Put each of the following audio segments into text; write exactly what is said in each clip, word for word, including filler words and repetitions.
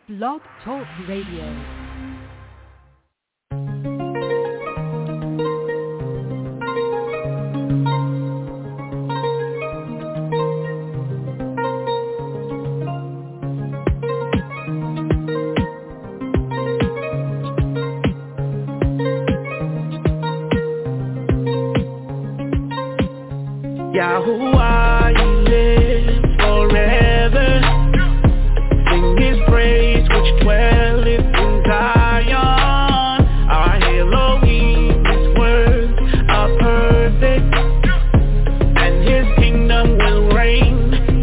Blog Talk Radio. Yahuwah, you live forever. Sing his praise which dwelleth in Zion. Our Elohim, his words are perfect, and his kingdom will reign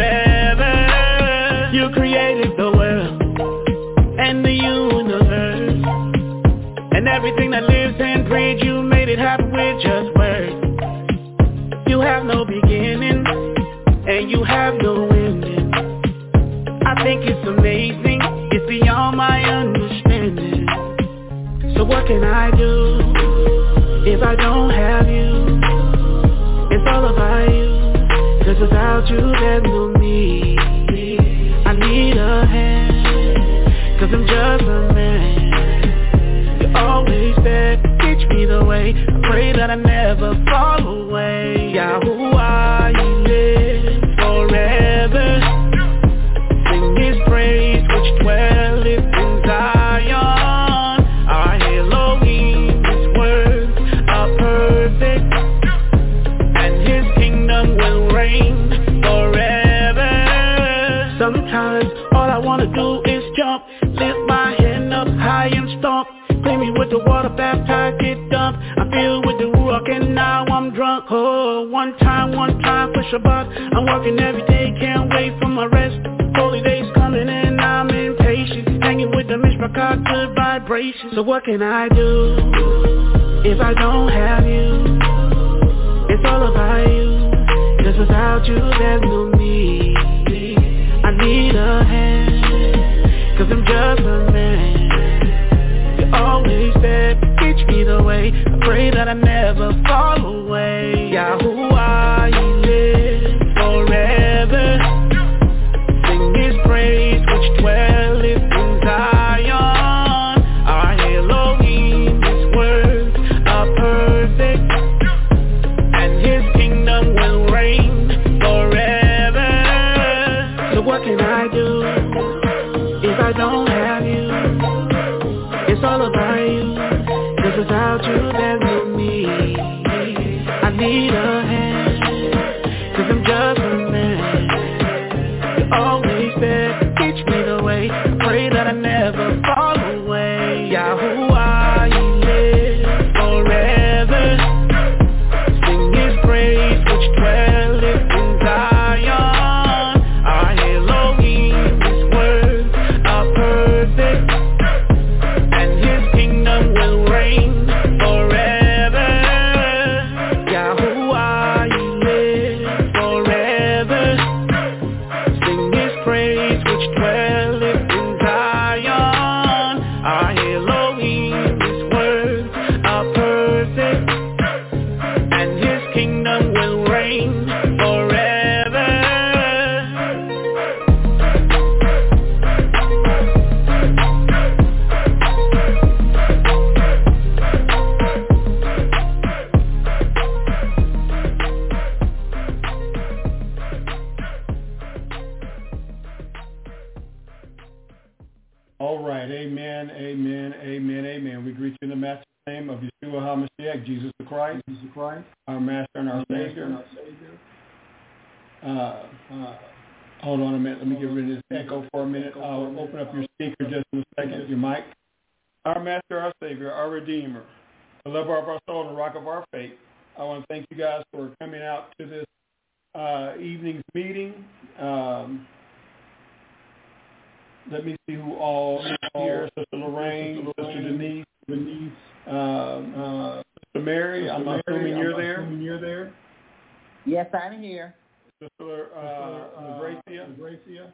forever. You created the world and the universe, and everything that lives and breathes. You made it happen with just words. You have no beginning, and you have no ending. I think it's amazing, it's beyond my understanding. So what can I do if I don't have you? It's all about you, 'cause without you there's no me. I need a hand, 'cause I'm just a man. You're always there, teach me the way. I pray that I never fall away. Yahuwah, you live forever. Sing his praise which dwelleth in Zion. Our Elohim, his words are perfect, and his kingdom will reign forever. Sometimes all I wanna do is jump, lift my hand up high and stomp. Clean me with the water, baptize, get dumped. I feel with the Ruach and now I'm drunk. Oh, one time, one time for Shabbat. I'm working every day, can't wait for my rest. Holy days coming and I'm impatient. Hanging with the Mishpachah, good vibrations. So what can I do if I don't have you? It's all about you, 'cause without you there's no me. I need a hand, 'cause I'm just a man. Always there, teach me the way. I pray that I never fall away. Yahuwah, you live forever. Sing his praise which dwelleth in Zion. Our Elohim, his words are perfect, and his kingdom will reign forever. So what can I do if I don't have you? It's all about you, 'cause without you there's no me. I need a hand, 'cause I'm just a man. You're always there, teach me the way. I pray that I never fall away. Yahuwah, you live forever. Sing his praise which dwelleth in Zion. Our Elohim, his words are perfect, will reign forever. Yahuwah, you live forever. Sing his praise which dwelleth in Zion. Our Elohim, his words are perfect, and his kingdom will reign forever. All right, amen, amen, amen, amen. We greet you in the master's name of Yeshua HaMashiach, Jesus the Christ, Jesus Christ, our Master and our, our Savior. And our Savior. Uh, uh, hold on a minute. Let me get rid of this echo for a minute. I'll open up your speaker just in a second, your mic. Our Master, our Savior, our Redeemer, the lover of our soul and the rock of our faith. I want to thank you guys for coming out to this uh, evening's meeting. Um, Let me see who all is here. Sister Lorraine, Sister Denise, Denise, um, uh, Sister Mary. I'm Mary, assuming you're I'm there. Assuming you're there. Yes, I'm here. Sister uh, Gracia. Gracia.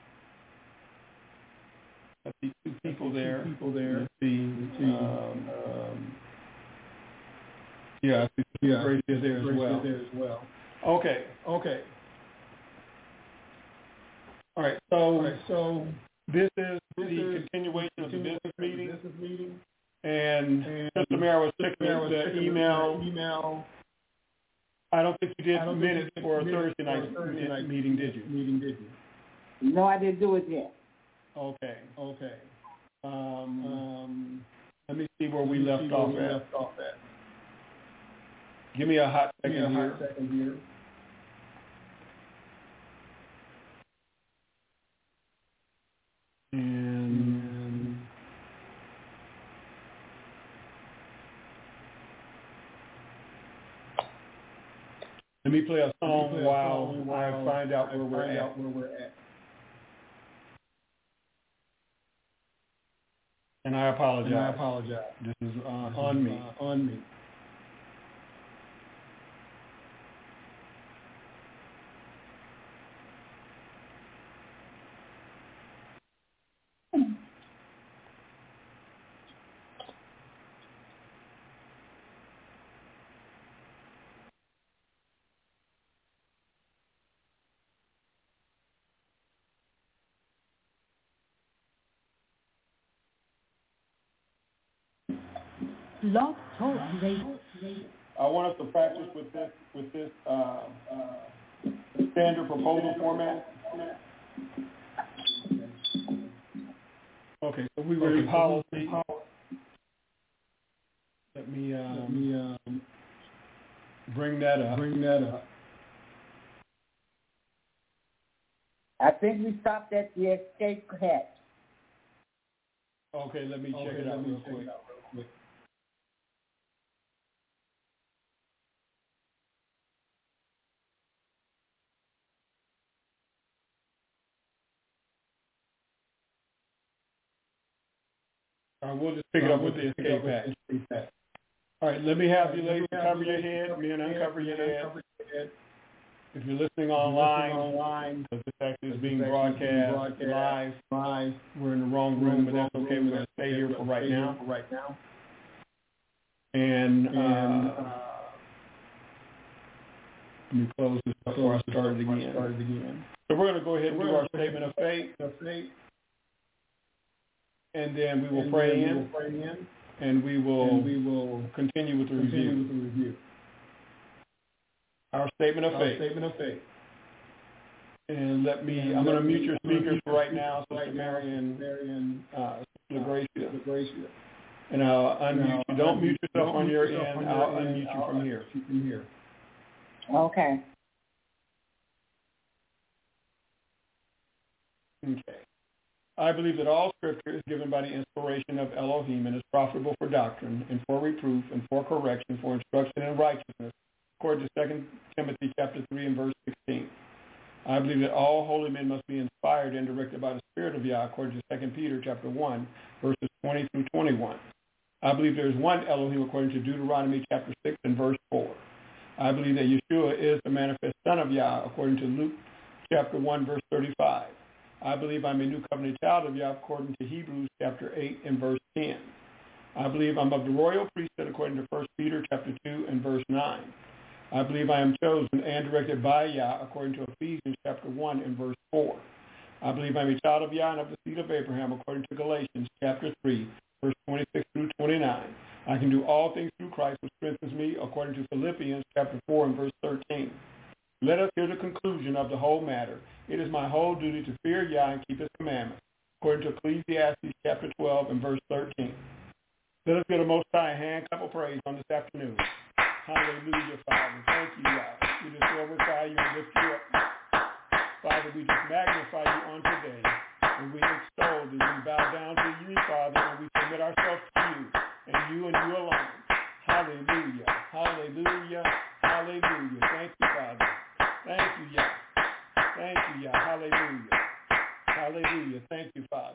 I see two people there. Two people there. Let's see. Um, um, yeah, I see Sister yeah, Gracia there as well. There as well. Okay. Okay. All right. So. All right, so. This is this the is continuation the of the business meeting. Business meeting. And, and Sister Mary was checking the email. email. I don't think you did minutes for a Thursday night, Thursday night meeting, did you? Meeting, did you? No, I didn't do it yet. Okay, okay. Um, um, let me see where we left off we at. Left off at. Give me a hot second, a here. Hot second here. And let me play a song play while, a while I find out where, we're, find at. Out where we're at. And I apologize. And I apologize. This is uh, this on is, me. Uh, on me. Blog Talk Radio. I want us to practice with this with this uh, uh, standard proposal format. Okay, so we were in policy. Let me, um, Let me um, bring that up. Bring that up. I think we stopped at the escape hatch. Okay, let me check okay, it out real quick. All right, we'll just pick it up with the escape hatch. All right, let me have you ladies cover your head, men uncover your head. If you're listening online, online, because this actually is being broadcast live, live, we're in the wrong room, but that's okay. We're going to stay here for right now. Right now. And uh, let me close this before I start it again. So we're going to go ahead and do our statement of faith. And then we will and pray, in, we will pray in, and we will, and we will continue with the continue review. With the review. Our statement of Our faith. Statement of faith. And let me, and I'm going to mute your speakers for right now, Sister right Marion, Marion, uh, Sister LaGracia. And I'll unmute you. Don't mute yourself on your end. I'll unmute you from here. From here. Okay. Okay. I believe that all Scripture is given by the inspiration of Elohim and is profitable for doctrine and for reproof and for correction, for instruction in righteousness, according to Second Timothy chapter three and verse sixteen. I believe that all holy men must be inspired and directed by the Spirit of Yah, according to Second Peter chapter one, verses twenty through twenty-one. I believe there is one Elohim, according to Deuteronomy chapter six and verse four. I believe that Yeshua is the manifest Son of Yah, according to Luke chapter one, verse thirty-five. I believe I'm a new covenant child of Yah, according to Hebrews chapter eight and verse ten. I believe I'm of the royal priesthood, according to First Peter chapter two and verse nine. I believe I am chosen and directed by Yah, according to Ephesians chapter one and verse four. I believe I'm a child of Yah and of the seed of Abraham, according to Galatians chapter three, verse twenty-six through twenty-nine. I can do all things through Christ, which strengthens me, according to Philippians chapter four and verse thirteen. Let us hear the conclusion of the whole matter. It is my whole duty to fear Yah and keep his commandments, according to Ecclesiastes chapter twelve and verse thirteen. Let us give the Most High a hand clap of praise on this afternoon. Hallelujah, Father. Thank you, Yah. We just glorify you and lift you up. Father, we just magnify you on today. And we extol you. We bow down to you, Father, and we submit ourselves to you, and you and you alone. Hallelujah. Hallelujah. Hallelujah. Thank you, Father. Thank you, Yah. Thank you, Yah. Hallelujah. Hallelujah. Thank you, Father.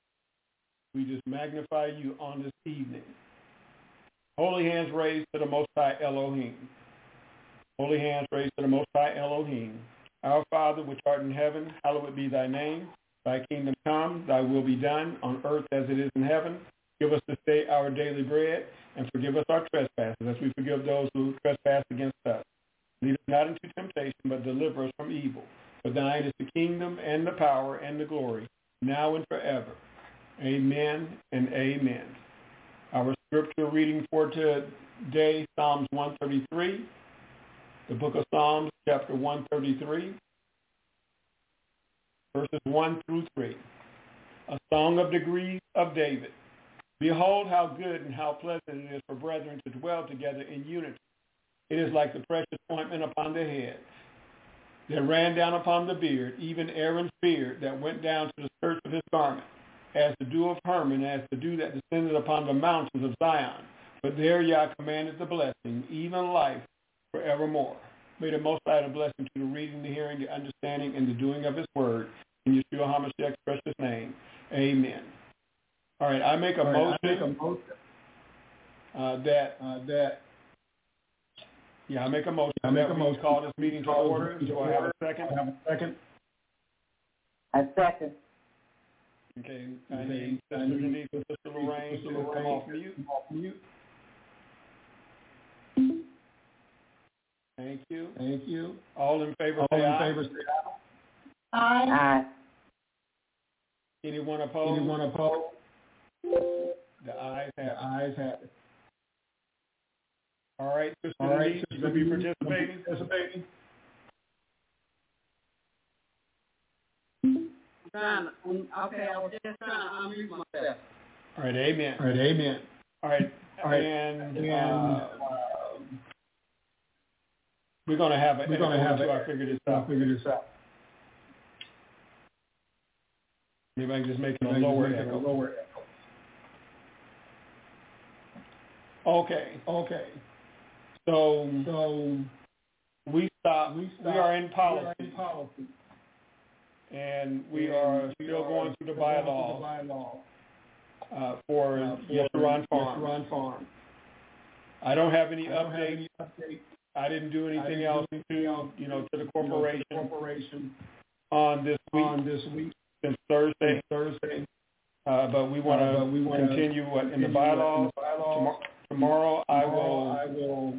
We just magnify you on this evening. Holy hands raised to the Most High Elohim. Holy hands raised to the Most High Elohim. Our Father, which art in heaven, hallowed be thy name. Thy kingdom come, thy will be done, on earth as it is in heaven. Give us this day our daily bread, and forgive us our trespasses, as we forgive those who trespass against us. Lead us not into temptation, but deliver us from evil. For thine is the kingdom, and the power, and the glory, now and forever. Amen and amen. Our scripture reading for today, Psalms one thirty-three, the book of Psalms, chapter one thirty-three, verses one through three. A song of degrees of David. Behold how good and how pleasant it is for brethren to dwell together in unity. It is like the precious ointment upon the head that ran down upon the beard, even Aaron's beard that went down to the skirts of his garment, as the dew of Hermon, as the dew that descended upon the mountains of Zion. But there Yah commanded the blessing, even life forevermore. May the Most High add a blessing to the reading, the hearing, the understanding, and the doing of his word. In Yeshua HaMashiach's precious name, amen. All right, I make a right, motion, I make a motion uh, that, uh, that yeah, I make a motion I make that a we motion call this meeting to order. Do I have a second? I have a second. A second. Okay, I need Sister Denise and Sister Lorraine to come off mute. Off mute. Thank you. Thank you. All in favor, All say in aye. favor, say aye. Aye. Aye. Anyone opposed? Anyone opposed? The ayes have The it. ayes have it. All right, Sister All right, Denise, you Sister going to be Denise, participating? Participating. Trying to, okay, I was just trying to unmute myself. All right, amen. All right, amen. All right, All right, and, and uh, uh, we're going to have an we're going to have until it. I figure this I'll out. figure this out. Maybe I can just make it a Maybe lower make it a echo. lower echo. Okay, Okay. so So we stop. we, We, stop. are in policy, We are in policy. and we And are we still are going through the still going bylaws through the bylaws, uh, for uh, Yeshurun Farm. Yeshurun Farm. I don't have any I don't have updates. any updates. I didn't do I anything didn't else do to, anything else you know, to the you know, corporation, to the corporation on this week, on this week, since Thursday. Thursday. Uh, but we want Uh, but we to wanna continue what in the continue bylaws. what in the bylaws. Tomorrow, tomorrow I Tomorrow will I will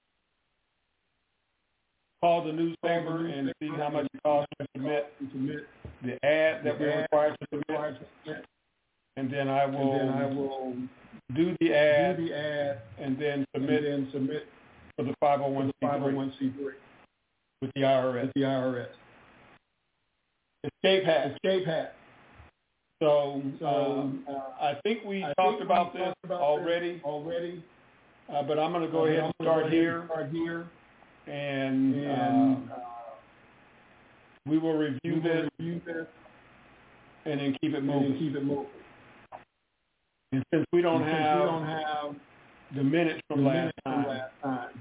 call the newspaper call the and newspaper see how much and it costs to submit to submit the ad that the we're ad required to required submit, to submit. and then I will, And then I will do the ad, do the ad and then and submit then submit for the five oh to one the c five oh three one c three with the I R S. with the I R S. Escape hat. Escape hat. So, So um, uh, I think we I talked think about we this talked about already, this already. uh, but I'm going to go Uh, ahead I'm and gonna start go ahead here, and Start here, and, and uh, uh, we will review we will this review this and then keep it and moving. then keep it moving. And since we don't And since have we don't have the minutes from the last minutes from time, last time,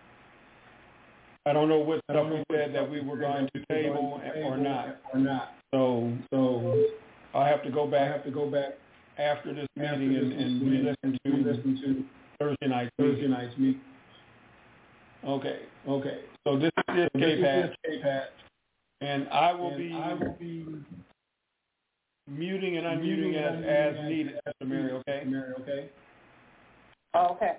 I don't know what I stuff don't know we what said that stuff we we were said going that to we were table going to or table not. or not. So So I'll have to go I back have to go back after this after meeting this and, and meeting re-listen and to listen to Thursday night's Thursday meeting. night's meeting. Okay. Okay. So this is the So this escape is the hat, escape hat, and I will and be I will be muting and unmuting muting as, and as unmuting needed, as Sister Mary, needed, okay? Sister Mary, okay? Okay.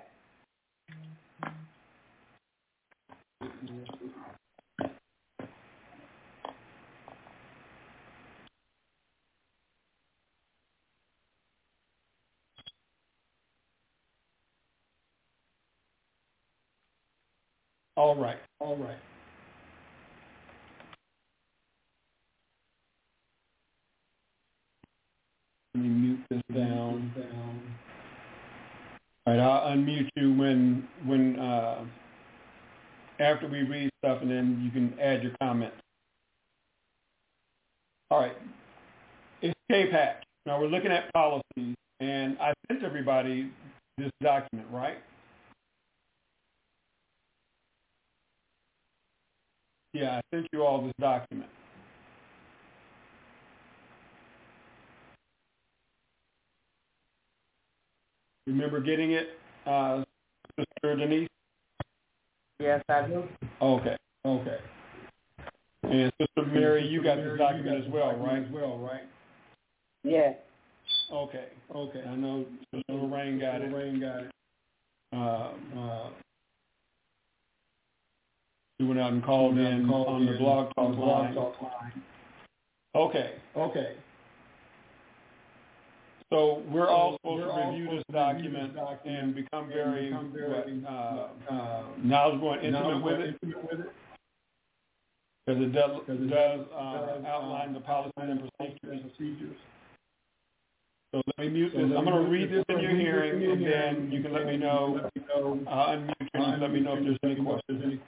All right. All right. Let me mute this down. Down. All right, I'll unmute you when when uh, after we read stuff, and then you can add your comments. All right. Escape hatch. Now we're looking at policies, and I sent everybody this document, right? Yeah, I sent you all this document. Remember getting it, uh, Sister Denise? Yes, I do. Okay. Okay. And Sister Mary, you got Mary, this document you got as this well, document right? As well, right? Yes. Okay. Okay. I know Sister Lorraine got it. Lorraine got it. Um, Uh, she went out and called went out in and called on the in blog on talk the blog line. talk line. Okay. Okay. So we're all supposed to review this document and become very what, uh, uh, knowledgeable and intimate with it. Because it does, it does uh, outline the policies and procedures. So let me mute this. I'm going to read this in your hearing, and then you can let me know. I'll unmute you and let me know if there's any questions.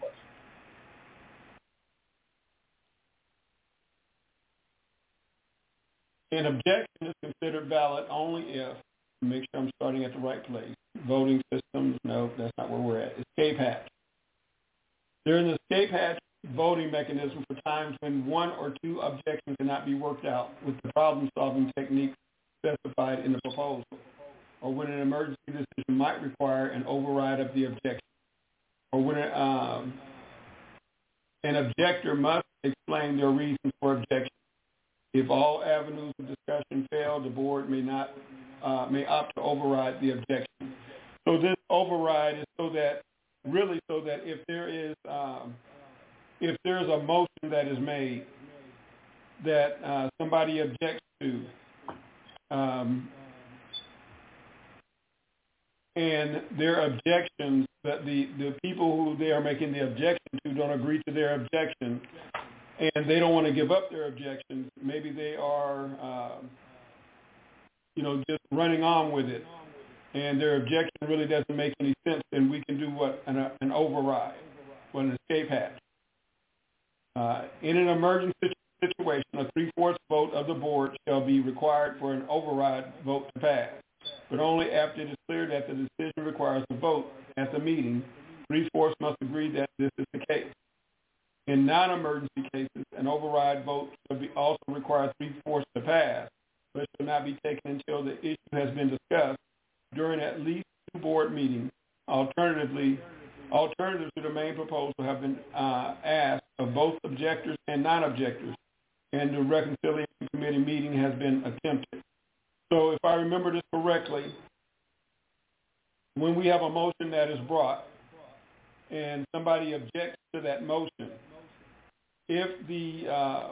An objection is considered valid only if, make sure I'm starting at the right place. Voting systems, no, that's not where we're at. Escape hatch. There is an escape hatch voting mechanism for times when one or two objections cannot be worked out with the problem-solving technique specified in the proposal, or when an emergency decision might require an override of the objection, or when a, um, an objector must explain their reasons for objection. If all avenues of discussion fail, the board may not uh, may opt to override the objection. So this override is so that really so that if there is um, if there is a motion that is made that uh, somebody objects to, um, and their objections that the the people who they are making the objection to don't agree to their objection, and they don't want to give up their objections. Maybe they are, uh, you know, just running on with it, and their objection really doesn't make any sense. Then we can do what an, uh, an override, or an escape hatch. Uh, in an emergency situation, a three-fourths vote of the board shall be required for an override vote to pass, but only after it is clear that the decision requires a vote at the meeting. Three-fourths must agree that this is the case. In non-emergency cases, an override vote shall be also require three-fourths to pass, but shall not be taken until the issue has been discussed during at least two board meetings. Alternatively, alternatives to the main proposal have been uh, asked of both objectors and non-objectors, and the reconciliation committee meeting has been attempted. So if I remember this correctly, when we have a motion that is brought and somebody objects to that motion, if the uh,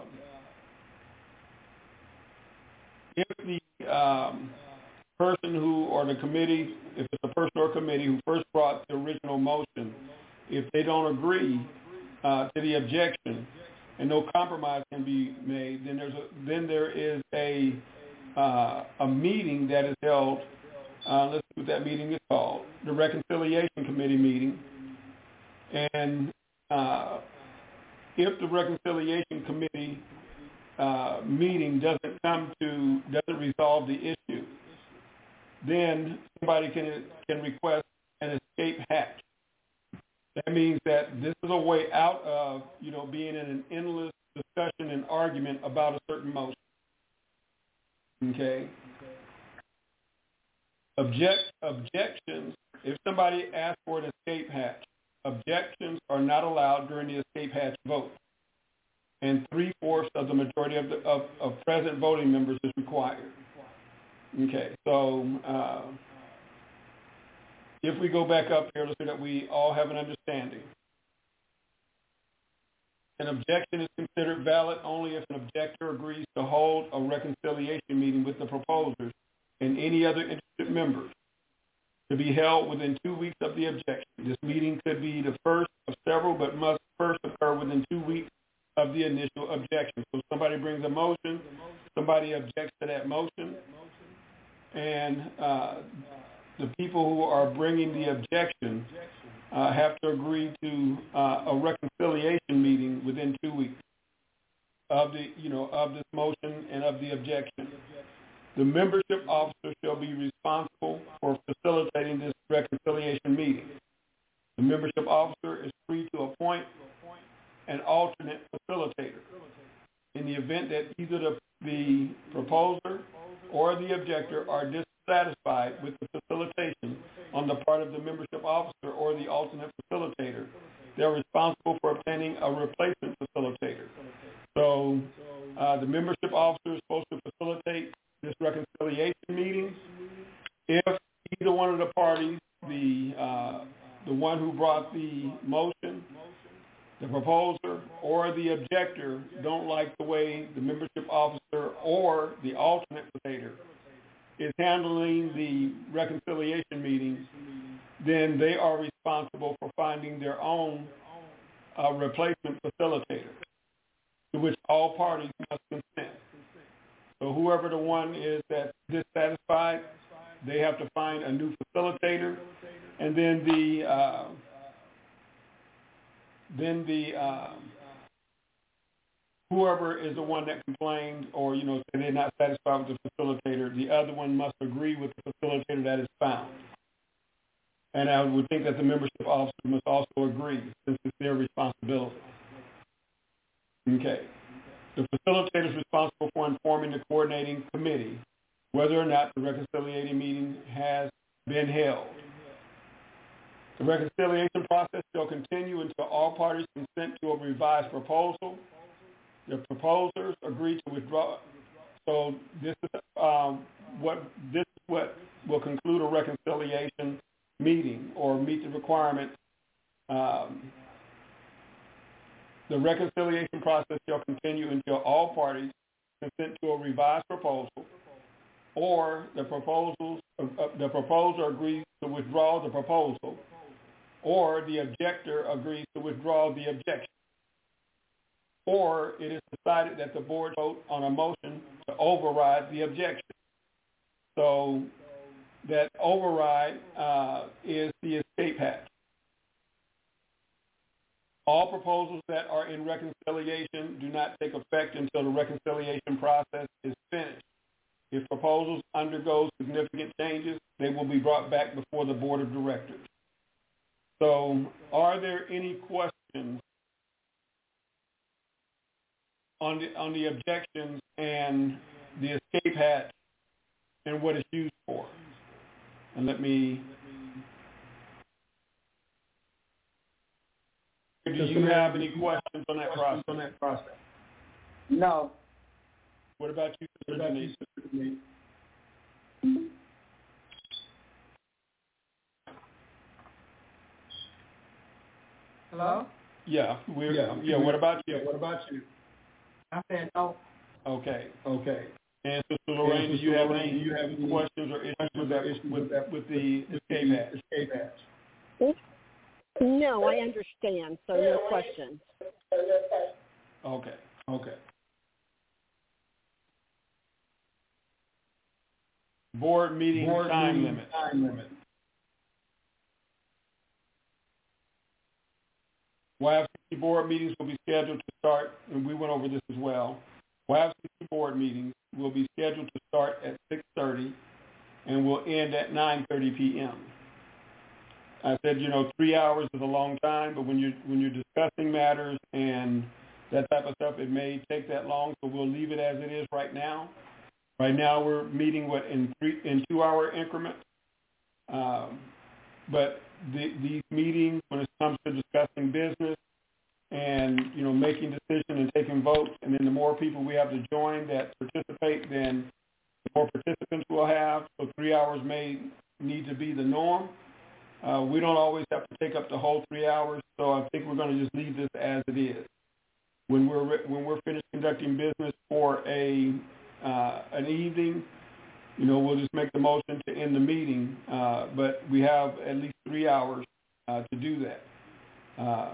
if the um, person who, or the committee, if it's a person or committee who first brought the original motion, if they don't agree uh, to the objection and no compromise can be made, then there's a, then there is a uh, a meeting that is held. Uh, let's see what that meeting is called, the Reconciliation Committee meeting, and uh, if the Reconciliation Committee uh, meeting doesn't come to, doesn't resolve the issue, then somebody can can request an escape hatch. That means that this is a way out of, you know, being in an endless discussion and argument about a certain motion. Okay? Object, objections, if somebody asks for an escape hatch, objections are not allowed during the escape hatch vote, and three-fourths of the majority of, the, of, of present voting members is required. Okay, so uh, if we go back up here, let's see that we all have an understanding. An objection is considered valid only if an objector agrees to hold a reconciliation meeting with the proposers and any other interested members to be held within two weeks of the objection. This meeting could be the first of several, but must first occur within two weeks of the initial objection. So somebody brings a motion, somebody objects to that motion, and uh, the people who are bringing the objection uh, have to agree to uh, a reconciliation meeting within two weeks of the, you know, of this motion and of the objection. The membership officer shall be responsible for facilitating this reconciliation meeting. The membership officer is free to appoint an alternate facilitator in the event that either the, the proposer or the objector are dissatisfied with the facilitation on the part of the membership officer or the alternate facilitator. They're responsible for obtaining a replacement facilitator. So uh, the membership officer is supposed to facilitate this reconciliation meeting. If either one of the parties, the uh, the one who brought the motion, the proposer, or the objector don't like the way the membership officer or the alternate facilitator is handling the reconciliation meetings, then they are responsible for finding their own uh, replacement facilitator, to which all parties must consent. So whoever the one is that's dissatisfied, they have to find a new facilitator, and then the uh, then the uh, whoever is the one that complained, or you know, they're not satisfied with the facilitator, the other one must agree with the facilitator that is found. And I would think that the membership officer must also agree, since it's their responsibility. Okay. The facilitator is responsible for informing the coordinating committee whether or not the reconciliating meeting has been held. The reconciliation process shall continue until all parties consent to a revised proposal. The proposers agree to withdraw. So this is um, what this is what will conclude a reconciliation meeting or meet the requirements. Um, the reconciliation process shall continue until all parties consent to a revised proposal, or the proposals uh, the proposer agrees to withdraw the proposal, or the objector agrees to withdraw the objection, or it is decided that the board vote on a motion to override the objection. So that override uh, is the escape hatch. All proposals that are in reconciliation do not take effect until the reconciliation process is finished. If proposals undergo significant changes, they will be brought back before the board of directors. So are there any questions on the, on the objections and the escape hatch and what it's used for? And let me, do you have any questions on that process? On that process? No. What about you, Sister Denise? Hello? Yeah, we're, Yeah, yeah, what about you? Yeah, what about you? I said no. Okay. Okay. And Sister Lorraine, do you have any, do you have any questions or issues with that, with, that, with the escape hatch? Escape hatch. No, I understand, so no questions. Okay, okay. Board meeting Board time meeting limit. Time limit. Y F C C board meetings will be scheduled to start, and we went over this as well. Y F C C board meetings will be scheduled to start at six thirty and will end at nine thirty p.m. I said, you know, three hours is a long time, but when you're, when you're discussing matters and that type of stuff, it may take that long, so we'll leave it as it is right now. Right now we're meeting, what, in three, in two-hour increments. Um, but the, these meetings, when it comes to discussing business and, you know, making decisions and taking votes, and then the more people we have to join that participate, then the more participants we'll have. So three hours may need to be the norm. Uh, we don't always have to take up the whole three hours, so I think we're going to just leave this as it is. When we're when we're finished conducting business for a uh, an evening, you know, we'll just make the motion to end the meeting, uh, but we have at least three hours uh, to do that. Uh,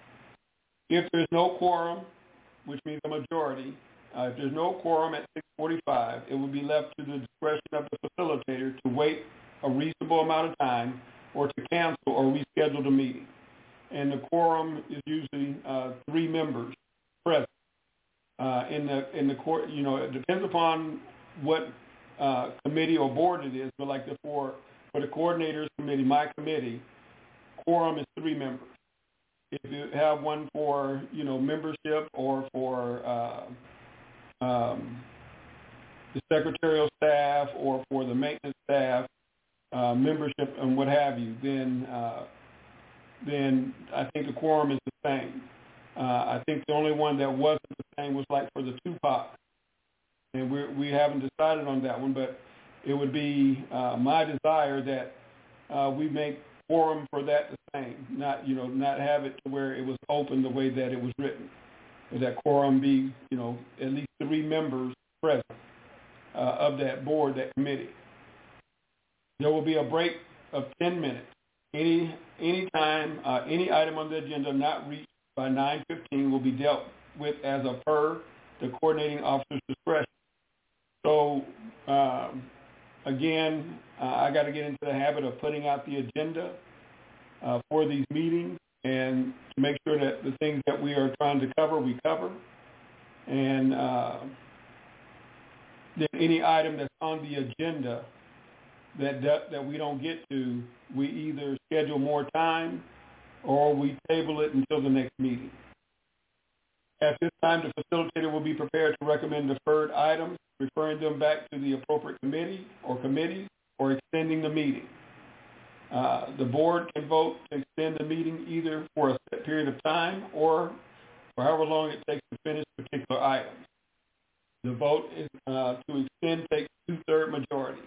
if there's no quorum, which means a majority, uh, if there's no quorum at six forty-five, it will be left to the discretion of the facilitator to wait a reasonable amount of time or to cancel or reschedule the meeting. And the quorum is usually uh, three members present. Uh, in the in the court, you know, it depends upon what uh, committee or board it is, but like the for for the coordinators committee, my committee, quorum is three members. If you have one for, you know, membership or for uh, um, the secretarial staff or for the maintenance staff, uh, membership and what have you, then uh, then I think the quorum is the same. Uh, I think the only one that wasn't the same was like for the Tupac, and we we haven't decided on that one, but it would be uh, my desire that uh, we make quorum for that the same, not, you know, not have it to where it was open the way that it was written, but that quorum be, you know, at least three members present uh, of that board, that committee. There will be a break of ten minutes. Any any time, uh, any item on the agenda not reached by nine fifteen will be dealt with as a per the coordinating officer's discretion. So, um, again, uh, I got to get into the habit of putting out the agenda uh, for these meetings and to make sure that the things that we are trying to cover, we cover. And uh, then any item that's on the agenda that, that that we don't get to, we either schedule more time or we table it until the next meeting. At this time, the facilitator will be prepared to recommend deferred items, referring them back to the appropriate committee or committees, or extending the meeting. Uh, the board can vote to extend the meeting either for a set period of time or for however long it takes to finish particular items. The vote is, uh, to extend takes two-thirds majority.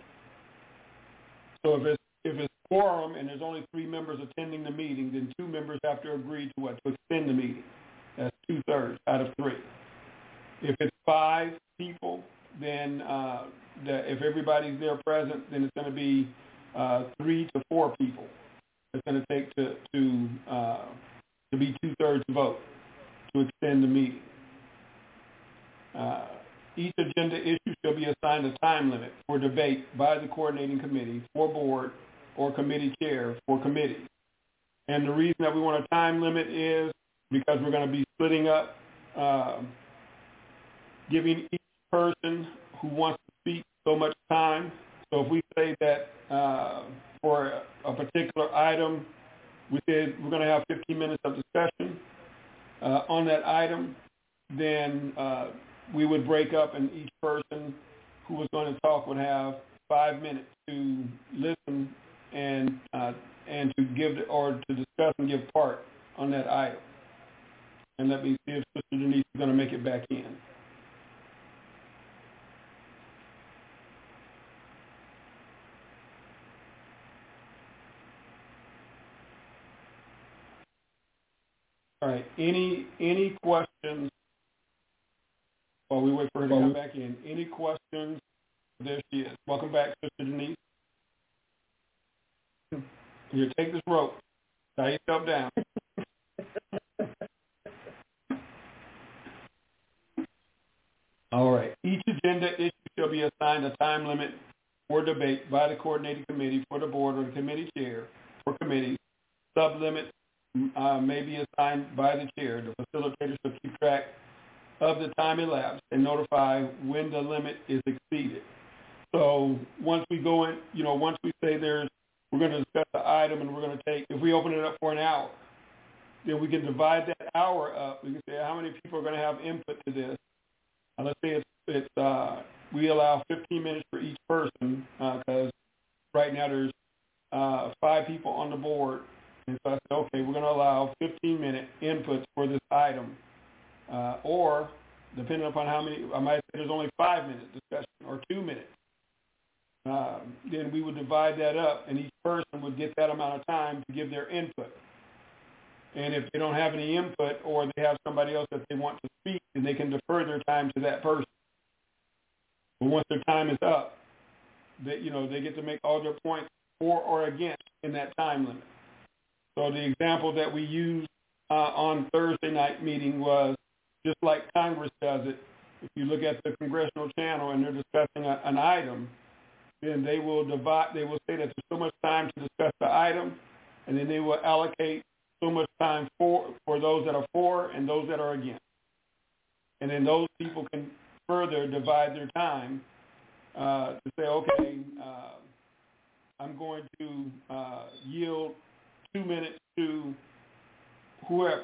So if it's if it's quorum and there's only three members attending the meeting, then two members have to agree to what to extend the meeting. That's two-thirds out of three. If it's five people, then uh, the, if everybody's there present, then it's going to be uh, three to four people. It's going to take to to uh, to be two-thirds vote to extend the meeting. Uh, each agenda issue shall be assigned a time limit for debate by the coordinating committee for board or committee chair for committees. And the reason that we want a time limit is because we're going to be splitting up, uh, giving each person who wants to speak so much time. So if we say that uh, for a, a particular item, we said we're going to have fifteen minutes of discussion uh, on that item, then uh, we would break up and each person who was going to talk would have five minutes to listen and uh, and to give or to discuss and give part on that item. And let me see if Sister Denise is going to make it back in. All right. Any any questions while we wait for her to come back in? Any questions? There she is. Welcome back, Sister Denise. Here, take this rope. Tie yourself down. All right. Each agenda issue shall be assigned a time limit for debate by the coordinating committee for the board or the committee chair for committees. Sublimit uh, may be assigned by the chair. The facilitator shall keep track of the time elapsed and notify when the limit is exceeded. So once we go in, you know, once we say there's, we're going to discuss the item and we're going to take, if we open it up for an hour, then we can divide that hour up. We can say how many people are going to have input to this. Uh, let's say it's, it's uh, we allow fifteen minutes for each person because uh, right now there's uh, five people on the board. And so I said, okay, we're going to allow fifteen minute inputs for this item. Uh, or, depending upon how many, I might say there's only five minute discussion or two minutes. Uh, then we would divide that up and each person would get that amount of time to give their input. And if they don't have any input or they have somebody else that they want to speak, then they can defer their time to that person. But once their time is up, that, you know, they get to make all their points for or against in that time limit. So the example that we used uh, on Thursday night meeting was just like Congress does it. If you look at the congressional channel and they're discussing a, an item, then they will divide. They will say that there's so much time to discuss the item, and then they will allocate so much time for for those that are for and those that are against. And then those people can further divide their time uh, to say, okay, uh, I'm going to uh, yield two minutes to whoever,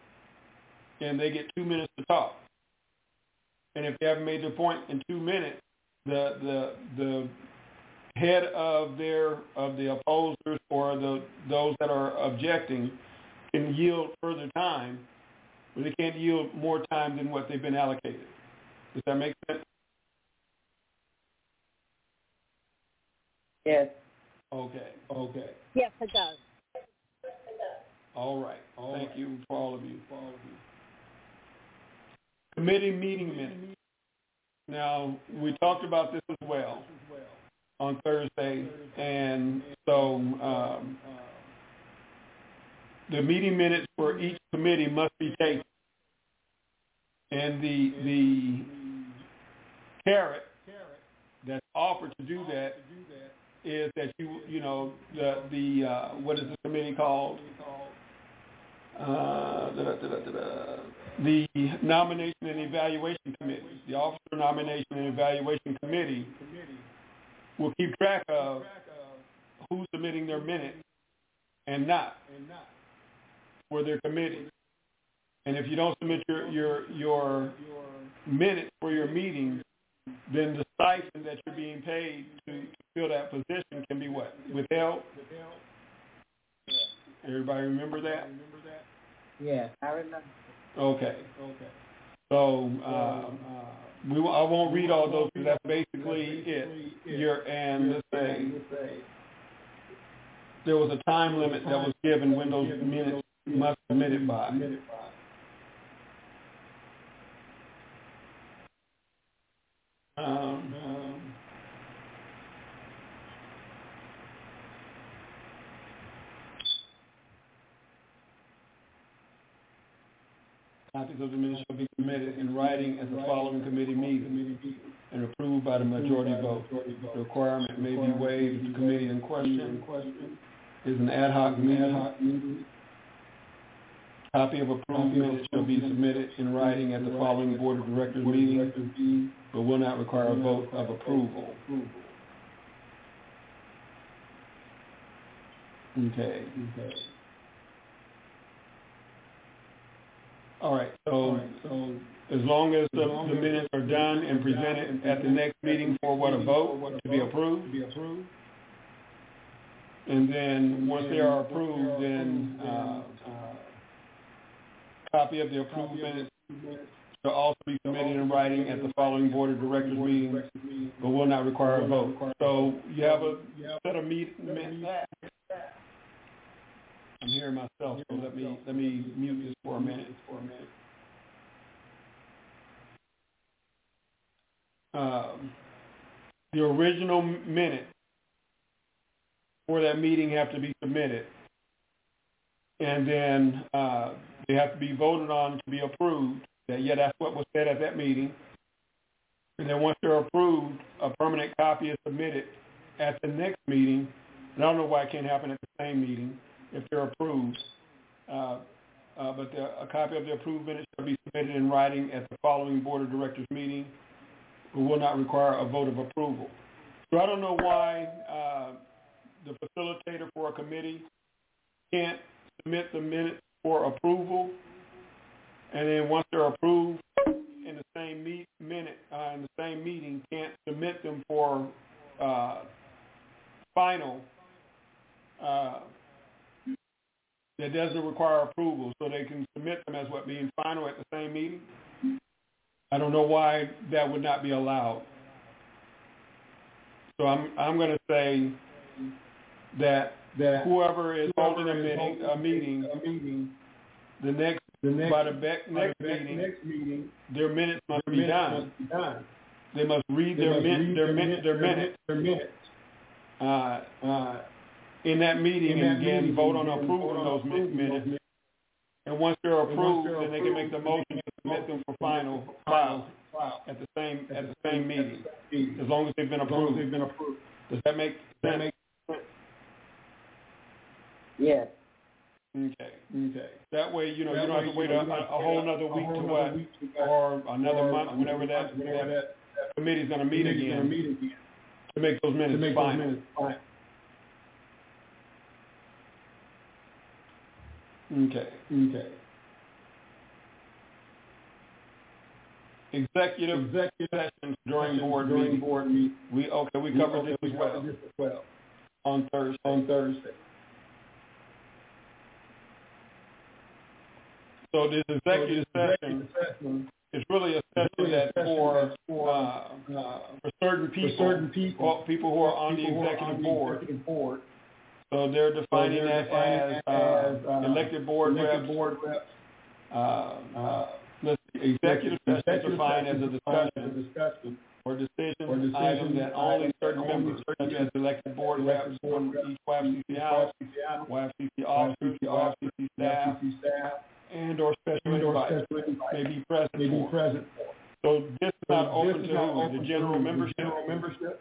and they get two minutes to talk. And if they haven't made their point in two minutes, the the the head of their of the opposers or the those that are objecting can yield further time, but they can't yield more time than what they've been allocated. Does that make sense? Yes. Okay. Okay. Yes, it does. All right. All Thank right. you for all of you. For all of you. Committee meeting minutes. Now, we talked about this as well on Thursday, and the meeting minutes for each committee must be taken. And the the carrot that's offered to do that is that you you know the the uh, what is the committee called? Uh, da, da, da, da, da, the Nomination and Evaluation Committee, the Officer Nomination and Evaluation Committee will keep track of who's submitting their minutes and not for their committee. And if you don't submit your your your minutes for your meetings, then the stipend that you're being paid to fill that position can be what? Withheld? Everybody remember that? Yeah, I remember. Okay. Okay. So uh, we I won't read all those because that's basically it. You're, and let's say there was a time limit that was given when those minutes must be submitted by. Um, um, Copies of the minutes shall be submitted in writing at the following committee meeting and approved by the majority vote. The requirement may be waived if the committee in question is an ad hoc meeting. Copy of approved minutes shall be submitted in writing at the following Board of Directors meeting, but will not require a vote of approval. Okay. All right, so, so as long as the, the minutes are done and presented at the next meeting for what, a vote to be approved, and then once they are approved, then uh, copy of the approved minutes shall also be submitted in writing at the following Board of Directors meeting, but will not require a vote. So you have a set of meet, I'm hearing myself, so let me let me mute this for a minute. For a minute. Um, the original minutes for that meeting have to be submitted, and then uh, they have to be voted on to be approved. That yeah, that's what was said at that meeting. And then once they're approved, a permanent copy is submitted at the next meeting. And I don't know why it can't happen at the same meeting if they're approved, uh, uh, but the, a copy of the approved minutes shall be submitted in writing at the following Board of Directors meeting, but will not require a vote of approval. So I don't know why uh, the facilitator for a committee can't submit the minutes for approval, and then once they're approved in the same meet, minute uh, in the same meeting, can't submit them for uh, final. Uh, that doesn't require approval, so they can submit them as what being final at the same meeting. I don't know why that would not be allowed. So I'm I'm going to say that that whoever is holding a meeting, a meeting, a meeting, the next, the next by the next, next, meeting, next meeting, their minutes must be done. They must read their min, their min, their minutes, their minutes. Uh, uh, in that meeting, in that and again meeting, vote on approval of those minutes. minutes. And once they're approved, once they're then approved, they can make the motion to submit them for final file at the same at the same meeting, as long as they've been approved. They've been approved. Does that make sense? That make sense? Yes. Okay. Okay. That way, you know, that you don't have to wait a, a, a whole another week to what, or another month, whenever that whenever that committee's going to meet again, to make those minutes final. Okay. Okay. Executive, Executive sessions during board during meeting. Board meeting. We okay. We covered this as well. This as well. On Thursday. On Thursday. So this executive so this session, session is really a session really that's session for for, uh, uh, for certain people, for certain people, people who are on the executive on board. The executive board. So they're defining so they're that defining as, uh, as uh, elected board elected reps. Board reps. Uh, uh, let's see, executive session is defined as a discussion, discussion or decision, or decision item that only certain members, such as elected board reps from each Y F C C house, Y F C C officers, Y F C C staff, present for. So this is not open to who? The general membership? General membership.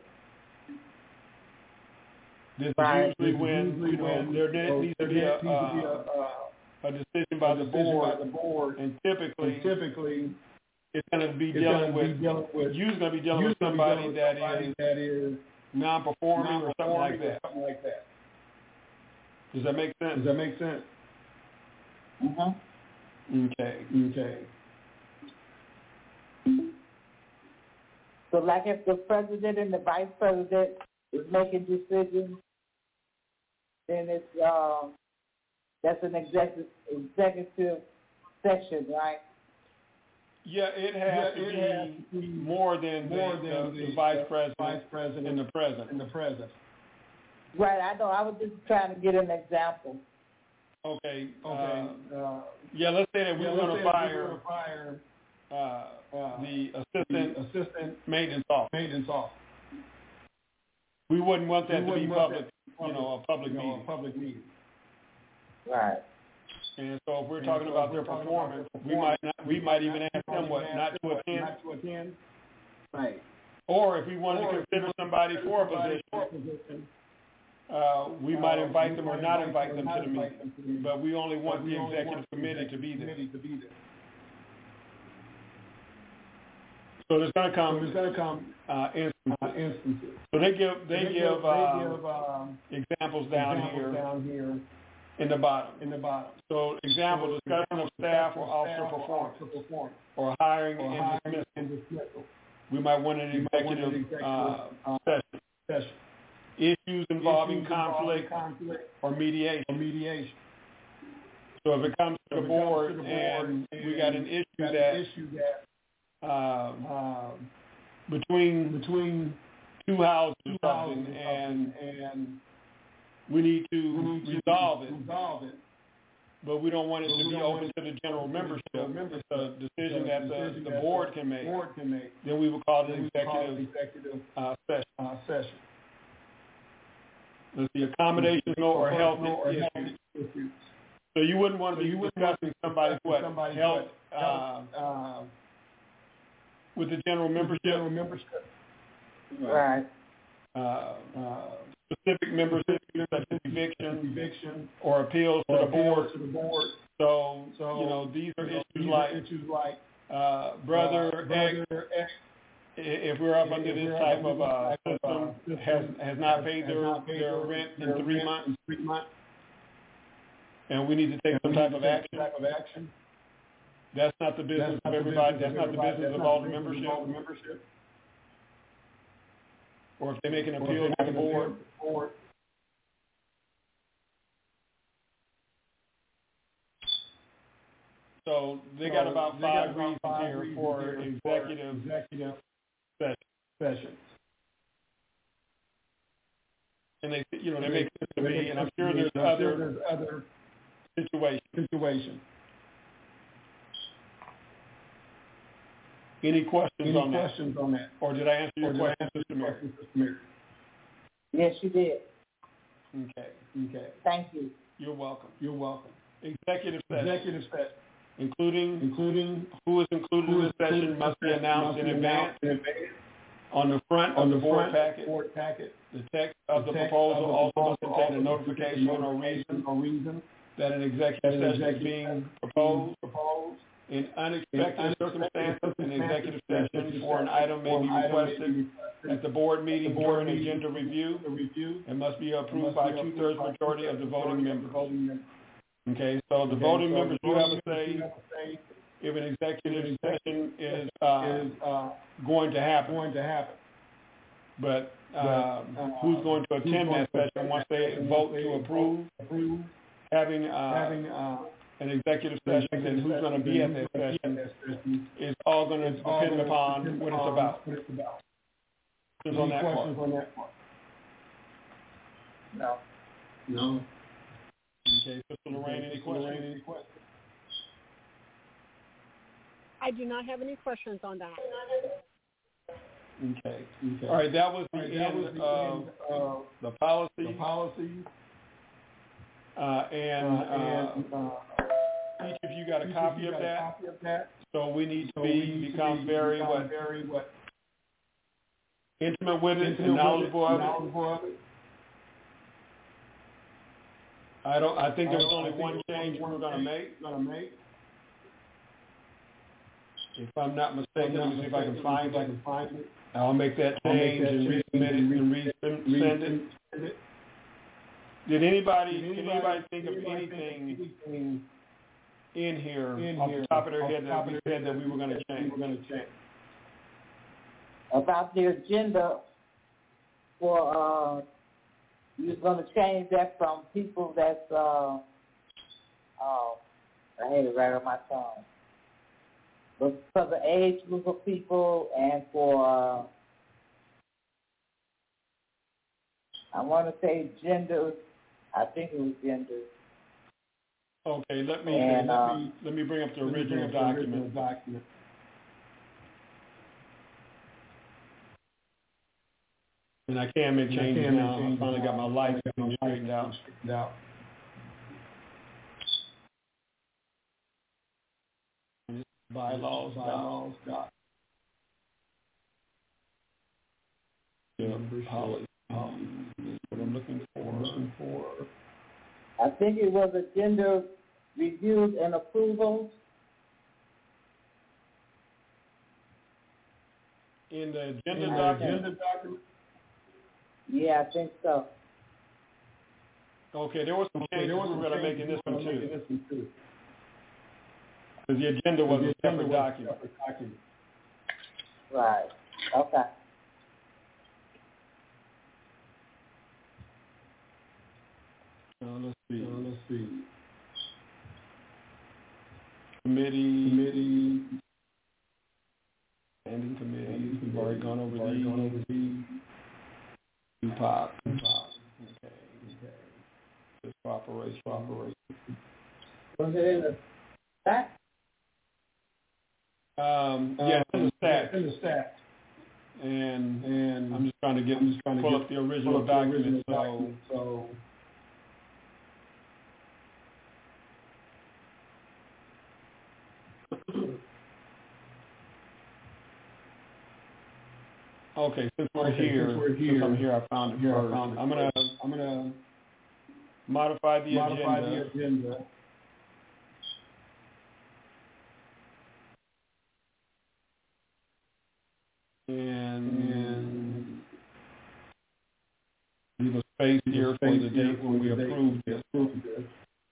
This Right. is usually when, usually you know, when there needs to be a, needs to be a, uh, a decision by the board, by the board, and typically, and typically it's going to be it's dealing gonna with, be dealing with usually going to be dealing with usually somebody dealing with that somebody is that is non-performing or something like non-performing or that. something like that. Does that make sense? Does that make sense? Mm-hmm. Okay. Okay. So like if the president and the vice president is making decisions, then it's, um, that's an executive, executive session, right? Yeah, it has, Yeah, to, it be has to be more than more the, than the, the, the vice the president, vice president and the president. and the president. Right, I know, I was just trying to get an example. Okay. Okay. Uh, Uh, yeah, let's say that we yeah, were let's going say to that fire, we're gonna fire uh, uh, the assistant the assistant maintenance officer. maintenance officer. We wouldn't want that We to be wouldn't want public, that you know, a public you know, meeting. a public meeting. Right. And so if we're And talking so about if their we're talking performance, about we might not, we might even ask we them might what, even not ask to them attend. Not to attend. Right. Or if we wanted Or to if consider we somebody consider for a somebody position, for a position, uh, we uh, might invite we them or might not invite invite them them or to the not meeting. invite them to the meeting. But we only want But we the only executive want the committee to be there. committee to be there. So there's going to So come there's going to come uh, instances. uh, instances. So they give they, they give, give, um, they give um, examples down examples here down here in the bottom. in the bottom. So example, So discussion of example, staff or discussion of officer staff or performance, officer performance, or hiring or and hiring dismissal. and dismissal. We might want an We might want an executive, executive, uh, uh, session. session. Issues involving Issues conflict involving conflict or mediation. or mediation. So if it comes to So the if it comes board to the board and and we got an issue got an that issue that um, um, between between two houses two or houses something, or and something, and we need to we need to resolve it, resolve it, but we don't want it but to we be don't open want to the general to the membership. general membership. It's a decision So that the, decision the that board the can make. board can make. Then we would call it Then an we call it executive executive uh, session. uh, session. Let's see, accommodations or health or issues. health issues. So you wouldn't want to So be you wouldn't want discussing somebody's what somebody's health what, uh, uh, with the general with the membership, general membership. Right. uh, uh, specific membership such as eviction, eviction or appeals to or the appeals board. to the board. So, So, you know, these are you know, issues these like are issues like uh, brother, uh, ex, brother, ex, i- if we're up if under this we're up type under of this uh, type of, system, uh, system, has has not paid has their not paid their their- rent their in three rent months, in three months, and we need to take and some we type need of to take action. some type of action. That's not the business That's not of the everybody. business That's not the everybody. business That's of not all the the business of membership. all the membership. Or if they make an Or if appeal they to make the an appeal board, to the board. so they So got about they got five about reasons five here reasons for here executive executive session, sessions. and they, you know, they They- make sense to they me, make and I'm sense to sure me, there's and I'm sure other there's other situations. situations. Any questions Any on that? questions on that? Or did I answer your Or did I question, answer Sister your Mary? question, Sister Mary? Yes, you did. Okay, Okay. Thank you. you're welcome. You're welcome. Executive session, Executive session, including including who is included who in is this session, included must be in this session announced must in be advance announced in advance on the front on of the the board front packet. board packet. The text of the text proposal of the also must proposal contain a also must notification contain a or notification reason or reason that an that executive an session is executive being session proposed. proposed. In In unexpected unexpected circumstances, an circumstances, executive an session executive for an session item may for be an item may be requested requested at the board at meeting the board during meeting agenda during review the review and must be and approved must by be approved two-thirds by majority of the voting majority of the members. voting members. Okay, so the Okay, voting so members the do have a voting members do say have a say if an executive if an session is uh, is uh, going to happen. going to happen. But But, um, uh, who's going to who's attend going that to session attend once that they session vote once they to approve approve having uh, having uh, an executive an session, and executive who's going to session be and at who's that gonna be session at that session is all going to is all depend gonna upon depend what it's upon about. what it's about. Questions Any on that questions part? on that part? No. No. Okay, Sister Lorraine, any questions? Lorraine, any questions? I do not have any questions on that. Okay. Okay. All right, that was the All right, that end was the of end of the policy, the policy uh, and, uh, uh, and uh, each of you got a copy of that. So we need to be become very what? Very what? Intimate with it and knowledgeable of it. I don't. I think there was only one change we were going to make. Going to make. If I'm not mistaken, let me see if I can find it. I'll make that change and resubmit it and resend it. Did anybody? Can anybody think of anything in here off the top of their head that we said that we were going to change? We're going to change about the agenda for. Uh, You're going to change that from people that's, uh, uh, I had it right on my tongue, but for the age group of people and for, uh, I want to say gender, I think it was gender. Okay, let me, and, let, uh, me let me bring up the original up document. The original document. And I can make changes can now. Change I finally got my life straightened out. out. Bylaws, bylaws, dot. Yeah, policy. Um, what I'm looking for. I'm looking for. I think it was agenda reviews and approvals. In the agenda document. document. Yeah, I think so. Okay, there was some changes we were going to make in this one too. Because the agenda was a separate document. Right. Okay. Uh, let's see. Uh, let's see. Committee. Committee. Standing committee. We've already gone over these. Gone over these. Pop. Okay. Okay. Just operation. Operation. Was it in the stack? Um. Yeah, in the stack. In the stack. And and I'm just trying to get. I'm just trying to pull get, up the original document. The original so. so Okay, since we're okay, here, since we're here, since I'm here, I found it here. First. I found it. I'm gonna, I'm gonna modify the modify agenda. the agenda. And, and leave a space leave here a space for the date when we approved this. this.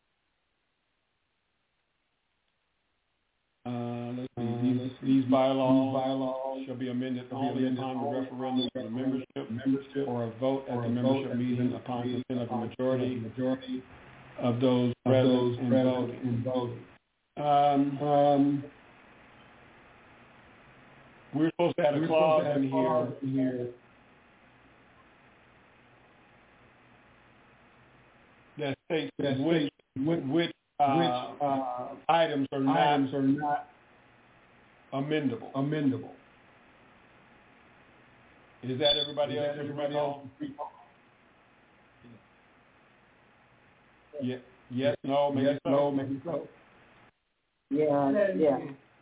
Uh, let's see, uh, these, these bylaws, bylaws shall be amended only upon the referendum for the membership, membership or a vote at the membership meeting upon consent of the majority, majority of those present and voting. And voting. Um, um, we're supposed to have a clause in here, here that states that which, which, which Uh, which uh, items are not, items are not amendable. Amendable. Is that everybody Is else? That everybody else? Yeah. Yes. No. Maybe yes. So. No. Maybe so. Yeah. Yeah.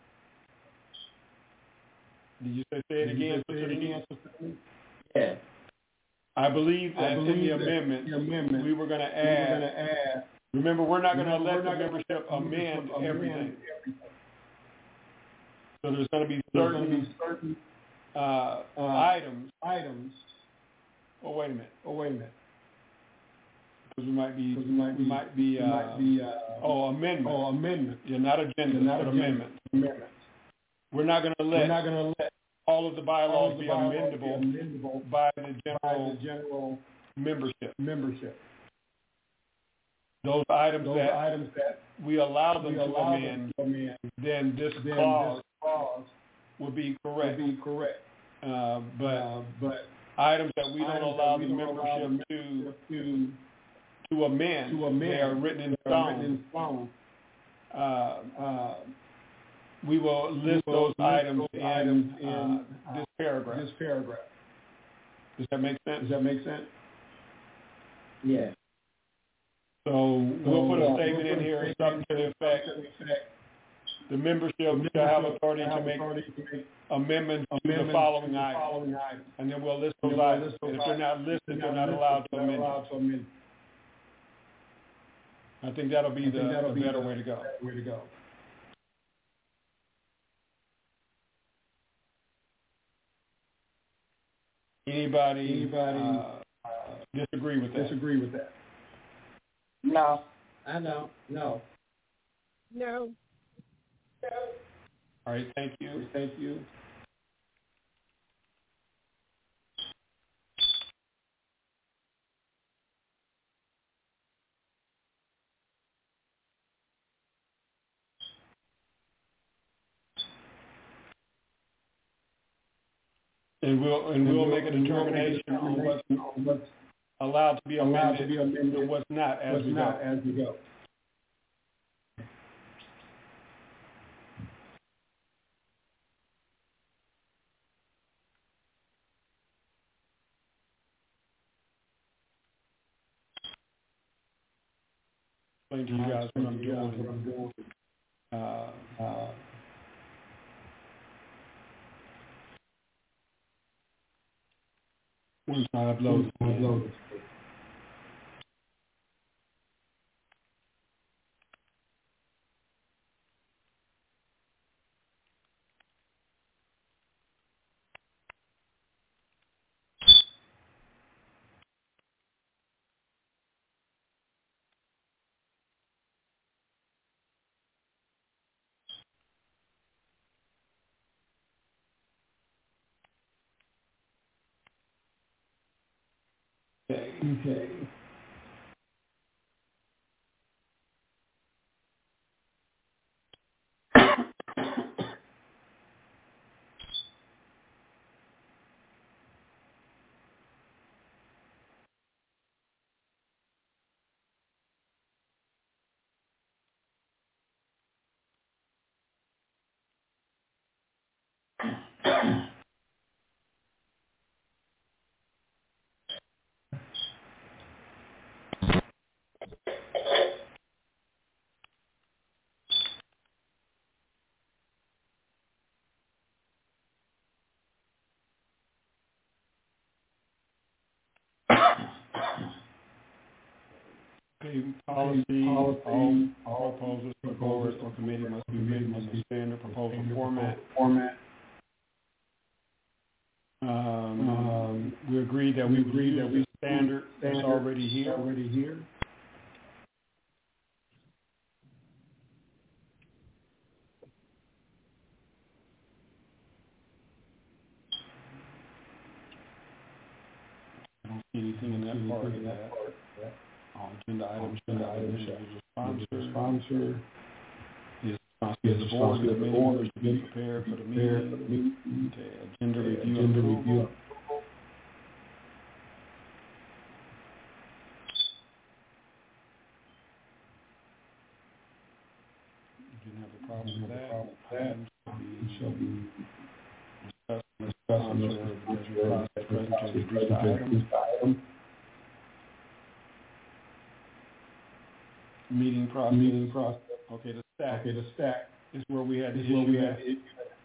Did you say, say it again? Say it again. Yeah. I believe that I believe in the amendment, the amendment, we were going to add. We were going to add. Remember, we're not going to let the membership amend everything. So there's going to be certain, certain uh, uh, items. Items. Oh wait a minute. Oh wait a minute. Because we might be. We might be. We might be. Uh, might be uh, oh, amendment. Oh, amendment. Yeah, not agenda. Not but amendment. Amendment. We're not going to let. We're not going to let all of the bylaws of the be, bylaws amendable be amendable by the general, by the general membership. Membership. Those items, Those that, items that we allow them, we to, allow amend, them to amend, then this then clause, this clause would be correct. Would be correct. Uh, but uh, but items that we don't allow the membership to to to amend, to amend, they are written in stone. Written in stone. Uh, uh, we will list we will those list items those in, items in uh, this paragraph. This paragraph. Does that make sense? Does that make sense? Yeah. So we'll put a statement in here, something to the effect, the membership shall have authority to make amendments to the following items. And then we'll list those items. And if they're not listed, they're not allowed to amend it. I think that'll be the, the better way to go. Way to go. Anybody, Anybody uh, disagree with that? Disagree with that? No. I don't. No. No. All right. Thank you. Thank you. And we'll and we'll make a determination on what's, on what's allowed to be amended, allowed to be amended and what's not as what's we not go. As we go. Explain to you guys what I'm doing. Uh, uh, Once I upload, I upload it. Okay. Okay. Okay, policy, policy, all, all proposals for board or committee must be written in the standard proposal format. format. Um, um, we agreed that we agreed that we standard that's already here. Already here. I don't see anything in that part of that. All agenda items, agenda items, sponsor, sponsor. Is responsibility of the board to be prepared for the meeting. Okay, agenda review. Agenda review. Didn't have a problem with that. That shall be discussed on the process present to reduce the item. Meeting process. Meeting process. Okay, the stack. Okay, the stack is where we had the issue. We had it.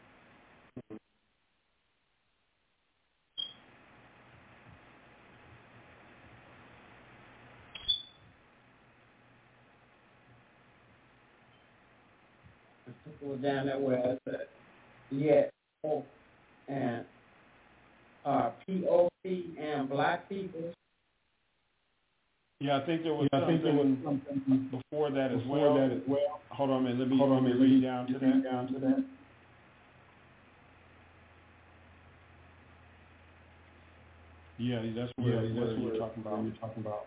Go down that way. I said, yeah, oh, and uh, P O C and black people. Yeah, I think there was, yeah, something, I think there was something before that as before well. That as well. Hold on a minute. Let me, Hold on, let me read down to that. Down to that. Yeah, that's where, yeah, that's where you're talking about. You're talking about.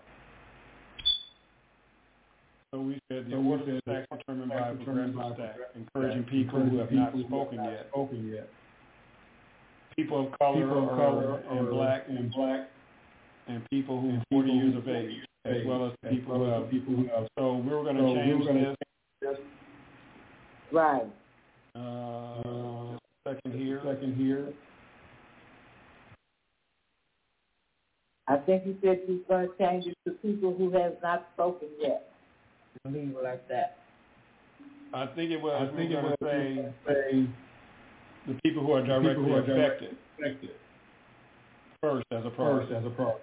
So we said the so order of stack determined by a progressive stack, encouraging people who have not spoken yet. Spoken yet. People of color, people of color and black and black, and people who are forty years of age, as well as people who have. People who have. So we were going to change this. Right. Uh, second here. Second here. I think he said he's going to change it to people who has not spoken yet. Leave it like that. I think it was. I think we it were was going to say say the people who are directly people who are affected affected first as a first priority. as a priority.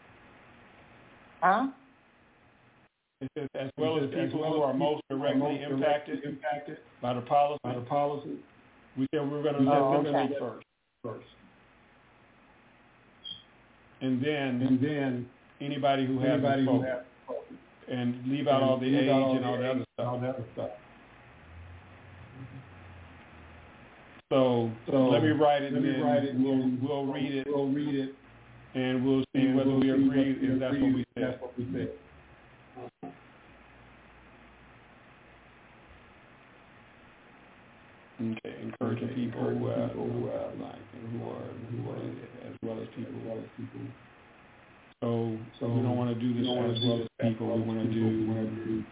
Huh? It says, as well as It says, people as well who as are people most who are directly most impacted directly impacted by the policy. by the policy. We said we were going to We let Oh, them okay. speak first, First, and then and then anybody who hasn't anybody who spoken, has spoken, and leave out and all the leave age out all and all the the other age stuff. and all the other stuff. So, So let me write it, let and me then write it, we'll, and we'll read it, We'll read it, and we'll see and whether we'll we see agree whether if that's agree what we if said. That's what we said. Okay, encouraging Okay, people who, uh, people who, who, uh, uh, like, who are, who are, as well as people. As well as people. So, So we don't want to do we this don't wanna as do well this as people. We as want to people. do, We wanna do-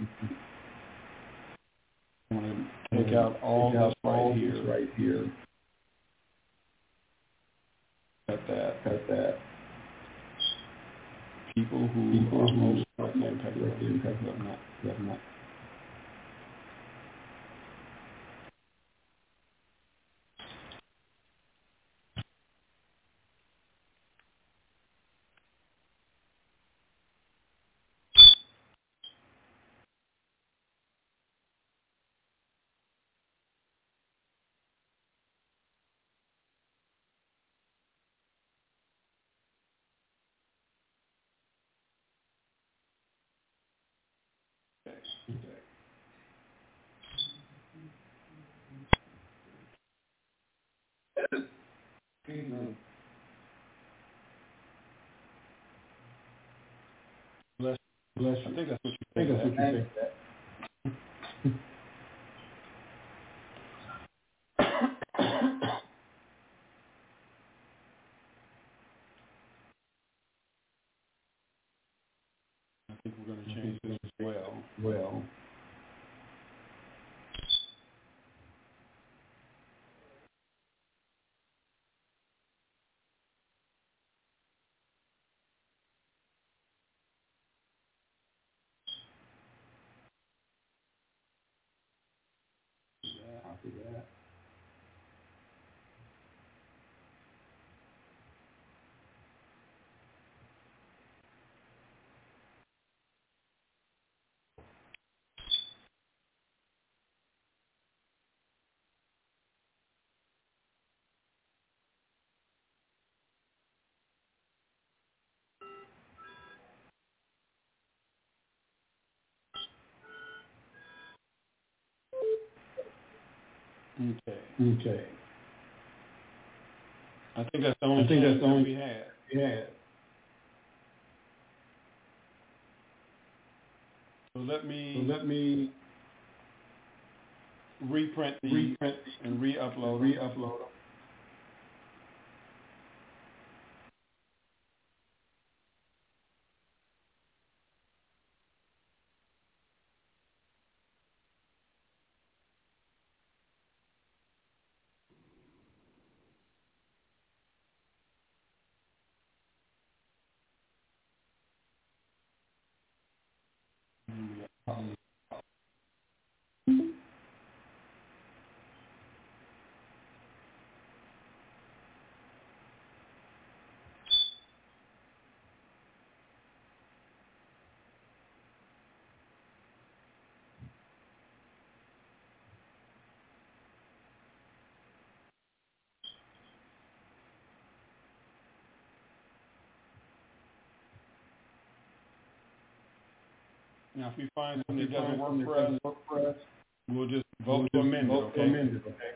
we want to take out all take out this right all here. this right here. Cut that. Cut that. People who People are who most are directly most impacted, directly impacted. but not, But not. Mm. Bless, Bless I you. think that's what you I think said. that's what you said. I think we're going to change this as well. Well. Yeah. Copy that. Okay. Okay. I think that's the only I think that's the only we had. we had. So let me So let me reprint these reprint and re-upload them. re-upload them. Now, if we find If something we that doesn't find work something for us, that doesn't work for us, we'll just vote we'll to just amend it, vote to okay? amend it, okay?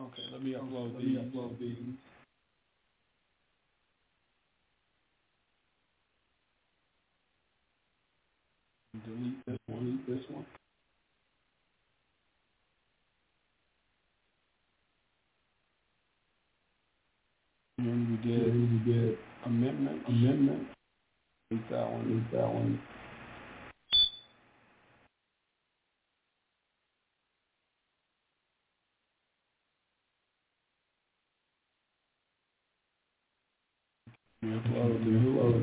Okay, let me upload these. Let me upload these. Delete this one. Delete this one. And we did. And we did amendment. Amendment. Delete that one. Delete that one. Upload the new upload.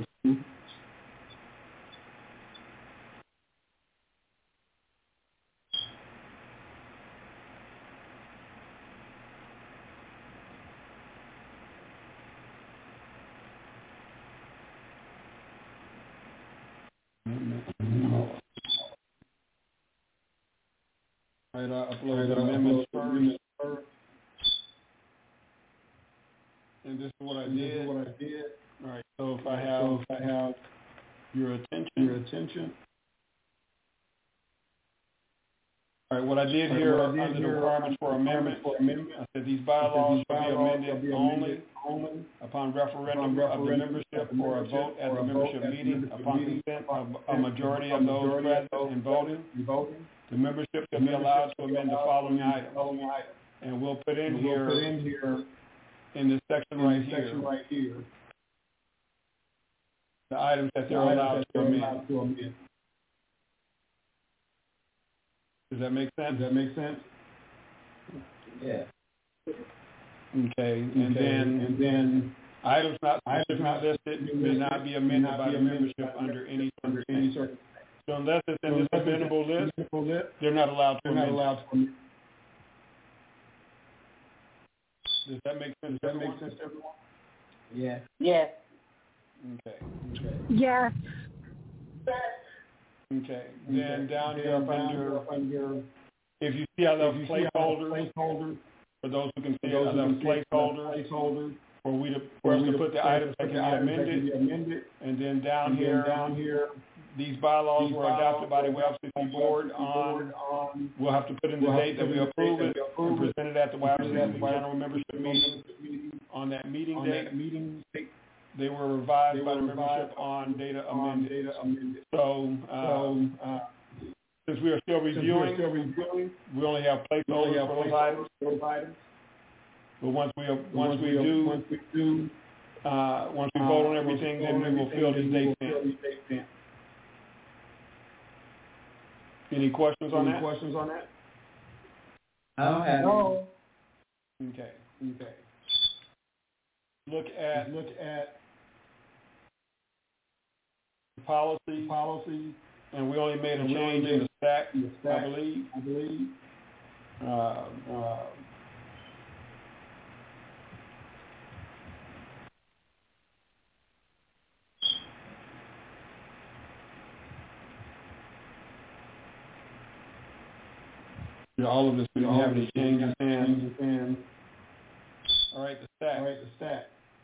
All right, I upload the amendments first. And this is what I did. What I did. All right. So if I have, so if I have your attention, your attention. All right. What I did right, here I did under the requirements for amendment, for amendment, I said these bylaws shall be amended, be amended only, only upon referendum, upon referendum of the membership or a vote at the membership meeting upon consent of a majority of those present and voting. The membership shall be allowed to amend the following items, and we'll put in here. Put in here. In this section, in right, this section here, right here, the items that they're, the allowed, that they're to allowed to amend. Does that make sense? Does that make sense? Yeah. Okay, and okay. then and then items not items not listed may not be amended not by be the membership by under any under any circumstance. So unless it's in so this amendable list, list, they're not allowed to. They're amend. not allowed to amend. Does that make sense? Does that make sense to everyone? Yeah. Yes. Okay. Okay. Yes. Okay. Then okay. down here up under, up under, if you see I left placeholders, placeholders, for those who can see it, I left placeholders, placeholders, for we to, for us to put the items that can be amended, amended, and then down and here, then down here, these bylaws these were adopted by the Y F C C board on, on, we'll have to put in the we'll date that we approve it and present it at the Y F C C general membership meeting. On that meeting on date, that meeting date, they were revised they by were the membership on data amended. Data amended. So, um, so uh, since we are still reviewing, still reviewing we only have placeholders for those items. Those items. But once we once, once we do once we do uh, once we vote on everything, then we will fill these dates in. Any questions on Any that? questions on that? I don't have no. Okay. Okay. Look at look at policy policy, and we only made a change in the stack, in the stack, I believe. I believe. Uh, uh, all of this, we don't have any changes in. All right, the stack. All right, the stack.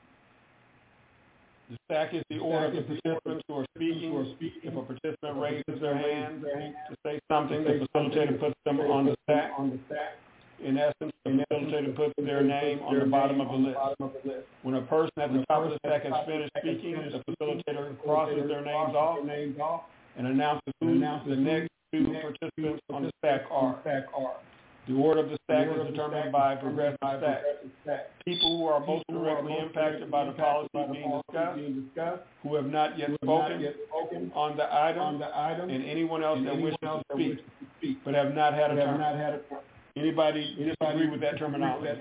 The stack is the order of the participants who are speaking. If a participant raises their hand to say something, the facilitator puts them on the stack. In essence, the facilitator puts their name on the bottom of the list. When a person at the top of the stack has finished speaking, the facilitator crosses their names off and announces who the next two participants on the stack are. The order of the stack is determined by progressive stack. People who are most directly impacted by the policy being discussed, who have not yet spoken on the item, and anyone else that wishes to speak, but have not had a turn. Anybody disagree with that terminology?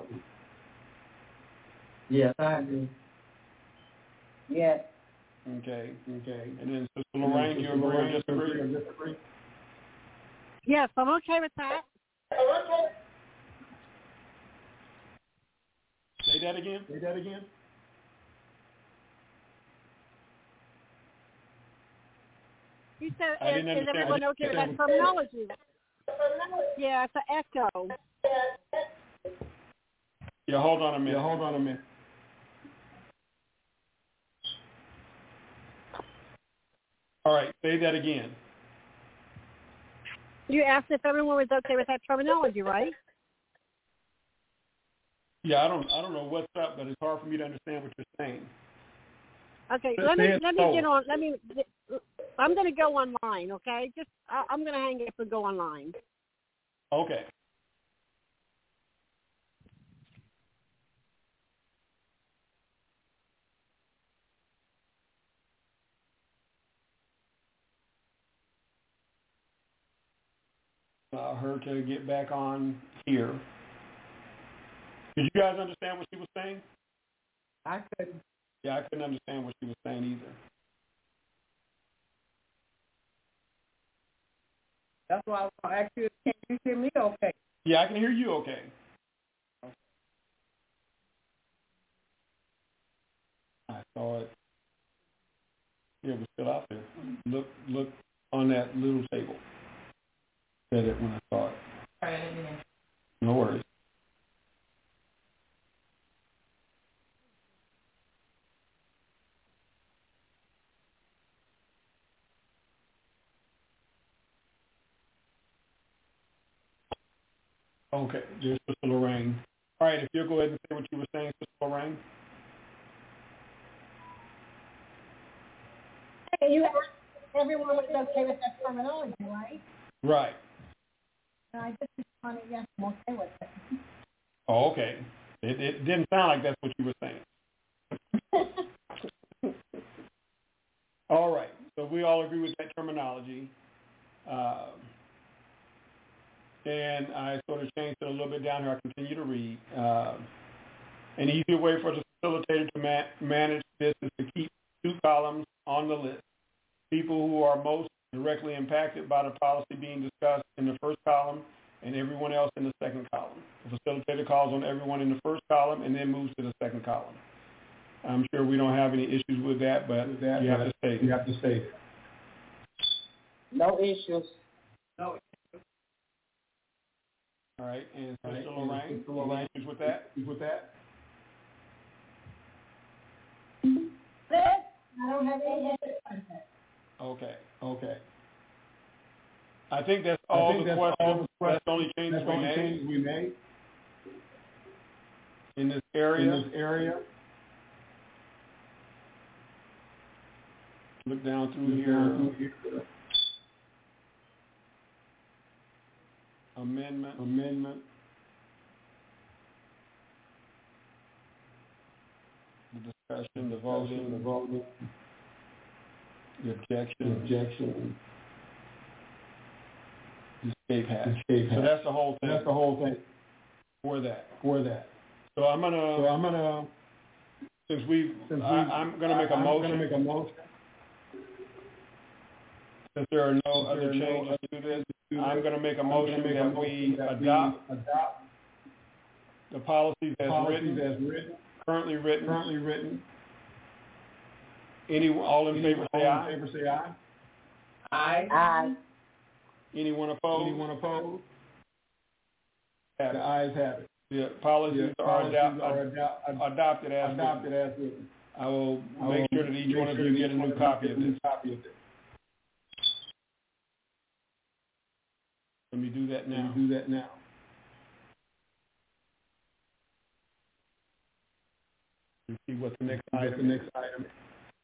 Yes, I agree. Yes. Okay. Okay. And then Sister Lorraine, you agree or disagree? Yes, I'm okay with that. Say that again. Say that again. You said, I is, didn't is everyone okay with that terminology? Yeah, it's an echo. Yeah, hold on a minute. Yeah, hold on a minute. All right, say that again. You asked if everyone was okay with that terminology, right? Yeah, I don't I don't know what's up, but it's hard for me to understand what you're saying. Okay, Say let me it let me slower. get on. Let me. I'm going to go online. Okay, just I, I'm going to hang up and go online. Okay. Allow her to get back on here. Did you guys understand what she was saying? I couldn't. Yeah, I couldn't understand what she was saying either. That's why I was going to ask you, can you hear me okay? Yeah, I can hear you okay. I saw it. Yeah, it was still out there. Look, look on that little table. Said it when I saw it. Sorry, I didn't mean to. No worries. Okay, there's Sister Lorraine. All right, if you'll go ahead and say what you were saying, Sister Lorraine. Hey, you asked everyone was okay with that terminology, right? Right. And I just responded, yes, I'm okay with it. Oh, okay. It, it didn't sound like that's what you were saying. All right, so we all agree with that terminology. Uh, and I sort of changed it a little bit down here. I continue to read. Uh, an easier way for the facilitator to ma- manage this is to keep two columns on the list. People who are most directly impacted by the policy being discussed in the first column and everyone else in the second column. The facilitator calls on everyone in the first column and then moves to the second column. I'm sure we don't have any issues with that, but with that, you have to state it. You have to state it. No issues. No. All right, and Sister Lorraine, any issues with that? With that? I don't have any issues with it. Okay, okay. I think that's all think the that's questions. all the questions. That's the only changes That's we the only made changes we made in this area. in this area. Look down through Look here. down through here. Amendment. Amendment. The discussion, the voting, the voting, the objection, the objection, the escape hatch. the escape So hatch. that's the whole thing. That's the whole thing for that. for that. So I'm gonna. So I'm gonna. Since we, Since I, I'm gonna make a I'm motion. gonna make a motion. Since there are no Since other there are no changes other to this, to I'm this, gonna make a I'm motion make a that motion we that adopt we adopt the policies as policies written, as written, currently written. currently written. Any, all in Any, favor all say in aye. favor say aye. I. Aye. Anyone opposed? Anyone opposed? Have The it. ayes have it. The policies The are, policies adop- are ado- adopted as adopted written. as written. I will I make will sure that each make one of sure you that get a each one new you copy get of a new this. copy of this. Let me do that now. Let me do that now. And see what the next What item the is. next item is.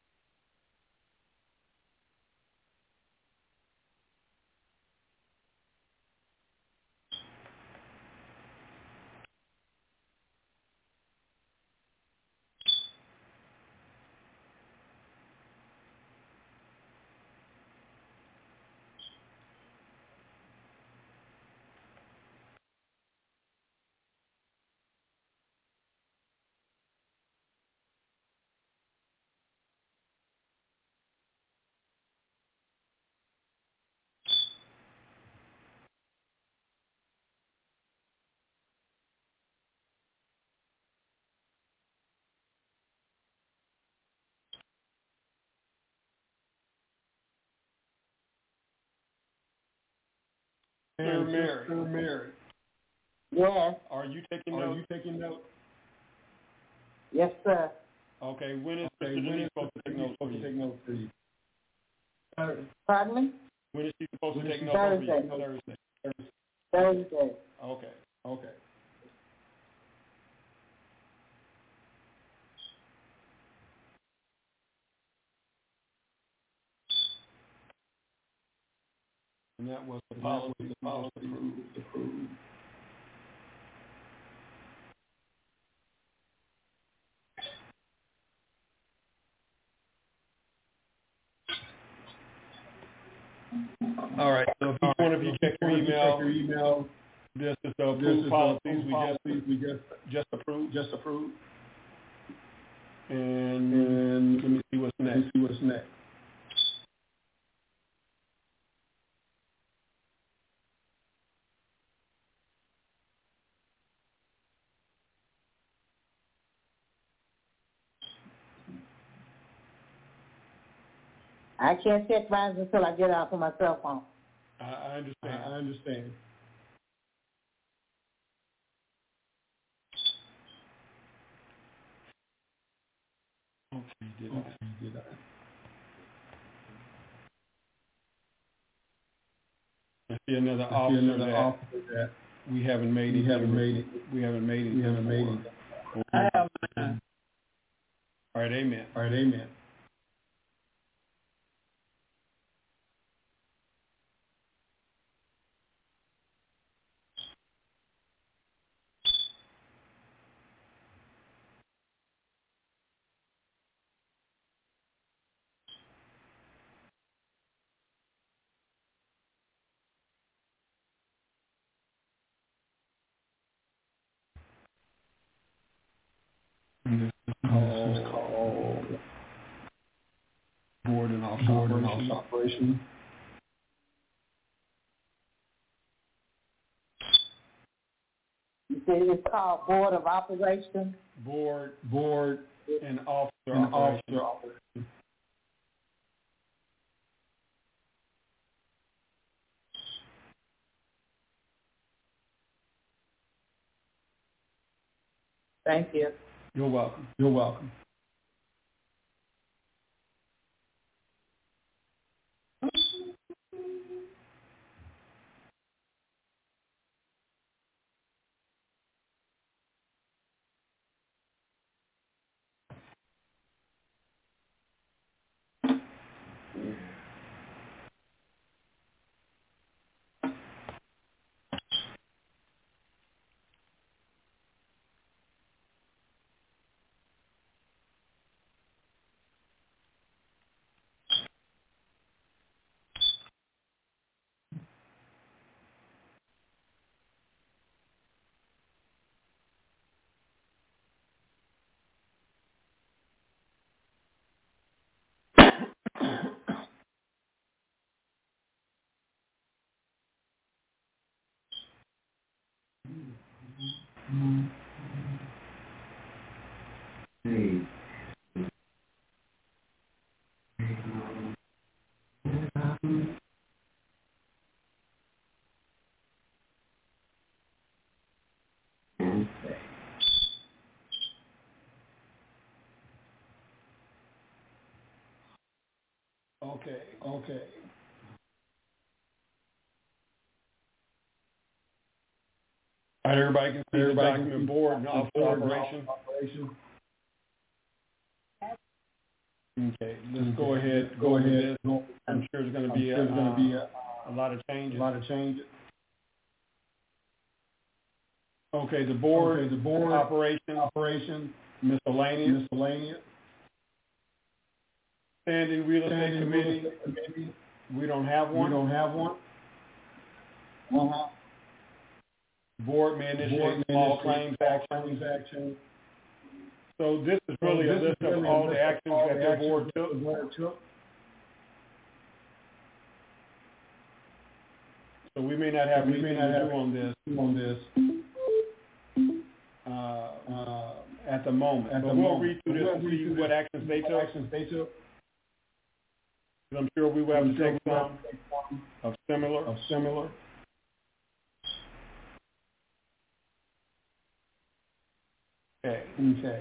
Sister Mary, Sister Mary, Yes. are you taking are notes? you taking notes? Yes, sir. Okay, when is Okay, Sister when Denise is supposed to take notes for supposed to you? take notes for you? Pardon me? When is she supposed When to is take she notes for you? Thursday. Thursday. Thursday. Okay. Okay. And that was the And policy that was the we policy just approved. we approved. All right. So if each one of you check your email, your email. this is the This approved is policies the we policies just we just just approved. just approved. And, And let me see what's let next. me see what's next. I can't check mine until I get out from my cell phone. I, I understand. I understand. Okay, did Okay, I? did I? I see another I see officer another that officer that we haven't made we it. haven't made it. We haven't made it. We haven't made it. I have mine. All right, amen. All right, amen. And this is This is called called board and office board and operation. office operation. You say it's called Board of Operations. Board Board and officer and operation. officer operation. Thank you. You're welcome. You're welcome. Okay. Okay. All right, everybody can see Everybody the can document see board and the officer board and operation. operation. Okay, let's Okay, go ahead. let's Go go ahead. ahead. Go. I'm sure there's going to I'm be sure a, there's going to be a, a lot of changes. a lot of changes. Okay, the board, Okay, the board operation, operation, miscellaneous, miscellaneous, standing real estate standing real committee. estate committee. We don't have one. We don't have one. Uh-huh. Board may initiate Board may small initiate claims small action. claims action. So this is really So a this list is of really a all list the of actions all that the the actions board that took. The board took. So we may not have So we anything may not to have do on this on this uh, uh, at the moment. at but the we'll moment. read through this We'll and read see through what this, actions they what took. actions they took. I'm sure we will have I'm to sure take we'll have some to take some of similar. of similar. Okay. Okay.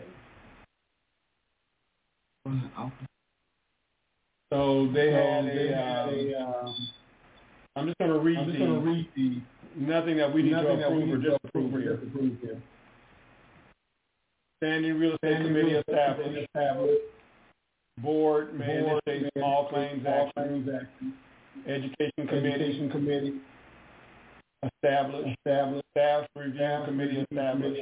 So they So had they a, had um, a um, I'm just going to read I'm just the, going to read the nothing that we need to nothing that we approve or need to disapprove approve or here. disapprove here. Standing real estate Standing committee real estate established. committee established. Board may Board initiate may small initiate claims small action. claims action. Education Committee, Education Committee, established, established, Staff Review Committee established,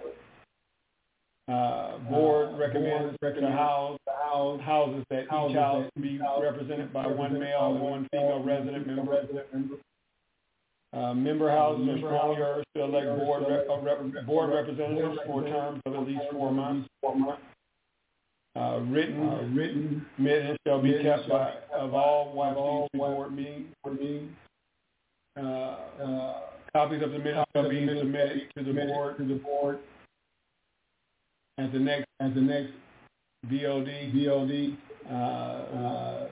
uh, Board recommends to house houses that each house be represented by one male and one female resident member. Uh, member houses are strongly urged to elect board, rep, uh, rep, board representatives for terms of at least four months. Uh, written, uh, written minutes shall be kept by, of all Y F C C board meetings. Uh, uh, copies of the minutes shall be submitted to the board, to the board at the next, at the next B O D, B O D, uh, uh,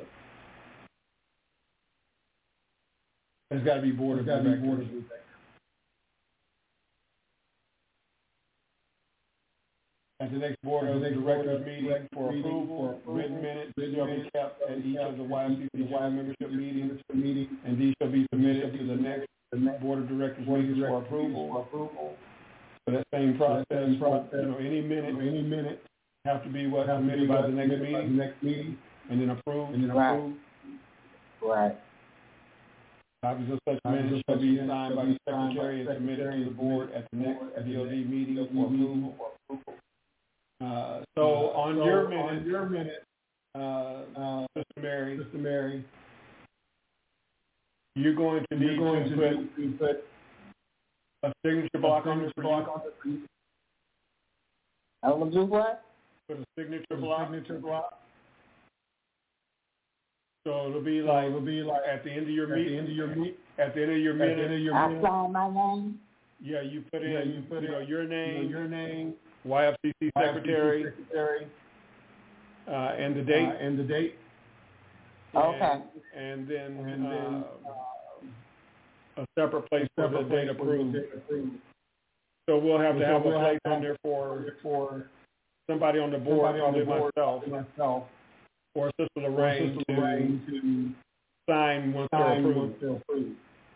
There's got to be board of directors. At the next board of directors meeting for approval, written minutes shall be kept at each of the Y F C C general membership meetings, and these shall be submitted to the next board of directors meetings for approval. For that same process, you know, any minute, any minute have to be what submitted by the next meeting, next meeting, and then approved, and then approved. Right. Copies of such minutes shall be signed by the secretary and submitted to the board at the next B O D meeting for approval. Uh, so on your minute, your minute, uh, uh, Sister Mary, Sister Mary, you're going to need going to, put, to put a signature block on this block. I will do what? Put a signature block. Signature block. So it'll be like it'll be like at the end of your meet, at the end of your meet, at the end of your minute, at the end of your I sign my name. Yeah, you put in, yeah, you put you know, your name, you know, your name, Y F C C secretary, Y F C C secretary, uh, and the date, uh, and the date. Okay. And, and then, and then uh, a separate place a for the date approved. So we'll have to have a place on there for for somebody on the board, somebody on the board, myself, myself. Or Sister Lorraine, Sister Lorraine to, to sign once they're sign approved. Once they're approved.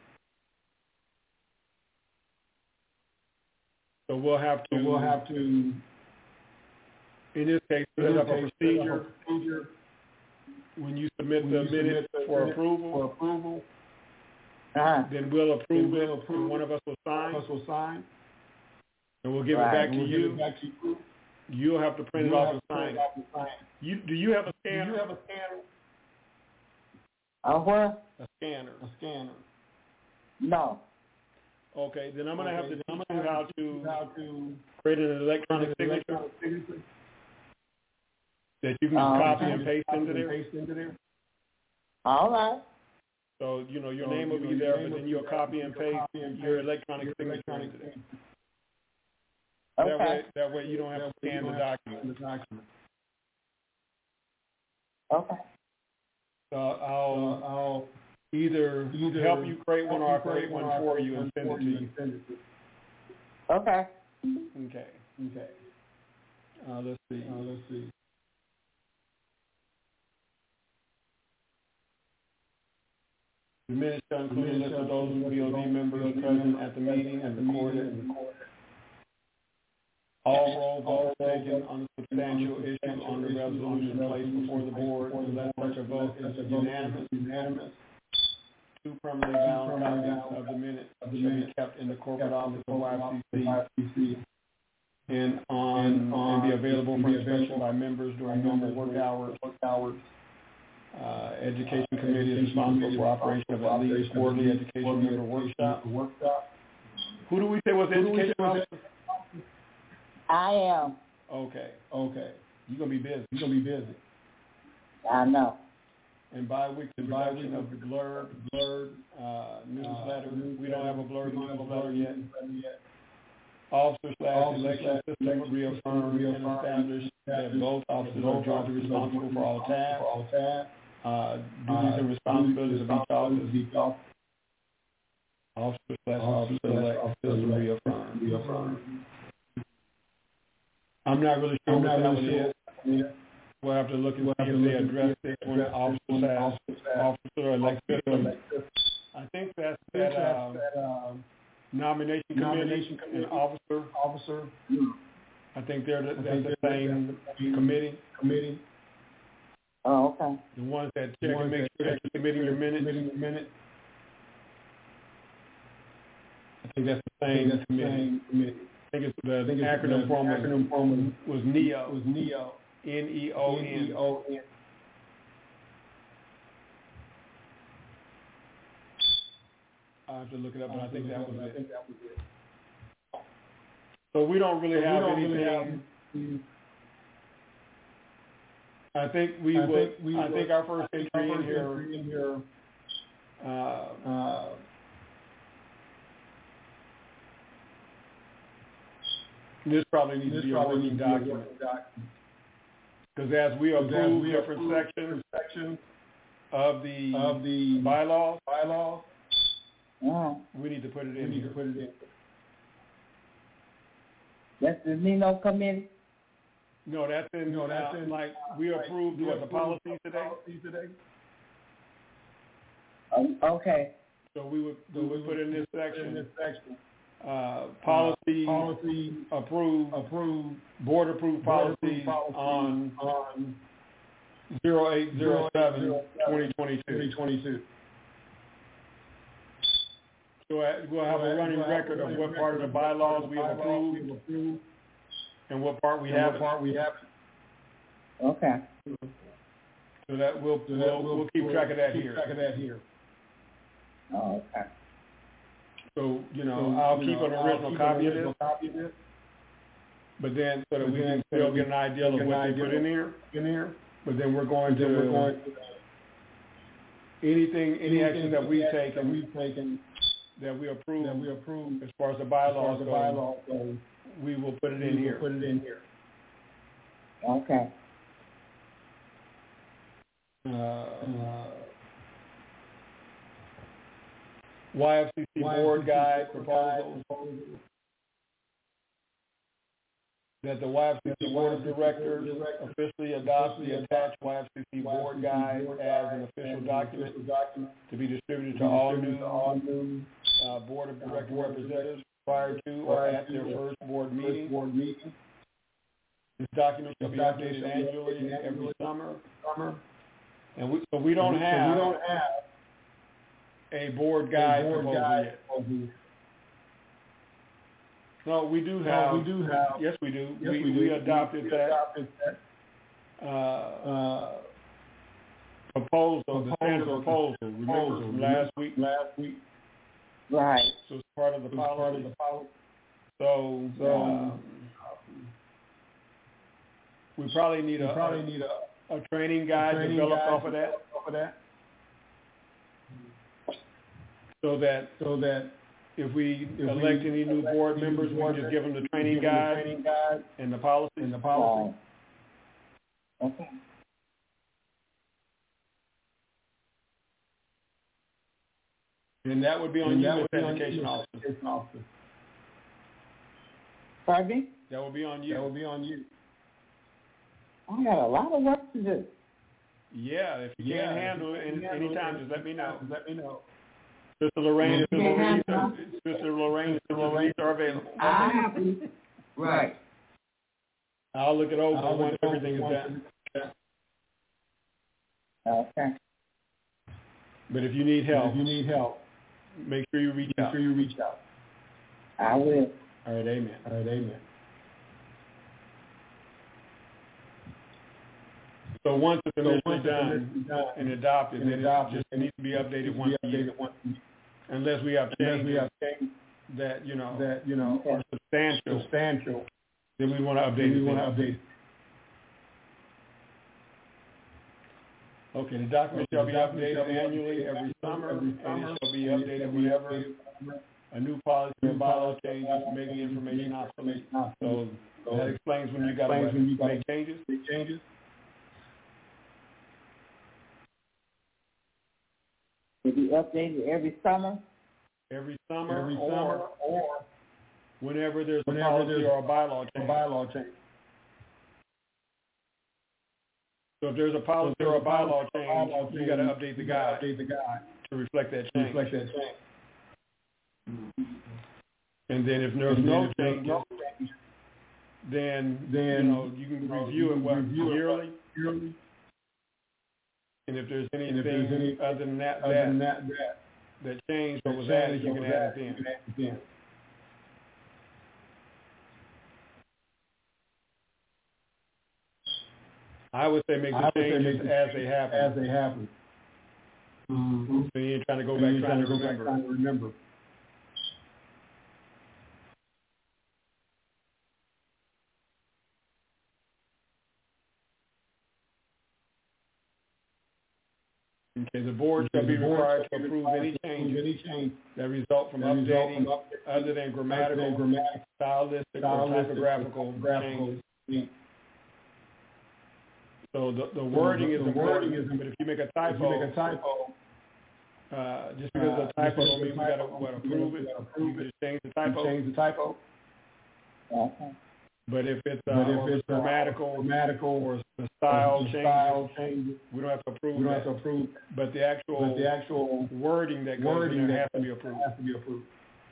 So we'll have to. So we'll have to. In this case, set up a procedure. procedure. When you submit when the you minute submit for the approval, for approval, uh-huh. then we'll approve then it. We'll approve one of us will sign. One of us will sign. And we'll give right. it back to we'll you. Give it back to you. You'll have to print You'll it off and sign it. You do you have a scanner? Do you have a scanner? A what? A scanner. A scanner. No. Okay, then I'm gonna okay, have to teach gonna you have how to, to how to create an electronic signature electronic signature that you can Um, copy and paste copy into and there. Paste into there. All right. So you know your So, name will you know, be your there, name but will then be you'll there, copy and you'll paste copy and your paste electronic your signature electronic into there. Okay. That way, that way you don't have to That way you scan the don't have to document. scan the document. Okay. So I'll, So I'll either, either help you create one help or you I'll create one or for I'll you and create send it one to for you. and send it to you. Okay. Okay. Okay. Uh, let's see. Uh, let's see. The minutes shall include a list of those B O D members present at the meeting and recorded. All roll votes taken on the substantial issue on the resolution placed before the board, unless such a vote is unanimous. Unanimous. Two permanently bound copies of the minutes shall be kept in the corporate office of Y F C C and on, and be available for inspection by members during normal work hours. Uh, Education Committee is responsible for operation of at least quarterly education member workshop. Who do we say was the education officer? I am. Okay, okay. You're gonna be busy. You're gonna be busy. I know. And bi-weekly production of the blurb, blurb, uh, newsletter. Uh, we don't have a blurb newsletter yet. Officer slash election system reaffirmed and established that both officers are jointly responsible for all tasks. Uh, duties and responsibilities of each office. Officer slash officer elect system reaffirmed. I'm not really sure what that one is. We'll have to look and see if they address this one, officer slash officer elect system. I think that's that, uh, nomination committee and officer. Officer. I think they're the, that's the same committee. Committee. Oh, okay. The ones that check and make sure that you're submitting your minutes. Submitting your minutes. I think that's the same that's committee. committee. I think it's the I think it's acronym form was, acronym form was NEO. Was NEO. N E O N. N E O N. I have to look it up, but I think that was it. I think that was it. So we don't really so have don't anything. Really have, I think we I would. Think we I would, think our first entry our first in here. Entry in here uh, uh, this probably needs this to be a working document. Because as we approve different sections, sections of the of the bylaws, bylaws, wow. we need to put it in. We need here. to put it in. That's the Nino committee. No, that's in. No, that's uh, in. Like we approved like, what the policies today. today. Um, okay. So we would. So we put in this section. In this section. Uh, policy, uh, policy approved, approved, board approved policy, policy on on zero eight zero seven twenty twenty-two. So uh, we'll have a running record of what part of the bylaws we have approved and what part we haven't. Part we haven't. Okay. So that we'll so that we'll, we'll keep track of that here. Track of that here. Oh, okay. So, you know, so, I'll you keep know, an original, keep copy, an original of copy of this, but then so that but we can still get an idea of what they put in here, in here. But then we're going to, we're going to anything, any anything, action that we've taken, we've taken, that we approve, that we approve as far as the bylaws go, bylaws go, we will put it in here. Put it in here. Okay. Uh, uh, Y F C C board guide proposals. That the Y F C C board of directors officially adopts the attached Y F C C board guide as an official document to be distributed to all new uh, board of director representatives prior to or at their first board meeting. This document shall be updated annually every summer. And we, so we don't have. We don't have a board guide proposal yet. No, we do have. No, we do have. Yes, we do. Yes, we, we, do. we adopted we, we that. Adopted that. Uh, uh, proposal, proposal, the standard proposal. Remember from last week. Last week. Right. So it's part of the policy. Part of the policy. So, so um, we probably need we a probably need a, a training guide a training developed guide off of that. Off of that. So that so that if we if elect we any new board members, we can just give them the training guide, the training guide and the policy. And the policy. Oh. Okay. And that would be on and you, Mister Education Officer. Pardon me? That would be on you. That would be on you. I got a lot of work to do. Yeah, if you yeah, can't handle it any, anytime, just let me know. Just let me know. Sister Lorraine, Sister Louise, Sister Lorraine, Sister Louise are available. Ah, right. I'll look it over I'll once everything is done. Okay. But if you need help, if you need help, make sure you reach make out. Make sure you reach out. I will. All right, amen. All right, amen. So once it's initially so done, done and adopted, and then adopted, it just needs to be updated once a year. Unless we have changes we have that you know that you know are substantial, substantial, then we want to update. We want to update. Okay, the document okay, shall be updated shall be annually every summer, every summer, and it shall be updated whenever a new policy or bylaw changes make the information obsolete. So that explains when you got to make changes. Make changes. To be updated every summer? Every summer, every or, summer or whenever there's whenever a policy there's or a bylaw change. A bylaw change. So if there's a policy so or a bylaw change, bylaw you got to update the guide, update the guide to reflect that change. Reflect that change. Mm-hmm. And then if there's no change, then then you know you can review it what, review yearly. Yearly. And if there's anything if there's any, other than that, other that, than that, that, that changed or that was changed added, you or can was add added, it you then. can add it then. I would say make the I would say changes make the as they happen. As they happen. Mm-hmm. So you ain't trying to go So back you trying to go back remember. trying to remember. Okay, the board shall be required to approve any changes any change that result from that result updating from updating other than grammatical, other than grammatical, stylistic, or stylistic, typographical graphical changes. changes. So the, the wording the, is the important, wording is, but if you make a if typo, you make a typo, uh, just because uh, the typo just don't mean we because gotta the what, typo, approve we it, gotta you approve can it. just change the You typo. change the typo. Okay. But if it's, uh, But if or it's uh, grammatical, grammatical or the style the changes, style changes, we don't have to approve we don't that. have to approve. But the actual, But the actual wording that goes wording in there that has to be approved. has to be approved.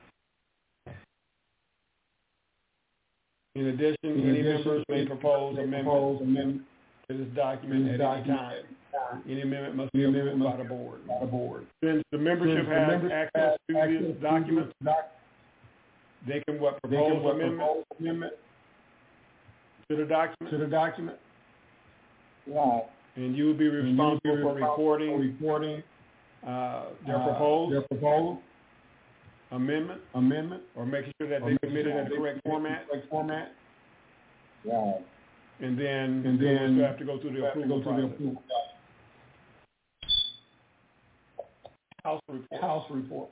In addition, In any addition, members may any propose may amendments propose amendments to this document to at this any document time. at any time. Any amendment must The be amendment approved by must the board. by the board. Since the membership Since the has membership access has to access this to document, this doc- they can what, they propose can what, amendment propose amendment to the document, to the document, Right. and you will be and you will responsible be for responsible reporting for reporting uh, their uh, proposed their proposed amendment, amendment, or making sure that or they making submit it sure in that the they correct submit it in format, the correct format, Right. and then and we then still have to go through the we have to approval go through the process. approval process. House report. House report.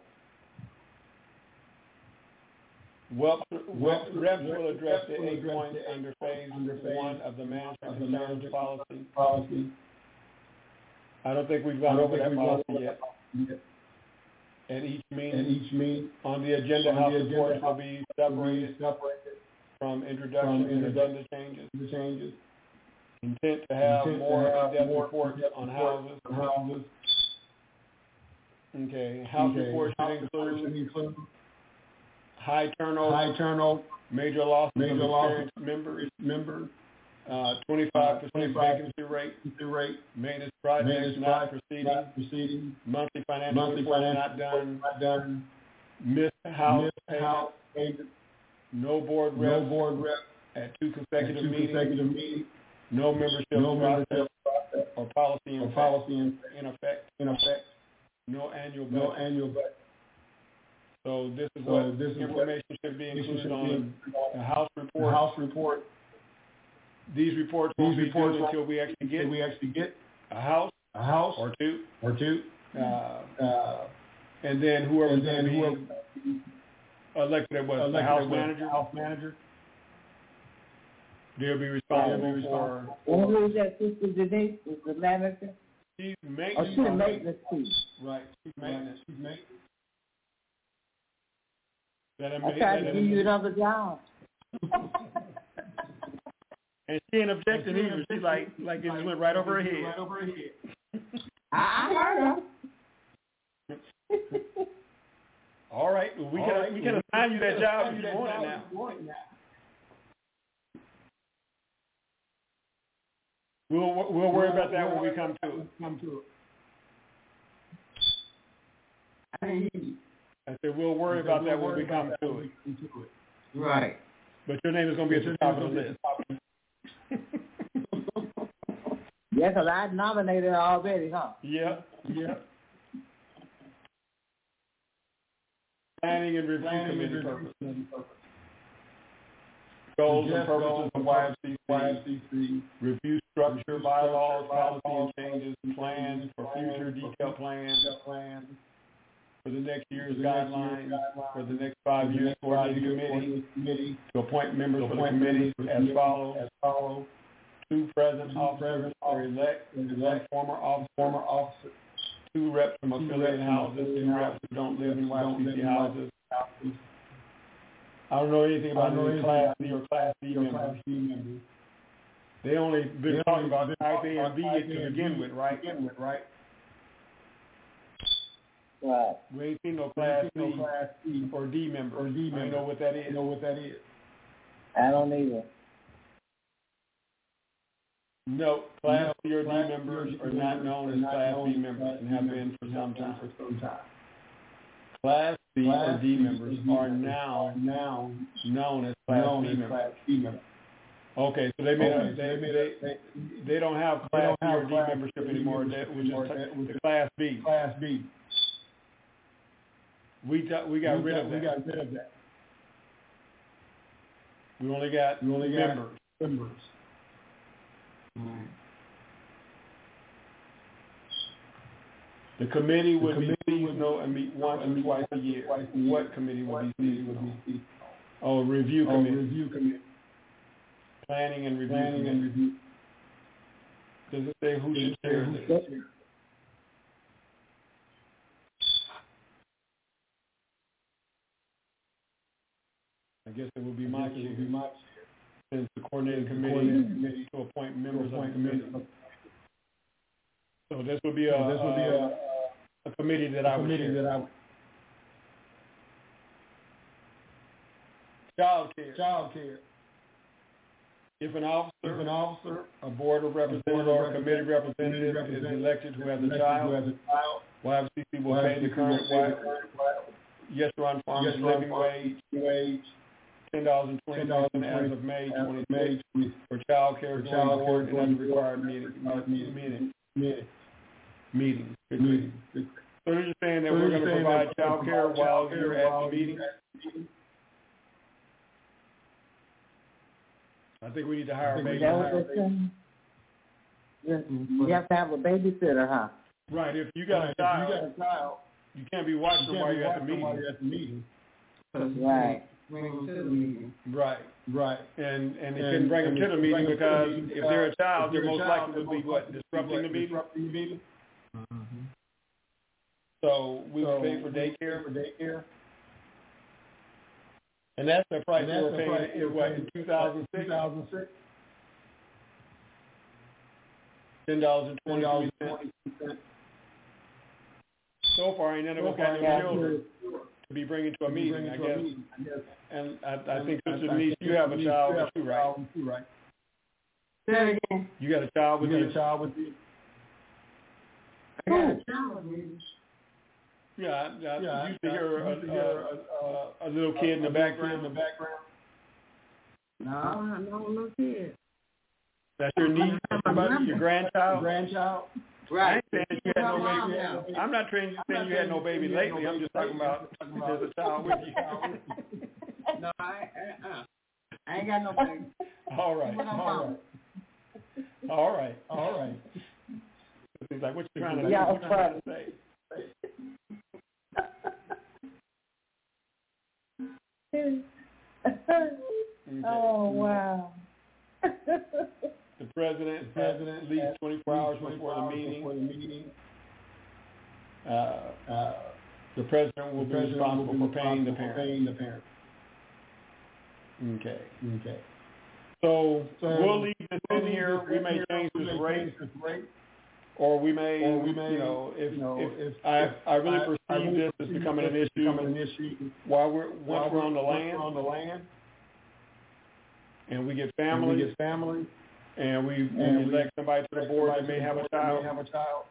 Well, Well, reps will address the will eight address points the eight under points phase under phase one of the management of the concerns management policy. policy. I don't think we've I gone don't over think that we've policy gone over yet. that yet. At each At meeting, each meeting, on the agenda, on House the agenda, reports will House be will be separated separated from introduction from and introduction. agenda changes. the changes. Intent to have Intent to more have in-depth more reports in-depth on reports houses. on houses. Okay, House Okay, reports should House reports should include include high turnover, high turnover, major losses major of losses experienced members, members, uh, twenty-five percent twenty-five vacancy rate, vacancy rate, maintenance projects maintenance not projects proceeding, not proceeding, monthly financial monthly reports financial not done, not done, missed house missed payments, house payments, no board no reps board rep at two at consecutive two meetings, consecutive meetings, no membership no process membership process or policy in or effect, policy in, in effect, in effect, no annual budget. no annual budget. So this is So what this is information what should be information included should on be the House the report. House report. These reports These won't be reports due won't- until we actually get Until we actually get a house a house or two, or two, uh, uh, and then whoever's and going then to whoever be elected at what, the elected House as manager, House manager, they'll be they'll responsible be for, responsible And for. who's that, Sister Denise, is the manager? she's Oh, maintenance. she's the maintenance chief. Right, she's maintenance. She's maintenance. That I admit- tried that to give you admit- another job. And she ain't objecting either. She's like, like it just went right over her head. Right over her head. I heard her. All right, well, we All can right, we well, can assign you that can job assign if you you that want it job now. if you want it now. We'll we'll worry about that when we come to it. Come to it. I didn't hear you. I said we'll worry about that when we come about that to when it. we come to it. Right. But your name is going to be at the top of the list. Yeah, 'cause I nominated her already, huh? Yep, yep. Planning and review Planning committee and purpose. review purpose. Goals and Suggest purposes goals of and Y F C Y C. F C C. Review structure, Review bylaws, structure, policy and bylaws, changes, plans for future detailed plans detailed plans for the next year's for the next year's guidelines, guidelines, for the next five for the years next five coordinating years committee, coordinating committee, to appoint members to for the appoint committee members for the as committee follows. as follows. Two present Two officers present or officers elect, or elect, one former officer, former officers, two reps from two affiliated reps from houses, affiliated two reps houses, who don't live in who don't Y F C live C in houses. houses. I don't know anything about I don't know any anything Class about C or Class D your members. Class D members. They only been They talking only about been type talking A and about B type to A and begin B with, right? To begin with, right? Right. We ain't seen no We Class ain't C seen no Class C or D members. or D I don't members. know what that I is. don't know what that is. I don't either. No, Class C or D members are not known as Class B members and have been for some time. Class C or D members are now known as Class B members. Okay, so they may not, they, they, they, they don't have Class C or D membership anymore. That was just the Class B. Class B. We got we got rid of that. We got rid of that. We only got we only members. Got members. Mm. The committee would the be seasonal and meet once or twice a year. Twice a year. What committee would be seasonal? Oh, review committee. Oh, review committee. Planning and review. Planning and review. Does it say who should chair this? I guess it would be my chair. Be my chair. Since the coordinating committee, committee to appoint members of the committee. So this would be a, so this would be a, a committee that I would chair. That I would. Child care. Child care. If an officer, if an officer, a board of representatives or a committee representative is elected who has a child, Y F C C will pay the current Yeshurun Farmers living wage, ten dollars and twenty cents as of May twenty-sixth for child care during board and other required meetings. Meetings. Meetings. Meetings. So they're just saying that we're going to provide child care while you're at the meeting. I think we need to hire a babysitter. You have to have a babysitter, huh? Right. If you got a child, you, got a child, you can't be watching them while you're at the meeting. Right. Right. Right. And and they couldn't bring them to the meeting because if they're a child, they're most likely to be what disrupting the meeting. Mm-hmm. So we would pay for daycare. For daycare. And that's the price we were paying in what, in two thousand six? ten dollars and twenty-three cents. So far, ain't none of us got no children to be bringing to a meeting, I guess. And I, I think, Sister Denise, you have a child with you, right? Say it again. You got a child with you? You got a child with you? I got a child with me. Yeah, I, I yeah, used to hear a, a, a, a little kid in the background. In the background. No, I'm not a little kid. That's your niece, somebody, your grandchild. Grandchild. Right. I ain't saying you had no baby. I'm not saying you had no baby lately. I'm just talking about there's a child with you. No, I, uh, I ain't got no baby. All right. All right. All right. All right. It's like what you trying to, yeah, what you trying to say? Okay. Oh wow! The president, the president, at least twenty-four hours before the meeting. Before the meeting. Uh, uh, the president will be responsible for paying the parent. Okay. Okay. So, so we'll leave this in here. We may change this rate. Or we may, or we may, you know, if, you know, if, if I, I really I, perceive I really this as becoming an issue, becoming an issue while we're once while we're on the land, on the land, and we get families, and we get families, and we, and we elect somebody to the board that may have a child, have a child.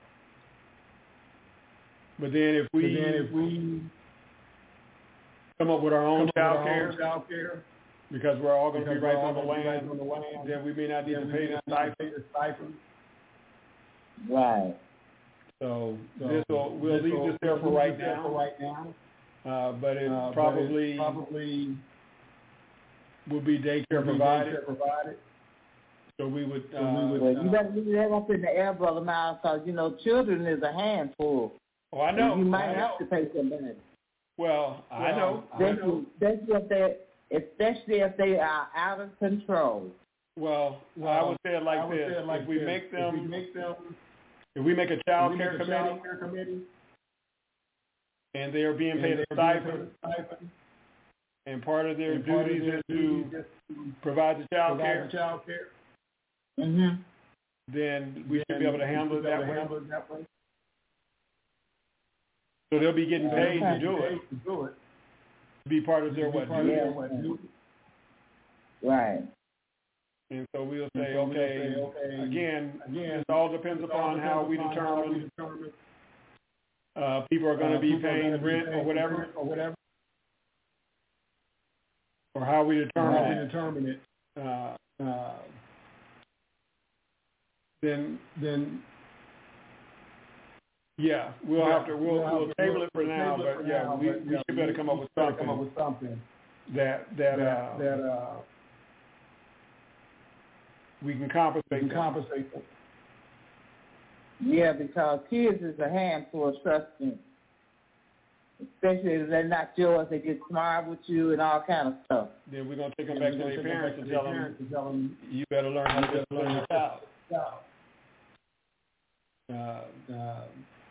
But then if we, then if we come up with our own child care, child care, because we're all going to be right on the land, on the land, then we may not need to pay the stipend. Right. So, so this will we'll leave this there for right now. For right now. Uh, but it uh, probably but probably will be daycare provided. Daycare provided. So we would. Uh, so we would well, uh, you better leave that up in the air, Brother Miles, because you know children is a handful. Oh, I know. You might I have know. to pay some money. Well, well I know. Especially, especially if they, especially if they are out of control. Well, well I would say it like this: it like if we this. make them, if we make them. If we make a child care committee, child care committee and they are being and paid a stipend, stipend, and part of their duties is to provide the child provide care, the child care. Mm-hmm. Then we then should be able to handle it that way. that way. So they'll be getting paid to do it. To do it. To be part of their what? Yeah. Right. And so we'll And say, so we'll okay, say, okay, again, again, it all depends it all upon depends how we upon determine, how we determine uh, people are going to uh, be people are paying gonna be rent paying or whatever, rent or whatever, or how we determine how we it. determine it. Uh, Uh, then, then yeah, we'll yeah, have to, we'll, we'll, we'll have to- table we'll- it for we'll now, table it but for yeah, now, we, but, we yeah, should better we- come up we with better something, come up with something that, that, that, uh, that uh, we can we compensate can them. compensate them. Yeah, because kids is a handful of trusting. Especially if they're not yours, they get smart with you and all kind of stuff. Then we're going to take them And back we're to gonna their take parents them and back tell to their them, parents and tell them, you better learn how to you better discipline learn your how child. to- Uh, uh,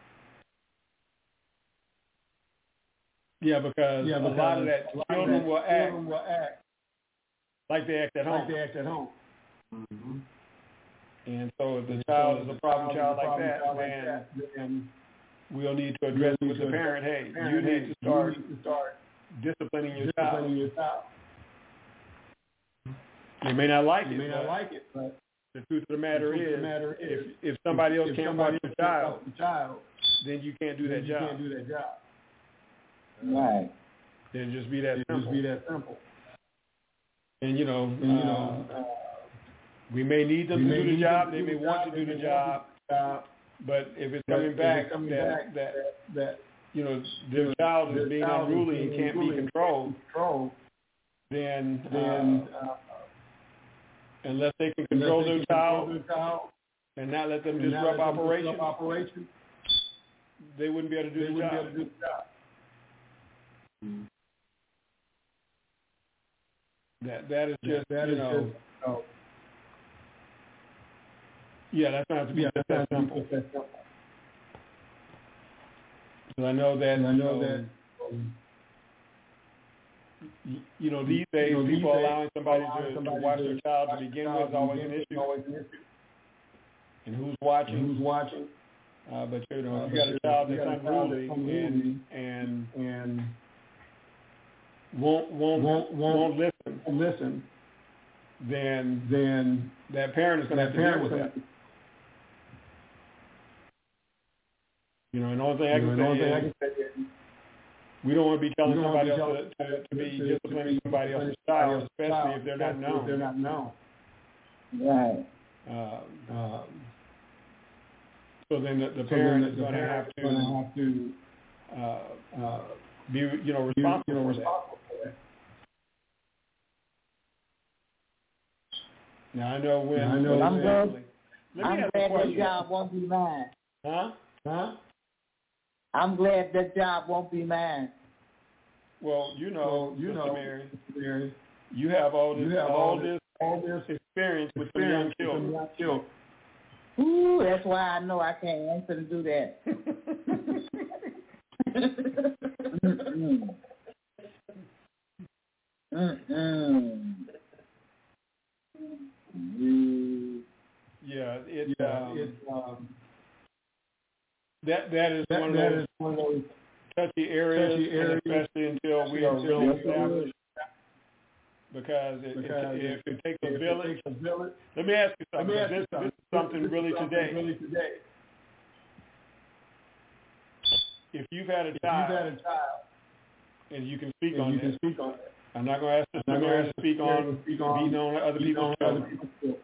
yeah, because yeah, a because lot of that, a lot of children that will act children will act like they act at home. like they act at home. Mm-hmm. And so if the And child so is if a the problem child child is a like problem that, child like then that, then we'll need to address it we'll with need the to parent. address Hey, the parent, you need hey, to start you need to start disciplining your disciplining child. your child. You may not like You it, may not but like it, but the truth of the matter the truth is, of the matter is, if if somebody else if can't somebody watch your else can't child, watch the child, then you can't do then that you job. can't do that job. Right. Then just be that It simple. just be that simple. And you know, And you know, uh, uh, we may need them we to may do the need job. them They to may do the want job, to do they the may want job, to do the job, but if it's but coming if back it's coming that back that that that you know their child their is being child is unruly being and can't be unruly and controlled, can't be controlled, then then uh, uh, unless they can unless control they their can child control their child and not let them and not disrupt let them disrupt operations, operations, they wouldn't be able to do they the wouldn't job. be able to do the job. That that is just That you is know, just, oh, yeah, that's not to be yeah, just that's that not simple. just that simple. Because I know that And I you know know, that um, y- you know these days you know, these people days, allowing somebody allowing to, somebody to watch to their child watch to their begin child with is to always begin an with is issue, always an issue. and who's And watching. who's watching? Uh, but you know, Uh, if but you got a you child you that's got a child unruly that's unruly and and and won't won't won't won't, won't listen, listen, then then that parent is going to have that to deal parent with is that. gonna- You know, and the only thing I you know, can the only say thing I is can say is we don't want to be telling we don't want somebody to be else to, to, to be to- disciplining to be somebody else's disciplining child, somebody else's especially child, if they're not especially if they're known. not known. Right. Um, Um, so then the, the so parent then is the going to have parent is going to to have to uh, uh, be, you know, be, responsible you know, for that. responsible for that. Now I know when. Now, I know when I'm when- glad, Let me I'm ask a glad that question. job won't be mine. Huh? Huh? I'm glad that job won't be mine. Well, you know, So, you Sister know, Mary, Mary, you have all this, you have all, all this, all this experience with some young experience with children. some young children. Ooh, that's why I know I can't. I ain't finna do that. Mm-mm. Mm-mm. Mm. Yeah, it, Yeah, um, it's um, that that is that, one of that those is one of those touchy areas, touchy and areas, especially until we are until really we are established. Because it, because it, if it takes if a it village, takes a village, let me ask you let something. me ask this, you something. this is something This is really something today. really today. If you've had a If child, you've had a child, and you can speak and on you this, can speak on it. I'm not going to ask Sister I'm not Mary gonna to speak ask Sister Mary on to speak on beating on other beating people's on other children. people's children.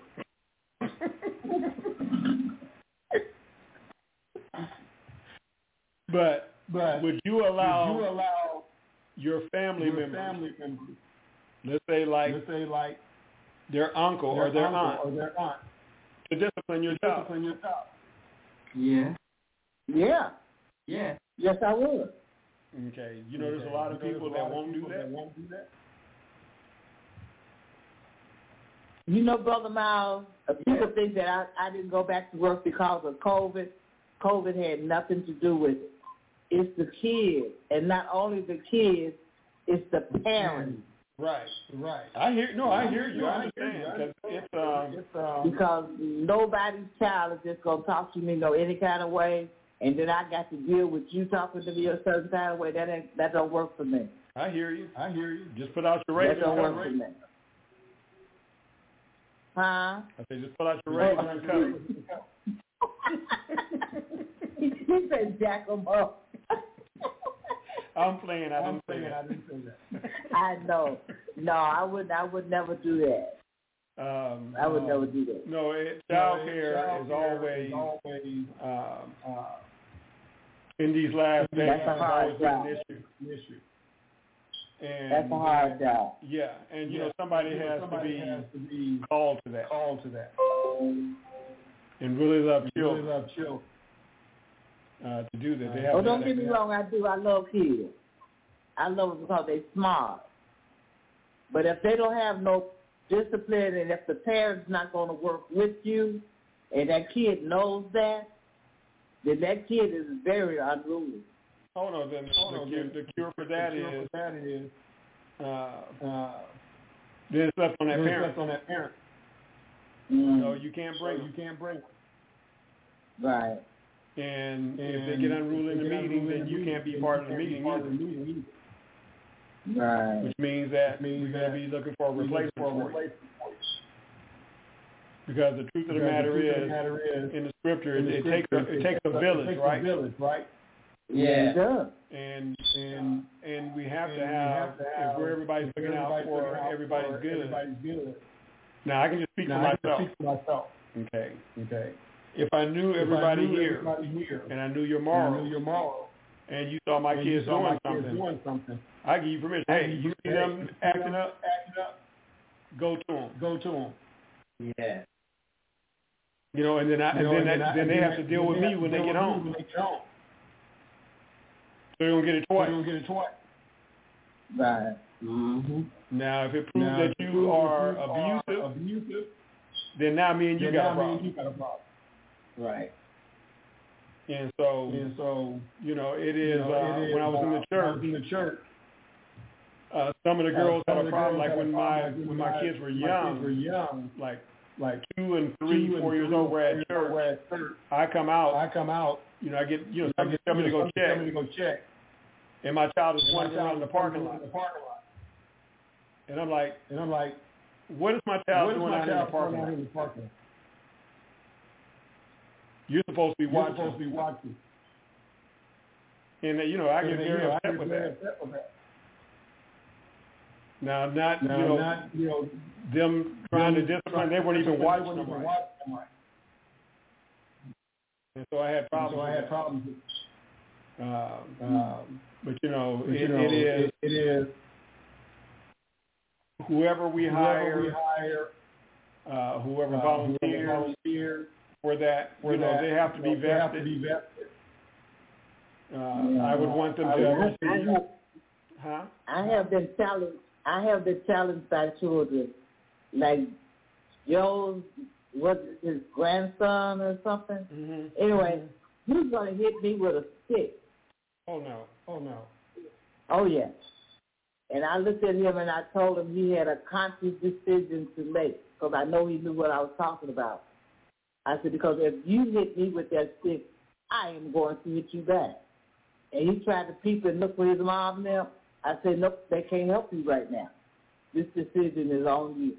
But But would you allow, would you allow your family your members, family members, let's say like let's say like their uncle their or their uncle aunt, or their aunt, to discipline your to child? discipline your child? Yeah. Yeah. Yeah. Yes, I would. Okay, you know there's Okay. a lot of You know, people there's a that lot of won't do people that. won't do that. You know, Brother Miles, uh, people think that I, I didn't go back to work because of COVID. COVID had nothing to do with it. It's the kids, and not only the kids, it's the parents. Right. Right. I hear. No, I hear you. No, I I hear understand you. because it's um. It's um. Because nobody's child is just going to talk to me no any kind of way, and then I got to deal with you talking to me a certain kind of way. That ain't, that don't work for me. I hear you. I hear you. Just put out your That radio. don't and work cut for me. Huh? I said, just pull out your razor and cut them. He said, jack them up. I'm playing. I I'm didn't say saying that. I didn't say that. I know. No, I would. I would never do that. Um, I would um, never do that. No, it, child No, care child is care always, is always um, uh, in these last days, That's a it's hard always been job. an issue. an issue. And, That's a hard job. Yeah, and you Yeah. know somebody, You know, has, somebody to be has to be called to that called to that. and really love You really children love children. uh, to do that. They have Oh, to don't have get me that. wrong. I do. I love kids. I love them because they're smart. But if they don't have no discipline, and if the parent's not going to work with you, and that kid knows that, then that kid is very unruly. Oh no, then Oh, the, no, cure, then the cure for that the cure is for that is uh, uh, then it's left on that it's parent. left on that parent. Mm. So you can't bring You them. can't bring them. Right. And, And if they get unruly in the if they get meeting, unruly then in you the can't be meeting, part then of the you can't meeting be part either. of the meeting either. Right. Which means that Means we're going to that be looking for a we look replacement for a for you. replacement for you. Because the truth of the Because matter truth is, of the matter is, in the scripture, in the it, takes a, scripture, it takes a village, it takes right? a village, right? Yeah. It does. And and and we have And to we have, have to have if we're everybody's if looking out everybody's for looking out everybody's for good. Everybody's good. Now I can just speak Now, for I can myself. speak for myself. Okay. Okay. If I knew If I everybody knew here, everybody here, and I knew your and I morals, knew your morals, and you saw my and kids you saw doing my something, kids doing something, I give you permission. I Hey, give you you- see hey, them you see acting them up? acting up, Go to them. go to them. Yeah. You know, and then I, You know, and then, and that, I- then they and have to then deal with they me have to when they deal get with me home. When they get home. So they don't get it So twice. they don't get it twice. Right. Mm-hmm. Now, if it proves Now, that if you proves are that you are abusive, abusive, then now me and you then got a now me and problem. you got a problem. Right. And so, And so, you know, it you is, know, uh, it is, when I was in uh, the church, when I was in the church, uh, some of the girls uh, had some a of the problem, girls like had a when problem, my, like when when my my- kids were my young, kids were young, like like two and three, two and four years three, old, we're four at years church. old, we're at church. I come out, I come out, you know, I get, you know, I somebody get tell me to go somebody tell me check, to go check, and my child is and my wandering child around the is parking wandering lot. in the parking lot. And I'm like, And I'm like, what is my child what is doing my out in the child parking doing out lot? in the parking lot? You're supposed to be You're watching. supposed to be watching. And, uh, you know, I And, get you very know, I upset get with very that. upset with that. Now, not, Now, you know, not, you know, them trying to them discipline, trying they to weren't even discipline, watching they them weren't even right. watching them right. And so I had And problems so I with had that. problems with Um, um, but, you know, but, it, you know, it is it, it is whoever we whoever hire, we hire, uh, whoever uh, volunteers whoever volunteers for that, for you know, that, they have to you be know, they have to vested. be vested. Uh, I would want them I, to I, receive, have, huh? I have been challenged. I have been challenged by children, like Joe's, what his grandson or something. Mm-hmm. Anyway, he's gonna hit me with a stick. Oh no, oh no. Oh yeah. And I looked at him and I told him he had a conscious decision to make, because I know he knew what I was talking about. I said, because if you hit me with that stick, I am going to hit you back. And he tried to peep and look for his mom now. I said, nope, they can't help you right now. This decision is on you.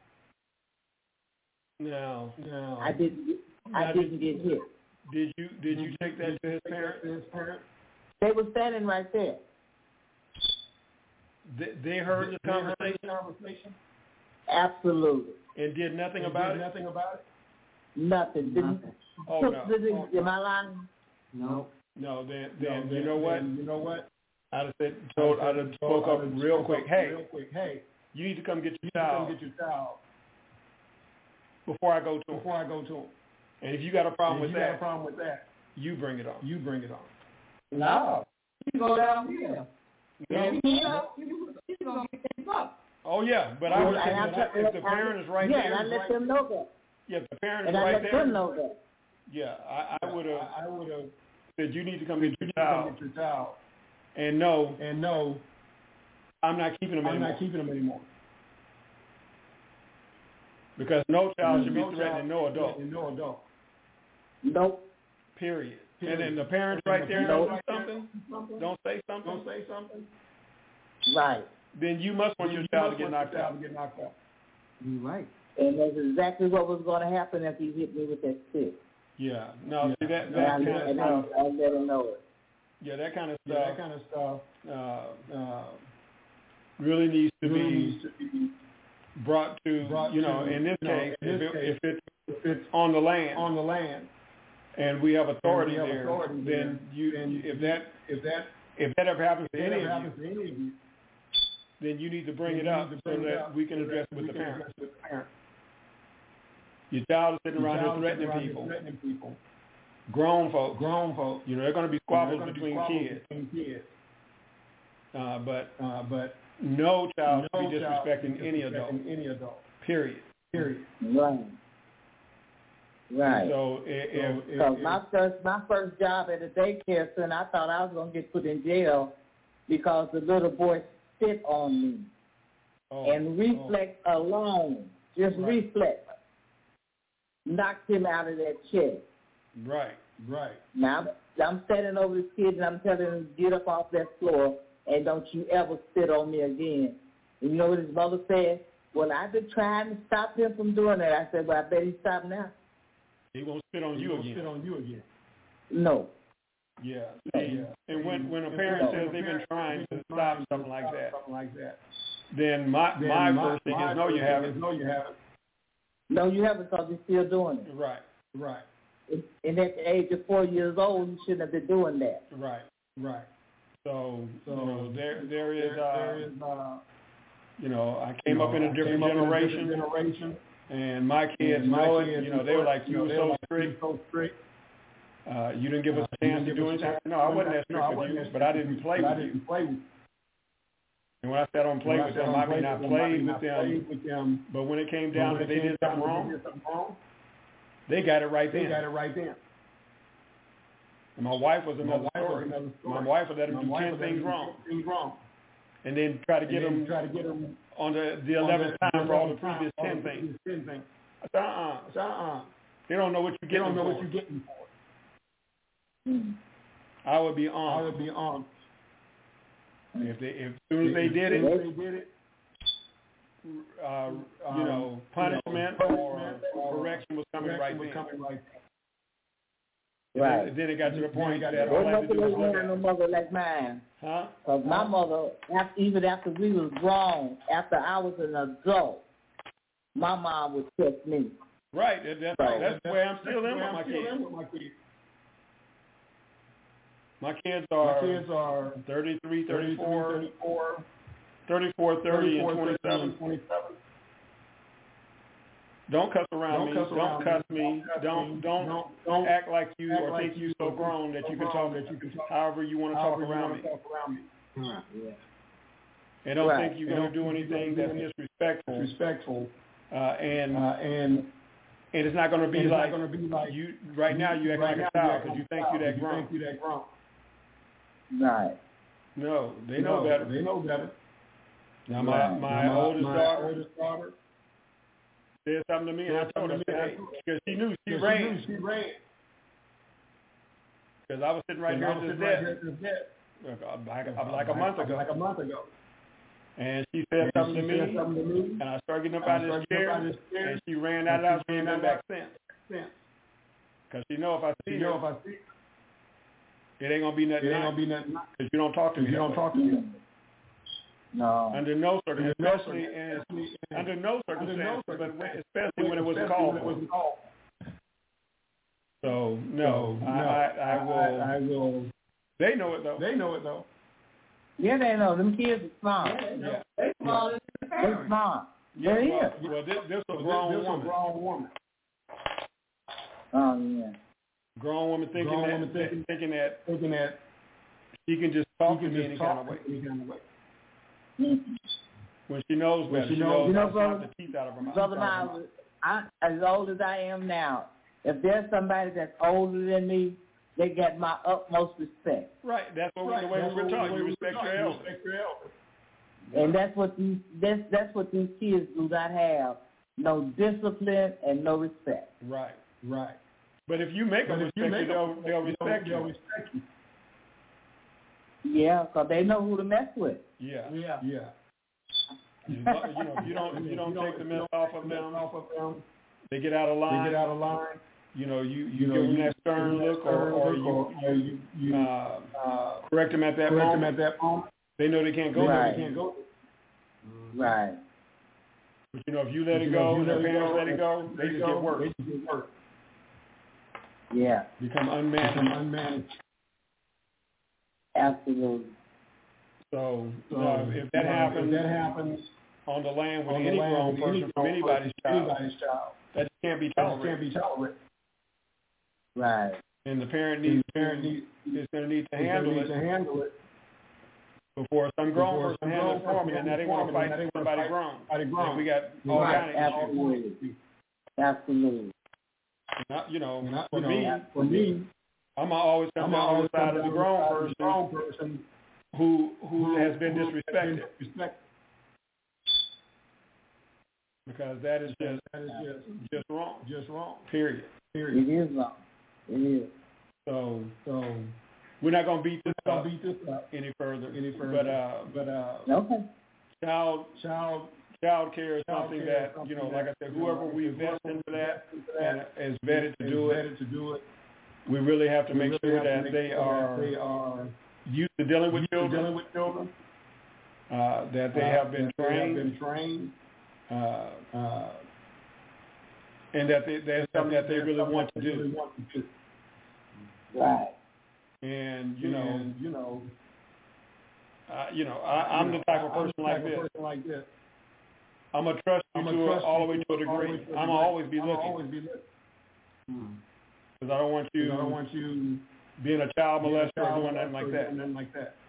No, no. I didn't get, I Now, didn't get hit. Did you did you take that to his parents? His parents. They were standing right there. They, they heard the They heard conversation the conversation Absolutely. and did nothing and about did it. Nothing about it. Nothing. Didn't, Nothing. Oh no, didn't, am I lying? No. no. Then No, then then- you know what? then You know what? I'd have said, told, I'd have spoke up I'd have real spoke quick. up Hey, real quick. Hey, you need to come get you your need to child come get your child before I go to him. before I go to him. And if you got a problem And with if you got a that, problem with that, you bring it on. you bring it on. No. You go down here. No? And he up, you you gonna get things up. Oh yeah, but I Well, would say and I that let- if the I parent let- is right yeah, there, and I let right, them know that. yeah, if the parent is And I right let there, them know that. yeah, I, I would have I, I would have said you need to come get you your need to come child, get your child and no, and no, I'm not keeping him I'm anymore not keeping him anymore. because no child should be No threatening no child adult. threatening no adult. Nope. Period. Period. And then the parents And right the there parents don't right do there something, something, don't say something, don't say something. Right. then you must want Then your you child must to get want knocked your out. child to get knocked out. You right. And that's exactly what was going to happen if he hit me with that stick. Yeah. No, yeah. see that And that I, kind of and stuff. I, I let him know it. Yeah, that kind of stuff. Yeah, that kind of stuff. Uh, uh, really needs to really be needs to be brought to brought you know to, in this you know, case in this if, it, case, if it's if it's on the land on the land and we have authority we have there, authority then there, you then if that if that if that ever happens to if any ever of happens you, to any of you, then you need to bring then it you up need to so bring it that up we can so address that it with we the can parents. address it with the parents. Your child is sitting Your around here child is threatening sitting around here people. threatening people. Grown folk. Grown folk. You know, they're going to be You know, squabbles there are gonna be between squabbles kids. between kids. Uh, but Uh, but no child no should be child disrespecting should be any adult. disrespecting any adult. Period. Period. Right. Right. So if, So Because if- my first my first job at a daycare center, I thought I was going to get put in jail because the little boy spit on me. oh, And reflex alone, just Right. reflex, knocked him out of that chair. right. right. Now, I'm standing over this kid and I'm telling him to get up off that floor and don't you ever spit on me again. And you know what his mother said? Well, I've been trying to stop him from doing that. I said, well, I bet he stopped now. He won't spit on He you won't again. spit on you again. No. Yeah. No. See, Yeah. and when when a And parent when says a they've been parent trying says to they've been stop trying to something like stop that, something like that, then my then my, my first thing my is no, you first thing haven't. is no, you haven't. No, you haven't because you're still doing it. Right. Right. And at the age of four years old, you shouldn't have been doing that. Right. Right. So, So you know, there there is there, uh, there is uh, you know, I came you up in know, a I different came up in a generation, different generation, and my kids and my know kids it. You know, they were like, you you know, were they so were like, strict. so strict. Uh, you didn't give us Uh, a you chance didn't to give do us a anything. chance No, to I do wasn't that anything. strict No, I with wasn't you, that but I strict didn't with play you, but with I you. didn't play with you. And when I sat on and When played I with sat them, on I may played not with them, I played may with not them, played with them. but when it came But down when to it they came did down something to wrong, they did something wrong, they got it right they then. got it right then. And my wife was My another wife was story. another story. My wife would let him My do wife ten would let things him do wrong, ten things wrong, and then try to and get then him try to get him on the the on eleventh the time for all the eleventh time previous for all ten the things. previous ten things. I said, uh-uh. So, uh-uh. They don't know what you're They getting don't know for. what you're getting for. I would be I on. would be on. If they, if as soon as they did If it, they did it, uh, um, you know, punishment you know, or punishment or correction was coming correction right was then. coming right And Right. Then, then it got to the Then point it got that to all the I had to Wasn't do was no look no at it. mother like mine. Huh? Because my mother, after, even after we was grown, after I was an adult, my mom would check me. Right. That, that's, Right. that's the way I'm still That's in the way with my I'm still kids. in with my kids. My kids My are kids are thirty-three, thirty-three, thirty-four, thirty-four, thirty-four, thirty, and thirty-four, thirty, twenty-seven. and twenty-seven. Don't cuss around Don't me. cuss Don't around cuss me. me. Don't Don't cuss me. don't Don't- don't act like you act or like think you you so or grown think that you so can grown talk that you can talk however you want to talk however you around wanna me. talk around me. Yeah. And don't Right. think you're And going to don't do think you're anything gonna that's do disrespectful. Disrespectful. Uh, and Uh, and and it's not going to be and it's not like gonna be like you right now. You act right like a now child act because you like a think child you're that 'cause you grown. think you're that grown. Right. No, they know No, better. They know better. Now my Right. my, Now, oldest my daughter oldest daughter said something to me, and I said told her, something to me, I and I said, told her. because she knew she She ran, knew She ran. because I was sitting right And here I at was this sitting right here desk at this desk. like, a- like a month ago, Like a month ago. and she said And something she to said me, something to me, and I started getting up and I out of this started getting chair, up out of this chair, and she ran out and of the house. she She ain't ran been out back of- since. since. Because she know if I see You know, her, if I see it ain't gonna be it nothing. ain't gonna be nothing. Because you don't talk to me. You that don't way. talk to me. No. Under no circumstances, Under no especially in, circumstances. under no Under no circumstances, but when, circumstances. especially when it wasn't Especially called when it for. wasn't called. So no, So, I, no, I, I will. I, I will. They know it though. They know it though. Yeah, they know. Them kids are smart. Yeah. They smart. They're smart. Yeah, They're well, here. well, this, this a This- grown this a woman. grown woman. Oh, yeah. Grown woman thinking Grown that, woman thinking- that thinking that Thinking that she can just talk she to can me just any talk kind of way. any kind of way. When she knows When better, she she knows- knows You know, not to knock brother- the teeth out of her mouth. Brother Miles, I, as old as I am now, if there's somebody that's older than me, they got my utmost respect. Right, that's what Right, the way that's we were what taught. the way You we respect were taught. your You elders. respect your elders. And that's what these that's that's what these kids do not have. No discipline and no respect. Right. Right. But if you make But them if you respect make you, they'll, them- they'll respect they'll you. respect you. Yeah, 'cause they know who to mess with. Yeah. Yeah. Yeah. You know, if you don't, if you don't take the mess off of them, off of them, they get out of line. They get out of line. You know, you, you, you know, give them that stern look, or, or you, or you, you uh, uh, correct them at that correct moment. Them at that moment. They know they can't go right. there. They can't go. Right. But you know, if you let it go, their parents let it go, they just get worse. They just get worse. Yeah. Become unmanaged. Become unmanaged. Absolutely. So, so uh, if that happens, if that happens on the land with any grown person from anybody's child, anybody's child, that can't be tolerated. Can't be tolerated. Right. And the parent needs, the parent needs, is going to need to handle it. To handle it. Before some grown person handles it for me, and now they want to fight somebody grown. And we got all right. kinds of issues. Absolutely. Not, you know, Not, for you me, know, for me, I'm always come down on the side of the grown person, grown person who who, who has been disrespected. disrespected. Because that is just that is just just wrong. Just wrong. Period. Period. It is wrong. It is. So so we're not gonna beat this up beat this up any further. Any further. But uh but uh okay. Child child child care is something care that, something you know, like I said, whoever we invest into that and is vetted to do it, to do it, we really have to make sure that they are they are used to dealing with children, dealing with children, uh, that they have been trained, been trained, uh, uh, and that they, that's something that they really want to do. Right. And you know, and, you know, uh, you know, I, I'm the type of person like this. Like this. I'm gonna trust you to a, all the way to a degree. I'm gonna always be looking. Always be looking. Because I don't want you. I don't want you being a child molester or doing nothing like that. Nothing like that.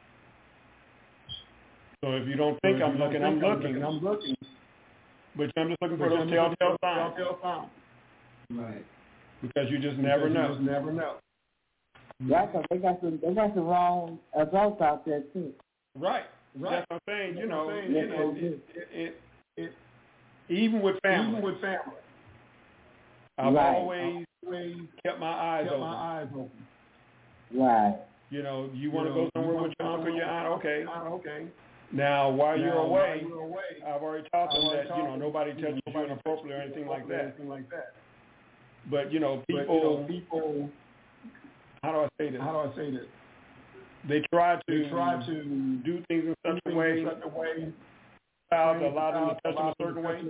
So if you don't think so I'm looking, I'm looking. I'm looking. But I'm just looking for those telltale signs. Right. Because you just never know. You just never know. Right, because they got some, they got the wrong adults out there too. Right. Right. That's what I'm saying. You know, it, it, it, it, it, even with family. Even with family. I've right. always, always kept my eyes kept open. my eyes open. Right. You know, you want to go somewhere with your uncle, your aunt, okay. Okay. Now, while now, you're away, while you're away, I've already taught them that, you know, nobody touches you inappropriately or anything like that. Anything like that. But, you know, people, but, you know, people, how do I say this? How do I say this? They try to, they try to do things in such a way, such a way, allow them to touch them a certain way.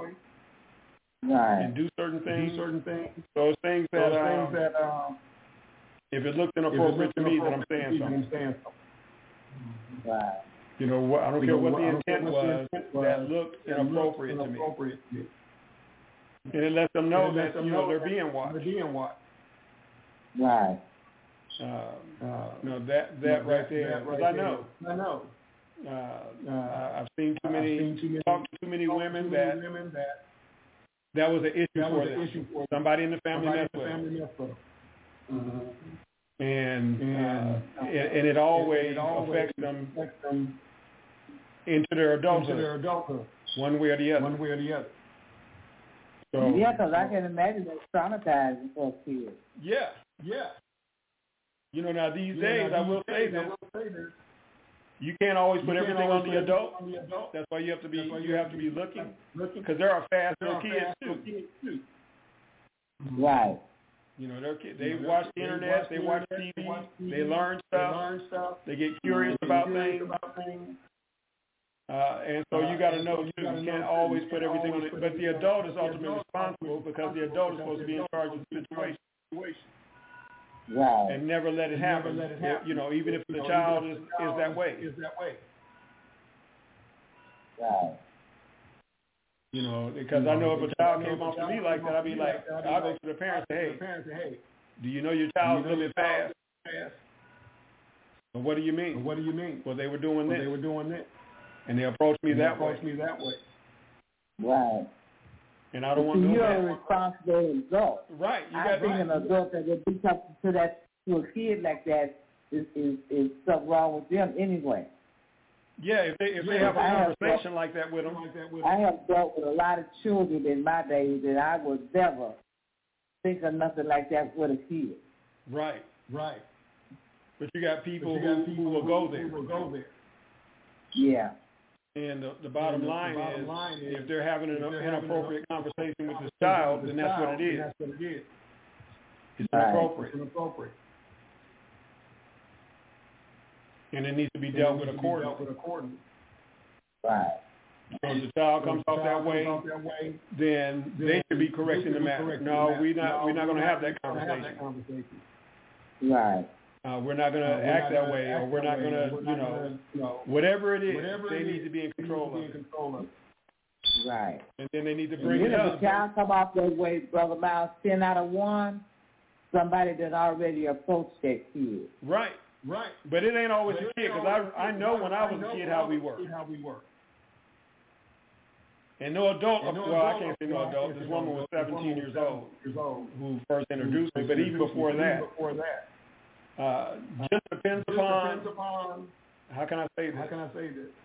Right. And do certain things. Do certain things. Those things that, Those um, things that um, if it looks inappropriate to me, then I'm saying something. Right. You know, what, I don't you care know, what the intent was, the intent was that looked inappropriate, inappropriate to me. To me. And it lets them know that, them you know, they're being watched. They're being watched. Right. Uh, uh, no, that that no, right there, because right I know. I know. Uh, uh, I've seen too many, seen too many talked to too many women too many that. Women that That was an issue that for them. Issue for somebody in the family messed with them. Mm-hmm. And, and, uh, and and it always, it always affects, them affects them into their adulthood. Into their adulthood. One way or the other. One way or the other. So, yeah, because I can imagine that's traumatizing for kids. Yeah, yeah. You know, now these you days, know, now, I will say this. Say this. You can't always put everything on the adult. On the adult. That's why you have to be you, you have to be looking, because there are fast little kids too. kids too. Right. You know, they're kids. They watch the internet. They watch T V. They learn stuff. They learn stuff. They get curious about things. Uh, and so you got to know too. You can't always put everything on it. But the adult is ultimately responsible, because the adult is supposed to be in charge of the situation. Right. And never let it happen. Let it happen. You know, even if the child is, is that way. Is that way. Right. You know, because you know, I know if a child came off to me like that, I'd be like, I'll go to the parents and say, hey, do you know your child's a little bit fast? Well, what do you mean? What do you mean? Well, they were doing this. They were doing this. And they approached me and that approached way. me that way. Right. And I don't want to do you're that. You're a responsible adult. Right. You I got think right. an adult that would do something to that to a kid like that is is, is something wrong with them anyway. Yeah, if they if yeah, they have a conversation like that with them, like that with them. I have dealt with a lot of children in my days, and I would never think of nothing like that with a kid. Right, right. But you got people, you got who, people who will go there. Who will go there. Yeah. And the, the bottom, and the, line, the bottom is, line is, if they're having an if they're inappropriate having an conversation with the conversation child, with then the that's what child, it is. then that's what it is. It's Right. inappropriate. It's inappropriate. And it needs to be And dealt it with needs to be accordingly. dealt with accordingly. Right. So if the child So comes if the off that child way, comes off that way, then then they should be they correcting should the be matter. correcting No, the matter. we're not. No, we're not going to we're have not that gonna have conversation. that conversation. Right. Uh, we're not going to Uh, we're act not that gonna way, act or we're that not way, going or to, we're you not know, gonna, you know, whatever it is, whatever they it need is, to be in they need control to be of in it. control of it. Right. And then they need to And bring then it if up. the child come off that way, Brother Miles, ten out of one, somebody that already approached that kid. Right. Right. But it ain't always But the it kid, ain't because always I, I the know kid. when I was know a kid when how I we was a were. kid How we were. And no adult, And no well, I adult- can't say no well, I adult. can't This say no woman was adult. This seventeen woman years was old years old. who first introduced me, but even before Even that, before that, uh, just depends just upon, depends upon, how can I say how this? can I say this?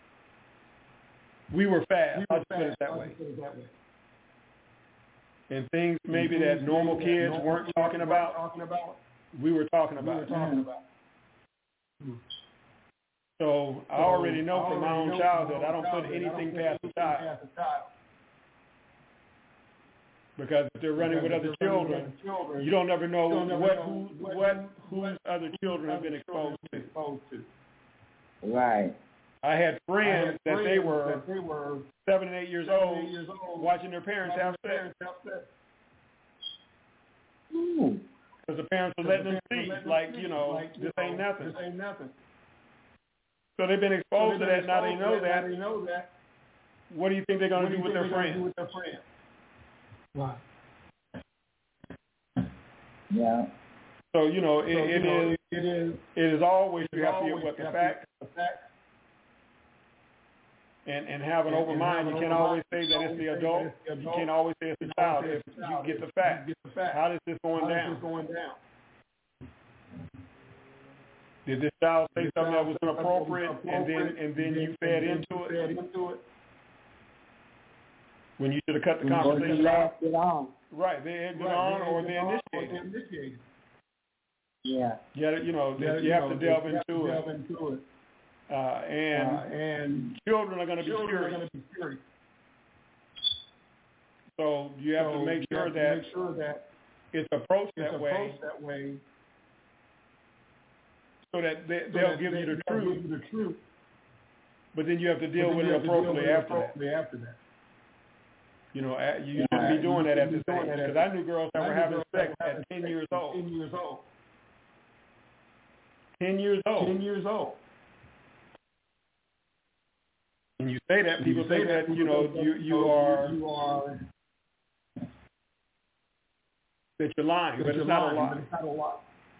We were fast, We I'll were just put it fast, that I'll way. just put it that way. And things maybe And that things normal that kids normal weren't kids talking weren't about, talking about, we were talking we about were it. talking about. So I So, already know I from my already own know childhood, from my I don't own put childhood, I anything don't put past the anything child. past the child. Because if they're running Because with if other they're running with children, other children, you don't never know you don't never what know who what- what whose what- other children have been other exposed children to. have been exposed to. Right. I had I friends had that they friends were that they were seven and eight years seven, old, eight years old, watching their parents watching have their sex, parents have sex. Ooh. because the parents are Because letting the them parents are see, letting them like, see, you know, like, you this ain't know, nothing. This ain't nothing. So they've been So exposed to they've that, been now they exposed know to that. Now they know that. What do you think they're going What to do do you with think their they're gonna do friends? with their friends? Right. Yeah. So, you know, it, So, it you know, is it is. it is always, It you is have to get always what the you have to fact get the fact and, and have an and- open and mind. have You an can't open always mind. say that it's Always the say that adult. it's the You adult. can't always say it's the You child. can't If say it's the you child. get the If fact, you get the fact. how is this going How is down? this going down? Did this child say This something that child was say something that was inappropriate, and then inappropriate, and then and you then- fed and then into you it fed into it? when you should have cut the Or you conversation off? laughed it off. Right, they egged it Right, on, they or egged they it on, or initiated. they initiated. Yeah. You gotta, you know, Yeah, you have know, to delve you have to into delve it. into it. Uh, and Uh, and children are going to be children curious. are going to be curious. So you have So to make you sure have to that make sure that it's approached it's that way, approached that way, so that they, so they'll that give they, you the they'll truth. give you the truth. But then you have to But deal then with you it have to deal appropriately with it after that. appropriately after that. You know, at, you Yeah, shouldn't be you doing that at shouldn't this be age. doing that at Because I this knew girls that I were knew having girls sex that were at having ten sex years at old. Ten years old. Ten years old. Ten years old. And you say that, And people you say think that, that, you know, people you think you that, are you are that you're lying, that but you're it's not a lying, lie. but it's not a lie.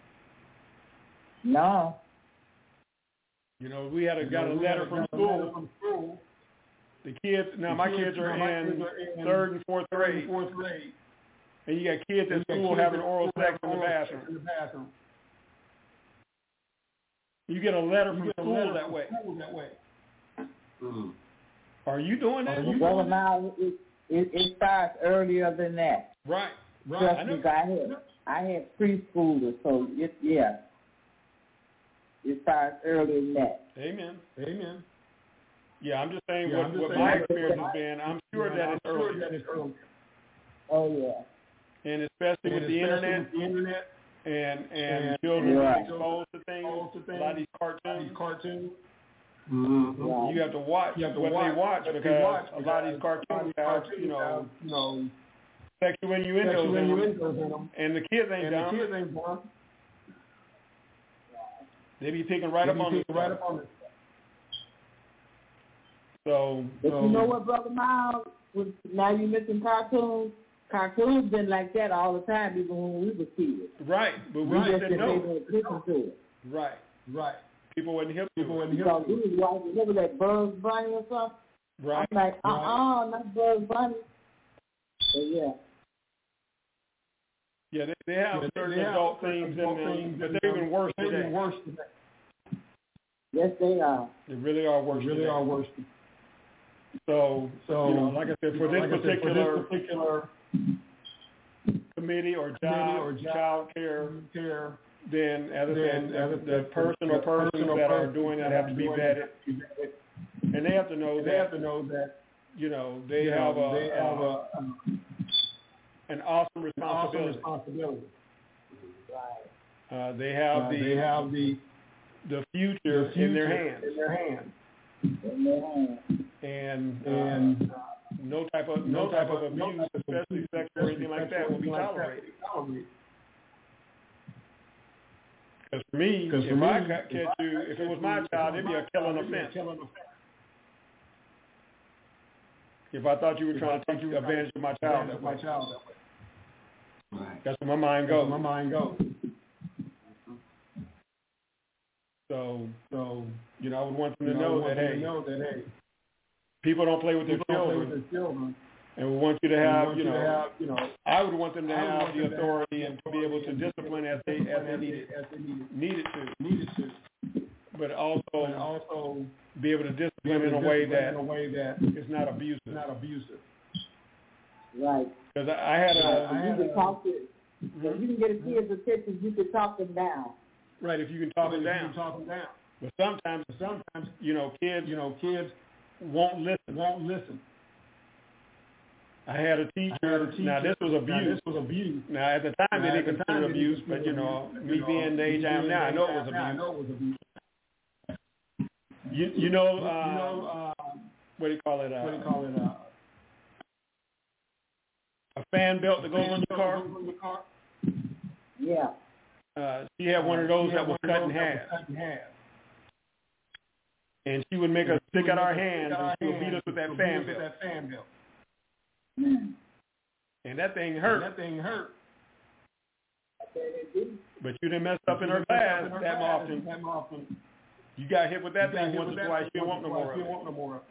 No. You know, we had a, You got know, a we letter got a- from got a school. letter from school. The kids, now The my kids- kids are now my in kids are in third and fourth Third and grade, fourth grade. and you got kids And at you got school kids having at oral school sex in having the oral sex bathroom. In the bathroom. You get a letter You from get a school letter that from way. school that way. Mm-hmm. Are you doing that? Are you Well, doing that? now it, it, it starts earlier than that. Right, right. Trust I me, know. I had I had preschoolers, so it yeah. It starts earlier than that. Amen. Amen. Yeah, I'm just saying Yeah, what, I'm just what saying my what- experience what has my- been. I'm sure Yeah, that I'm it's sure early, that it's early. Oh yeah. and especially And with the especially internet with the internet and and, and, children Right. being exposed to things, exposed to a things, lot of these these cartoons. cartoons. Mm-hmm. Right. You have to watch You have to what watch they watch what they because watch a lot of these because a lot cartoons of these have, cartoons you know, have, you know, sexual innuendos sexual in them, innuendos in them, and the kids ain't and the dumb. kids ain't dumb. They be picking right They up be on this picking right stuff. up on it. So, But So- you know what, Brother Miles? With, now you mention cartoons. Cartoons been like that all the time, even when we were kids. right, but we We just just said didn't no. pay no attention to it. Right. Right. People wasn't hip People to it. wouldn't hear Because we you. was watching, remember that Bugs Bunny or something? Right. I'm like, uh-uh, not Bugs Bunny. So yeah. Yeah, they, they have Yeah, they- certain they have adult certain things adult in them, things but in they're them. even worse They're today. even worse today. Yes, they are. They really are worse They really today. are worse. So, So, you know, like I said, for this like I said, particular for this particular committee or committee job, or job child care, care, then as I then said, as I the, the said, person the or persons person or that are persons doing that that have are to be doing vetted. that have to be vetted. And and they have to know and that they have to know that you know they you have know, a, they have uh, a, um, an awesome an responsibility. awesome responsibility. Uh, they have Uh, the they have the, the future, the future in their hands, in their hands. and uh, and uh, no type of no type of abuse, especially sexual or anything like that, will be tolerated. Because for me, Because if for I me, got catch you, if it was my child, it'd be a killing offense. If I thought you were trying to take advantage of my child that way, that's where my mind goes. My mind goes. So, So, you know, I would want them to you know, know I want that, them hey, to know that, hey, people don't play with their people don't play children, with their children, and we want you to and we have, want you you know, to have, you know, I would want them to I would have want the them to have authority the and to be able to authority and discipline as they discipline as they as needed as they needed needed to, needed to, but also but also be able to be discipline able in to a way discipline that in a way that is not abusive. is not abusive. Right. Because I, I had a, I you can a talk to, mm-hmm. if you can get a kid's attention, you can talk them down. right. If you can talk But them if you down, can talk them down. but sometimes, Sometimes, you know, kids, you know, kids won't listen. won't listen. I had a teacher. I had a teacher. Now this was abuse. Now, this was abuse. Now at the time Now, they at didn't the consider time, they abuse, didn't but you consider know, abuse, me you being know, the age me I am being now, I the know age it was I am now, I abuse. know it was abuse. You you know, uh, you know, uh, what do you call it? Uh, what do you call it? Uh, a fan belt that goes on your car. your car. Yeah. Uh, she had one of those that was cut in half, cut in half. and she would make us stick out our hands, our and she would beat hands us with that to fan beat us with belt, that fan belt. and that thing hurt. That thing hurt. But you didn't mess up in her class that often. That often. You got hit with that You got thing hit once with or that twice. thing You don't once want no or more twice, of you it. don't want no more of it.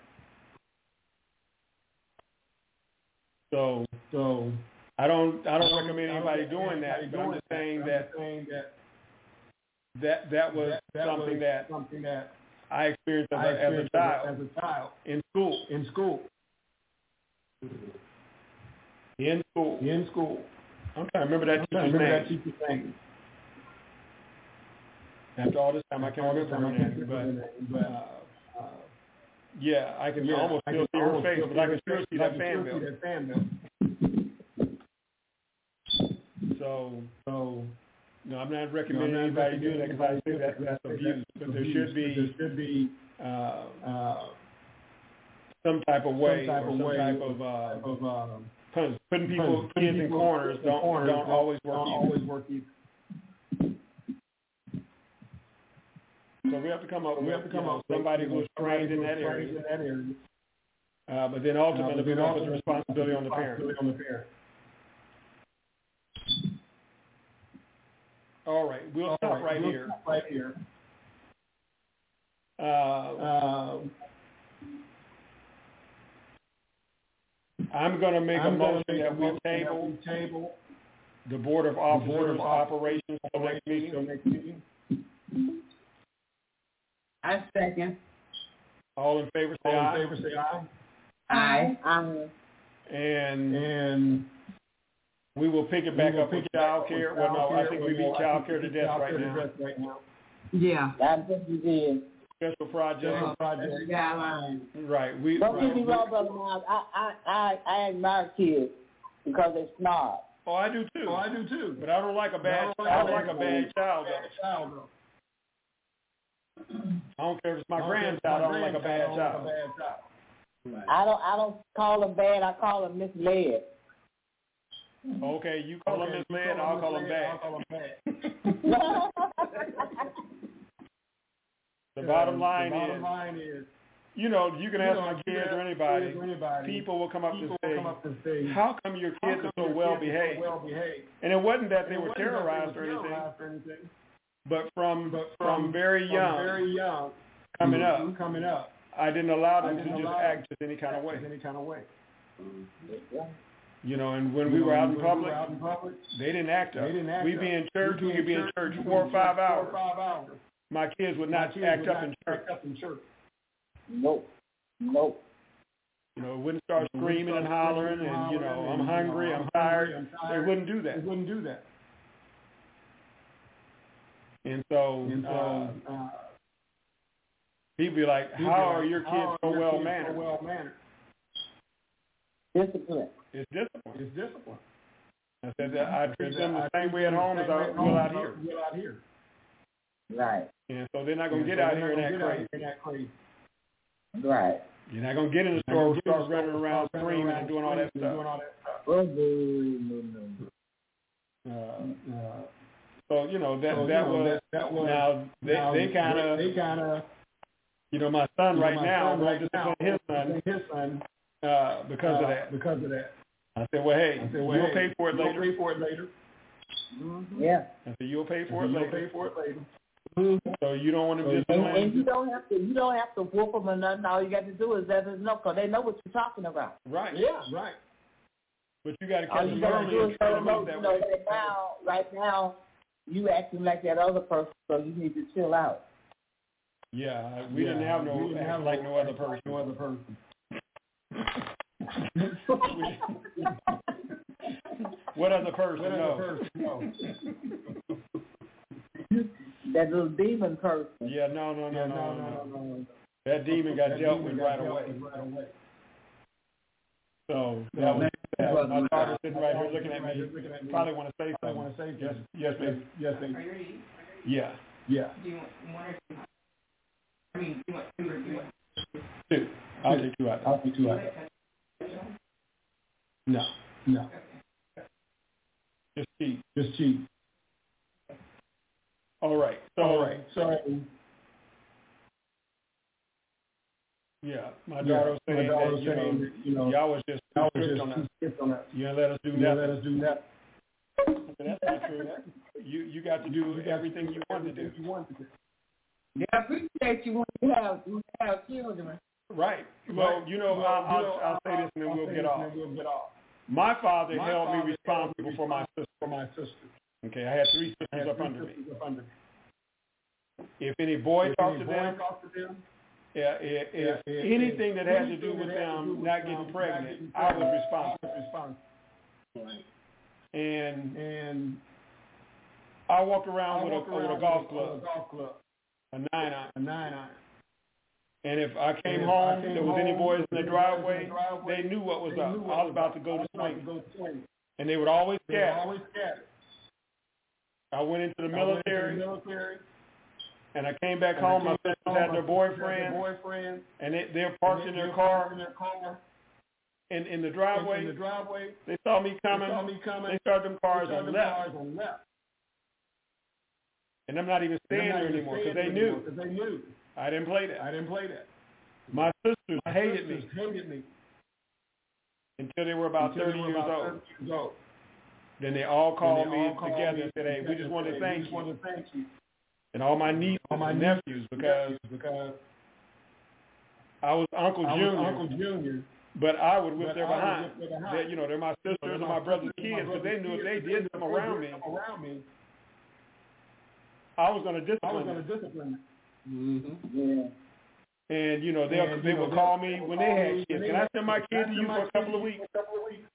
So, So I don't, I don't I don't- recommend I don't anybody recommend doing that. anybody But I'm doing just that. saying I'm that just saying that that that was that, that something was that something that I experienced as I a, as a experienced child as a child in school. in school. In school. In school. I'm trying to remember that I teacher's remember name. that teacher's name. After all this time, I can't All this remember time, her I can't name, remember but her name, uh, uh, yeah, I can Yeah, almost I still can see her almost face, still but see I her can still face, see but I that can fan still belt. see that fan belt. So, So, no, I'm not you know, recommending I'm not anybody do that because I recommending think that anybody that's do that abuse. because But there abuse. should But there be should be uh, uh, some type of way some type or of some way type of, uh, type of uh, putting putting people, putting kids in people corners in don't corners don't always work don't either. always work either. So we have to come up So we with have to come you know, up with somebody you know, who's trained somebody in who's that trained area. in that area. Uh, but then ultimately, Uh, but we're then going to put the ultimately, responsibility on the responsibility parents. on the parent. All right, we'll All stop right we'll here. stop right here. Uh, Uh, I'm going to make I'm a gonna motion make a that we motion that table we table the Board of the Officers Board of operations till next operations till meeting. next meeting. I second. All in favor, say All in aye. favor, say aye. Aye. Aye. And And we will pick it we back will up with pick it back child up care. with Well, no, I childcare. think Well, we beat no, I child think care we to beat death child right care to now. death right now. Yeah. I think you did. Special project. Uh, that's the guideline. Right. We, Don't get right. me wrong, Brother Miles. I, I, I, I admire kids because they're smart. Oh, I do too. Oh, I do too. But I don't like a bad. But I I don't like a bad child Bad though. child though. I don't care if it's my I don't care if grandchild. it's my I don't like a bad grandchild, I child. don't like a bad child. I don't, I don't call them bad. I call them misled. Okay, you call Okay, them you misled, I'll call them misled, bad. I'll call them bad. The bottom Uh, line the bottom is, line is, you know, you can you ask know, my you can kids ask or anybody, kids or anybody, people will come up people and will say, come up and say, how come your how kids come are so your well kids are so behaved? well behaved? And it wasn't that And they it were wasn't that they terrorized were or anything, terrorized or anything, but from but from, from, very from young, very young, coming mm-hmm, up, coming up, I didn't allow them I to didn't just allow act just any kind of way. any kind of way. You know, and when You we know, were out in when public, we were out in public, they didn't act up. they didn't act We'd up. be in church, We'd we could be in church we'd four or be in five church hours. Four or five hours. My kids would My not kids act would up not in church. act up in church. Nope. Nope. You know, wouldn't start They screaming wouldn't and start hollering screaming and, you know, hollering I'm and, hungry, you know, I'm I'm tired. hungry, I'm They tired. wouldn't do that. They wouldn't do that. And so, And so, uh, uh, He'd be like, He'd be how like, are your how kids are so your well kids mannered? so well mannered? Discipline. It's discipline. It's discipline. I said that I treat them the I same treat way at them the home as same I way at will home out as I here. will out here. Right. And so they're not going to And get so out they're here and not act gonna crazy. get out here and act crazy. Right. You're not going to get in the Not store gonna and get in start the running store, around start running screaming around and doing all that screaming and stuff. doing all that stuff. Oh, no, no, no. Uh, uh, so, you know, that, So, you that, know, was, that, that was, now, they, now they kind of, they, they kind of, you know, my son you know, right my now son won't right discipline now, his son his son uh, because uh, of that. Because of that. I said, well, hey, I said, well, you'll hey, pay for it you'll later. pay for it later. Mm-hmm. Yeah. I said, you'll pay for it You'll later. pay for it later. Mm-hmm. So you don't want to So you And, discipline. and you don't have to. You don't have to whoop them or nothing. All you got to do is let them know, because they know what you're talking about. Right. Yeah, right. But you got to All catch you them got to early do and is train let them them up know. You that know, way. right now, right now, you acting like that other person, so you need to chill out. Yeah, we Yeah, didn't have no we didn't act have like no no other act like person. no other person. What other person? What no. other person? No. That little demon person. Yeah, no, no, no, Yeah, no, no, no, no. no, no. That demon got That dealt demon with got right dealt away. with right away. So So that was that that. was My that. daughter sitting right here My looking at daughter me. looking at me. Probably want to say I something. want to say Yes, something. yes, baby. Yes, baby. Are you ready? Yeah. Yeah. Do you want one or two? I mean, do you want two or do you want Two. I'll take two out. I'll take two out. No. No. Just cheat. Just cheat. All right. So, All right. So, yeah, my yeah, daughter was my saying daughter that, was you know, saying that, you know, y'all was just too y'all was strict just on too us. strict on us. You didn't let us do You nothing. let us do that. I said, that's not true. You you got to do everything you wanted to do. You wanted to do. They appreciate you when you have you have children. Right. Well, Right. you know, Well, I'll, you I'll, know, I'll say I'll- this and then I'll we'll say get this off. and then we'll get off. My father My held father me responsible held me for my sister. for my sister. Okay, I had three I sisters had up three under me. sisters up under me. If any boy If talked any to boy them, talked to them, yeah, if, if yeah, if- anything that had to anything do with that had to do them with not them getting not pregnant, getting I was pregnant, responsible. I was responsible. Right. And And I walked around I with a, walk with around a golf with a, club, with a golf club, a nine iron. a nine iron. And if I came And if home, I came there was any home, boys in the there was any boys in driveway, the driveway, they knew what was they up. knew what I was was about up. to go I to was about to swing. go swimming. And they would always They were scatter. always scattered. I went into the I went into military, the military, and I came back and I home. came My back sisters home, had my their sisters had boyfriend, their boyfriend, and they, they were and parked they- in they their were car parked in their car, in, in the in, driveway. in the driveway. They saw me They coming. saw me coming. They started them cars They started and them left. cars and left. And I'm not even And I'm staying not there even anymore staying because they there anymore knew 'cause they knew. I didn't play that. I didn't play that. My sisters My hated sisters me hated me until they were about until thirty they were years about old. thirty years old. Then they all Then called they me all called together me and said, "Hey, we together just and wanted said, to "Hey, thank we just you." wanted to thank you. And all my nieces All my and nieces nephews because because I was Uncle I was Junior, Uncle Junior, but I would whip but their I would behind. whip their behind. They, you know, they're my sisters They're and my my brother's sisters and my kids, but they brother's knew if kids, they but did they something knew if around they me, did something around me, I was going to I was discipline going them. to discipline them. Mm-hmm. Yeah. And, you know, they'll, And, they you know, would call they'll- me they'll when call they me had when kids. they Can I had send my kids. kid Can to I you send for my a couple of kid weeks? for a couple of weeks?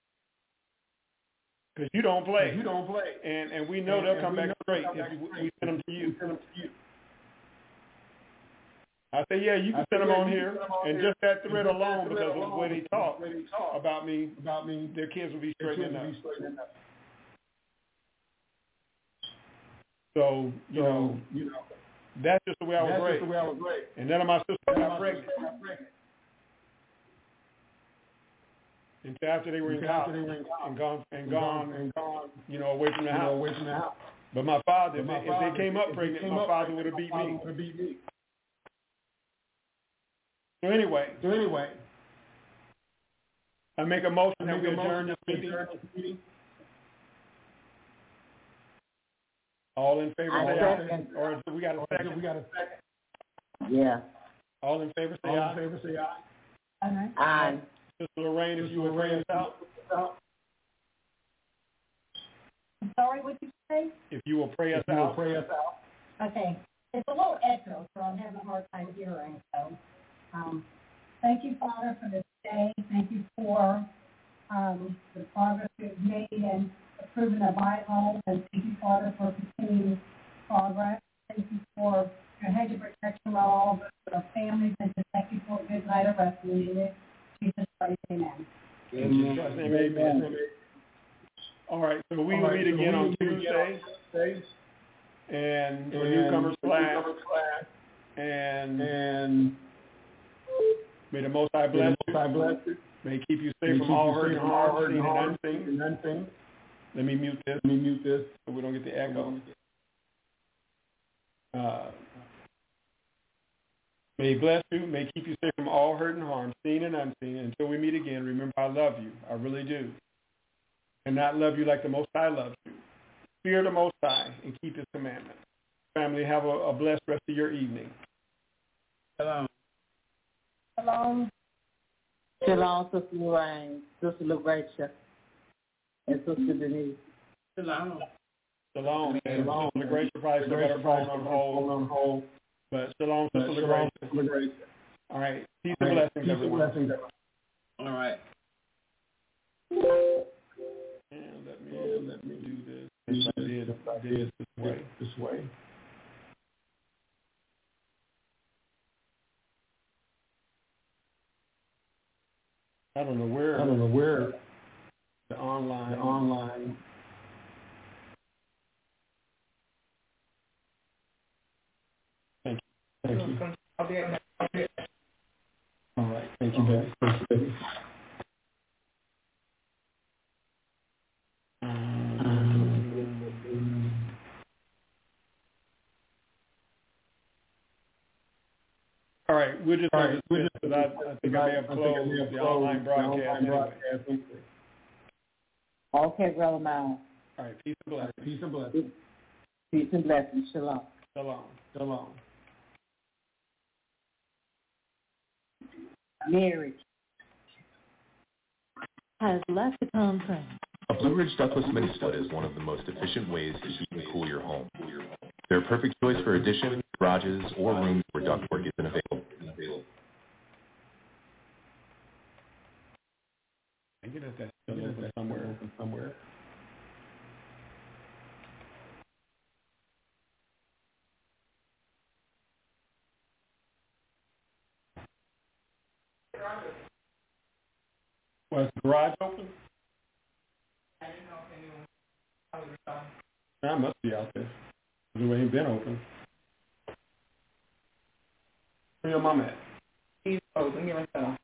Because you don't play. You don't play. And and we know And- they'll and come we back know straight they'll come if back we, straight we send them to if you. we send them to you. I say, yeah, you can I send said, them yeah, on you here. can send them on And here. just that And thread just that alone, thread because of the alone, way they because talk of the way they talk about me, about me, their kids will be their kids straightening will up. be straightening up. So, you So, know, you know, that's just the way I was that's raised. just the way I was raised. And none of my sisters None got of my pregnant sisters got pregnant until after they were in until after college they were in college and gone and and gone, and gone, you know, away from the you know, house. away from the house. But my father, But my if, father, if they came up if they pregnant, came my up father pregnant, would have my beat father me. would have beat me. So anyway, So anyway, I make a motion I that make we a adjourn motion this to meeting. adjourn this meeting. All in favor, I say second. aye. Or is- we got a Or second. we got a second. Yeah. All in favor, say All aye. in favor, say aye. Uh-huh. Aye. Sister Lorraine, if you will pray us out. I'm sorry, what you say? If you will pray us If you will out. pray us out. Okay. It's a little echo, so I'm having a hard time hearing. So, um, thank you, Father, for this day. Thank you for um, the progress we've made in approving the Bible, and thank you, Father, for continuing progress. Thank you for your hedge of protection around all the families, and to thank you for a good night of rest. In Jesus Christ, amen. In Jesus Christ's name, amen. All right, so we will meet again on Tuesday, and for newcomers class, and and may the Most High bless you. May He keep you safe from all hurt and harm, seen and unseen. Let me mute this. Let me mute this so we don't get the echo. Uh, may He bless you. May He keep you safe from all hurt and harm, seen and unseen. Until we meet again, remember I love you. I really do. And not love you like the Most High loves you. Fear the Most High and keep His commandments. Family, have a, a blessed rest of your evening. Shalom. Shalom. Shalom, Sister Lorraine, Sister Lucretia, and Sister Denise. Shalom. Shalom. Shalom. LaGracia probably still got her phone on hold. On hold. But shalom, Sister LaGracia. All right. Peace and blessings, everyone. All right. And let me and let me do this. If I did, if I did this way, this way. I don't know where. I don't know where. The online. The online. Thank you. Thank you. All right. Thank you, baby. Thank you, baby. All right, we're just going to just because I, I think I may have closed the online broadcast anyway. Okay, Brother Miles. All right, peace and blessings. Peace and blessings. Peace and blessings. Shalom. Shalom. Shalom. Marriage has left the contract. A Blue Ridge ductless mini split is one of the most efficient ways to heat and cool your home. They're a perfect choice for additions, garages, or rooms where ductwork isn't available. I get at that still open somewhere. Open somewhere. Was the garage open? I must be out there. It ain't been open. Where your mom at? He's open. Give me a second.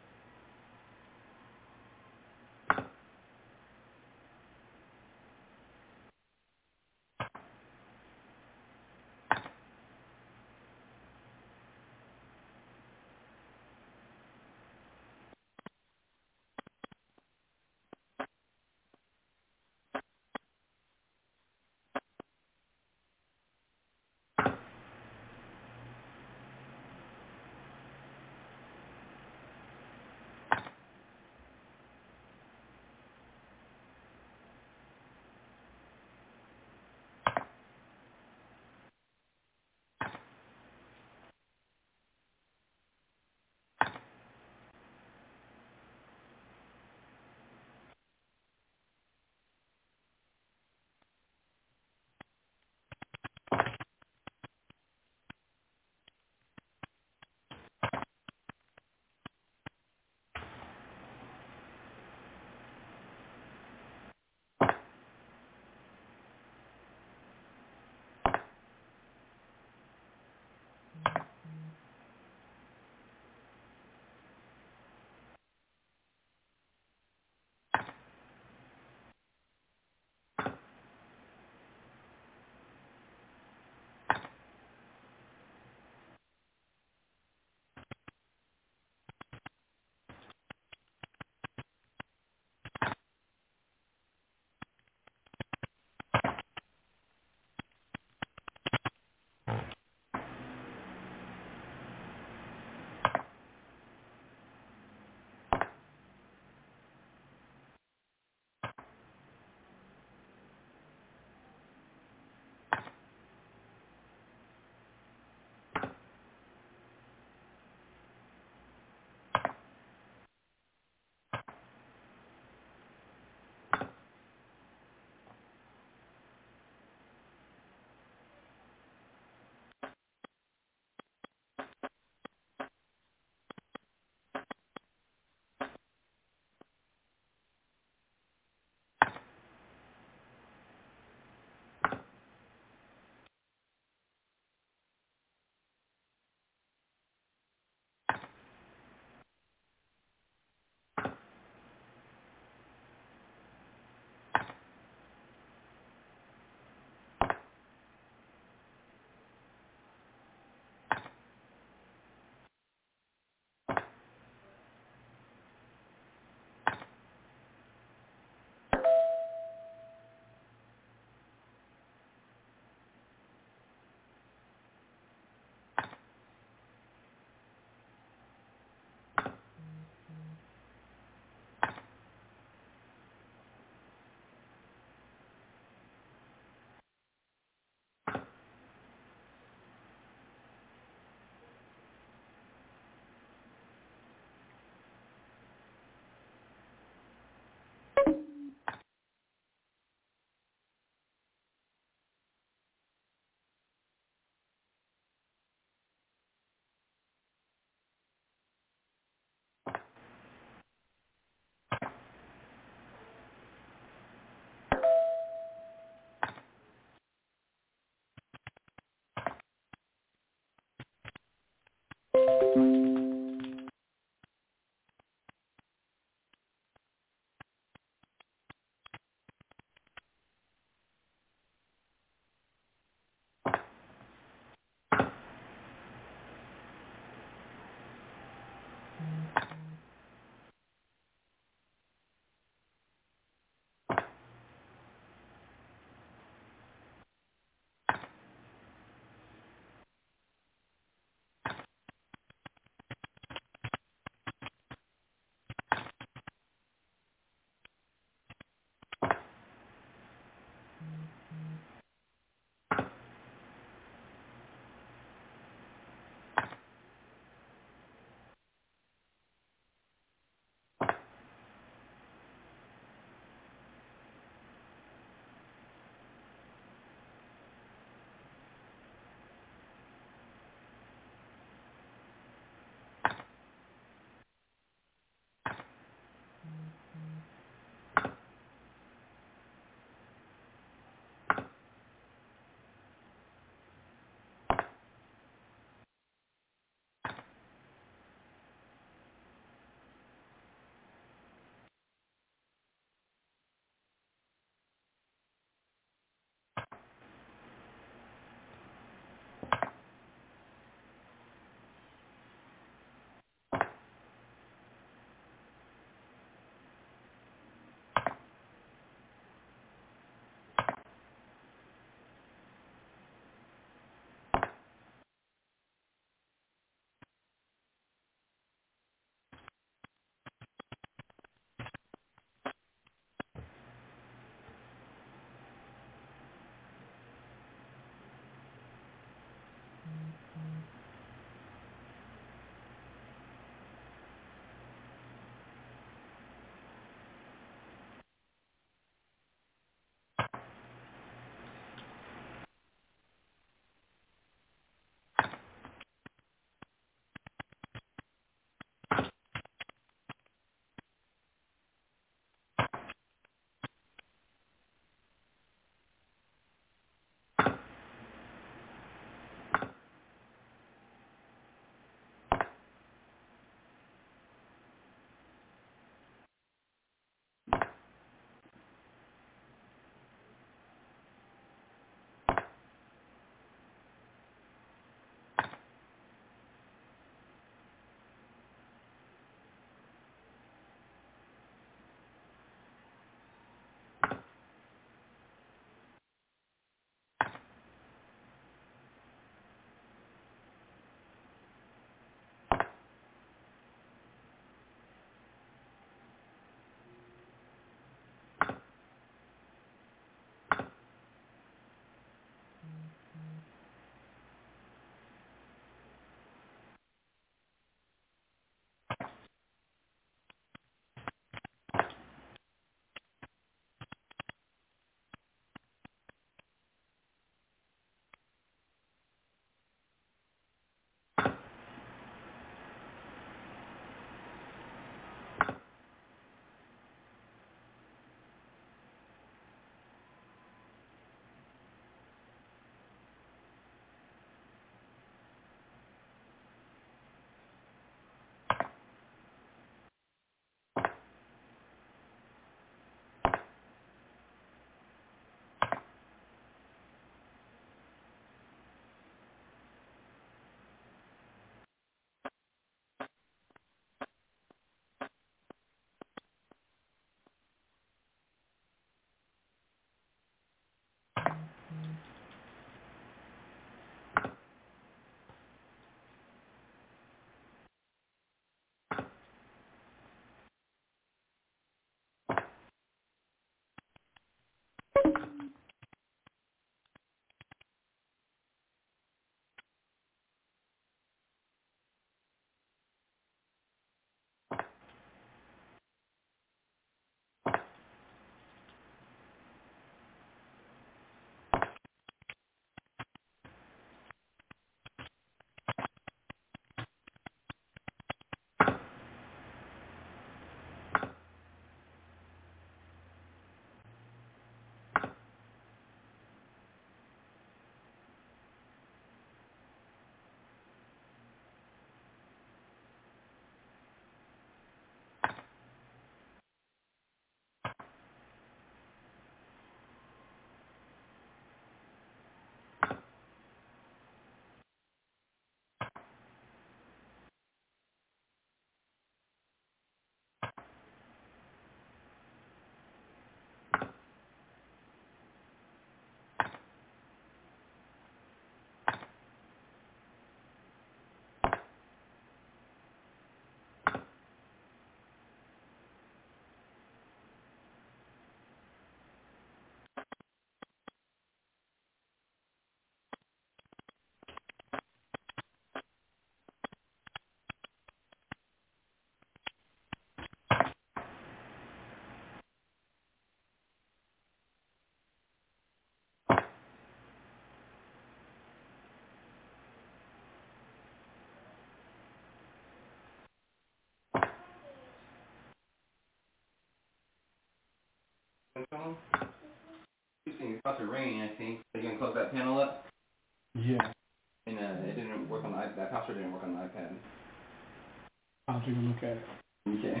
about to rain, I think. Are you gonna close that panel up? Yeah. And uh, it didn't work on the iPad. That password didn't work on the iPad. I'll take a look at it. Okay.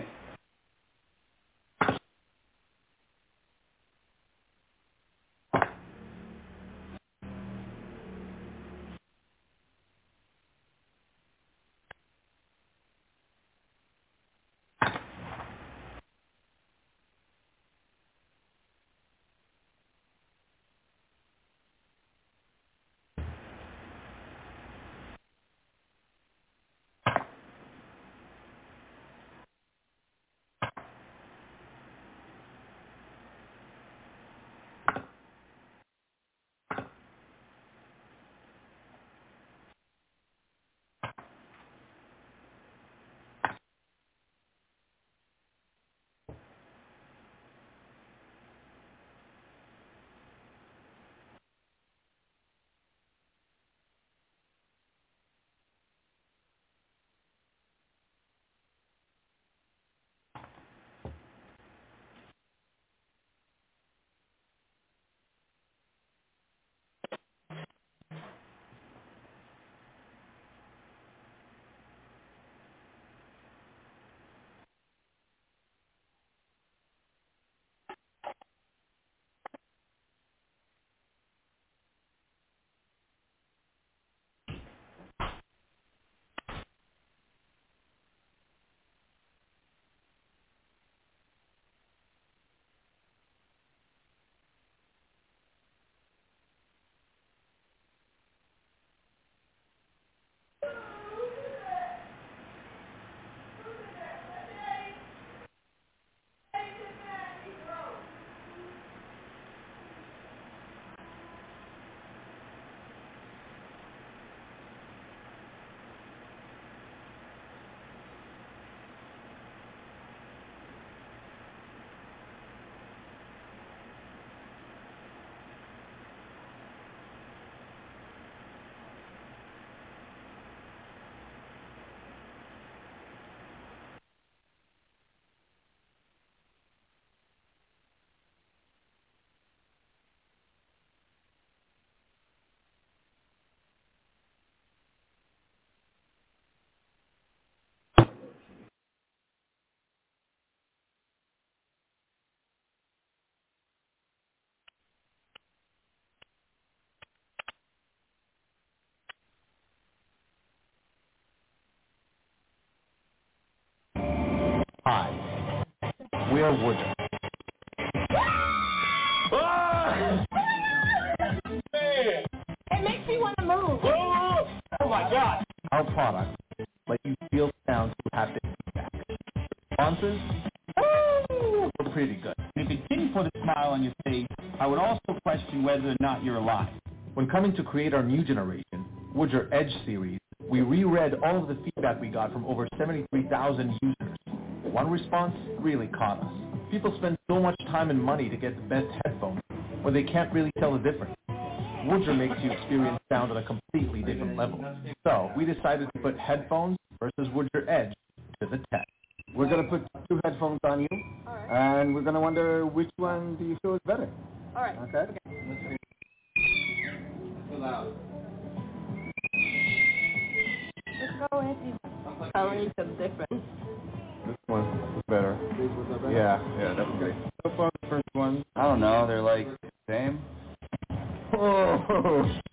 Hi, we're Woodger. Ah! Man! It makes me want to move. Oh, oh my God! Our products let you feel sounds through haptic feedback. Responses? Oh, we're pretty good. If it didn't put a smile on your face, I would also question whether or not you're alive. When coming to create our new generation, Woodger Edge series, we reread all of the feedback we got from over seventy-three thousand users. One response really caught us. People spend so much time and money to get the best headphones when they can't really tell the difference. Woodger makes you experience sound on a completely different level. So we decided to put headphones versus Woodger Edge to the test. We're going to put two headphones on you, right. and we're going to wonder which one do you feel is better. All right. Okay? Okay. Too loud. Let's go and see how it makes a difference. This one's better. Yeah, yeah, that's great. So far, the first one. I don't know. They're like the same. Oh,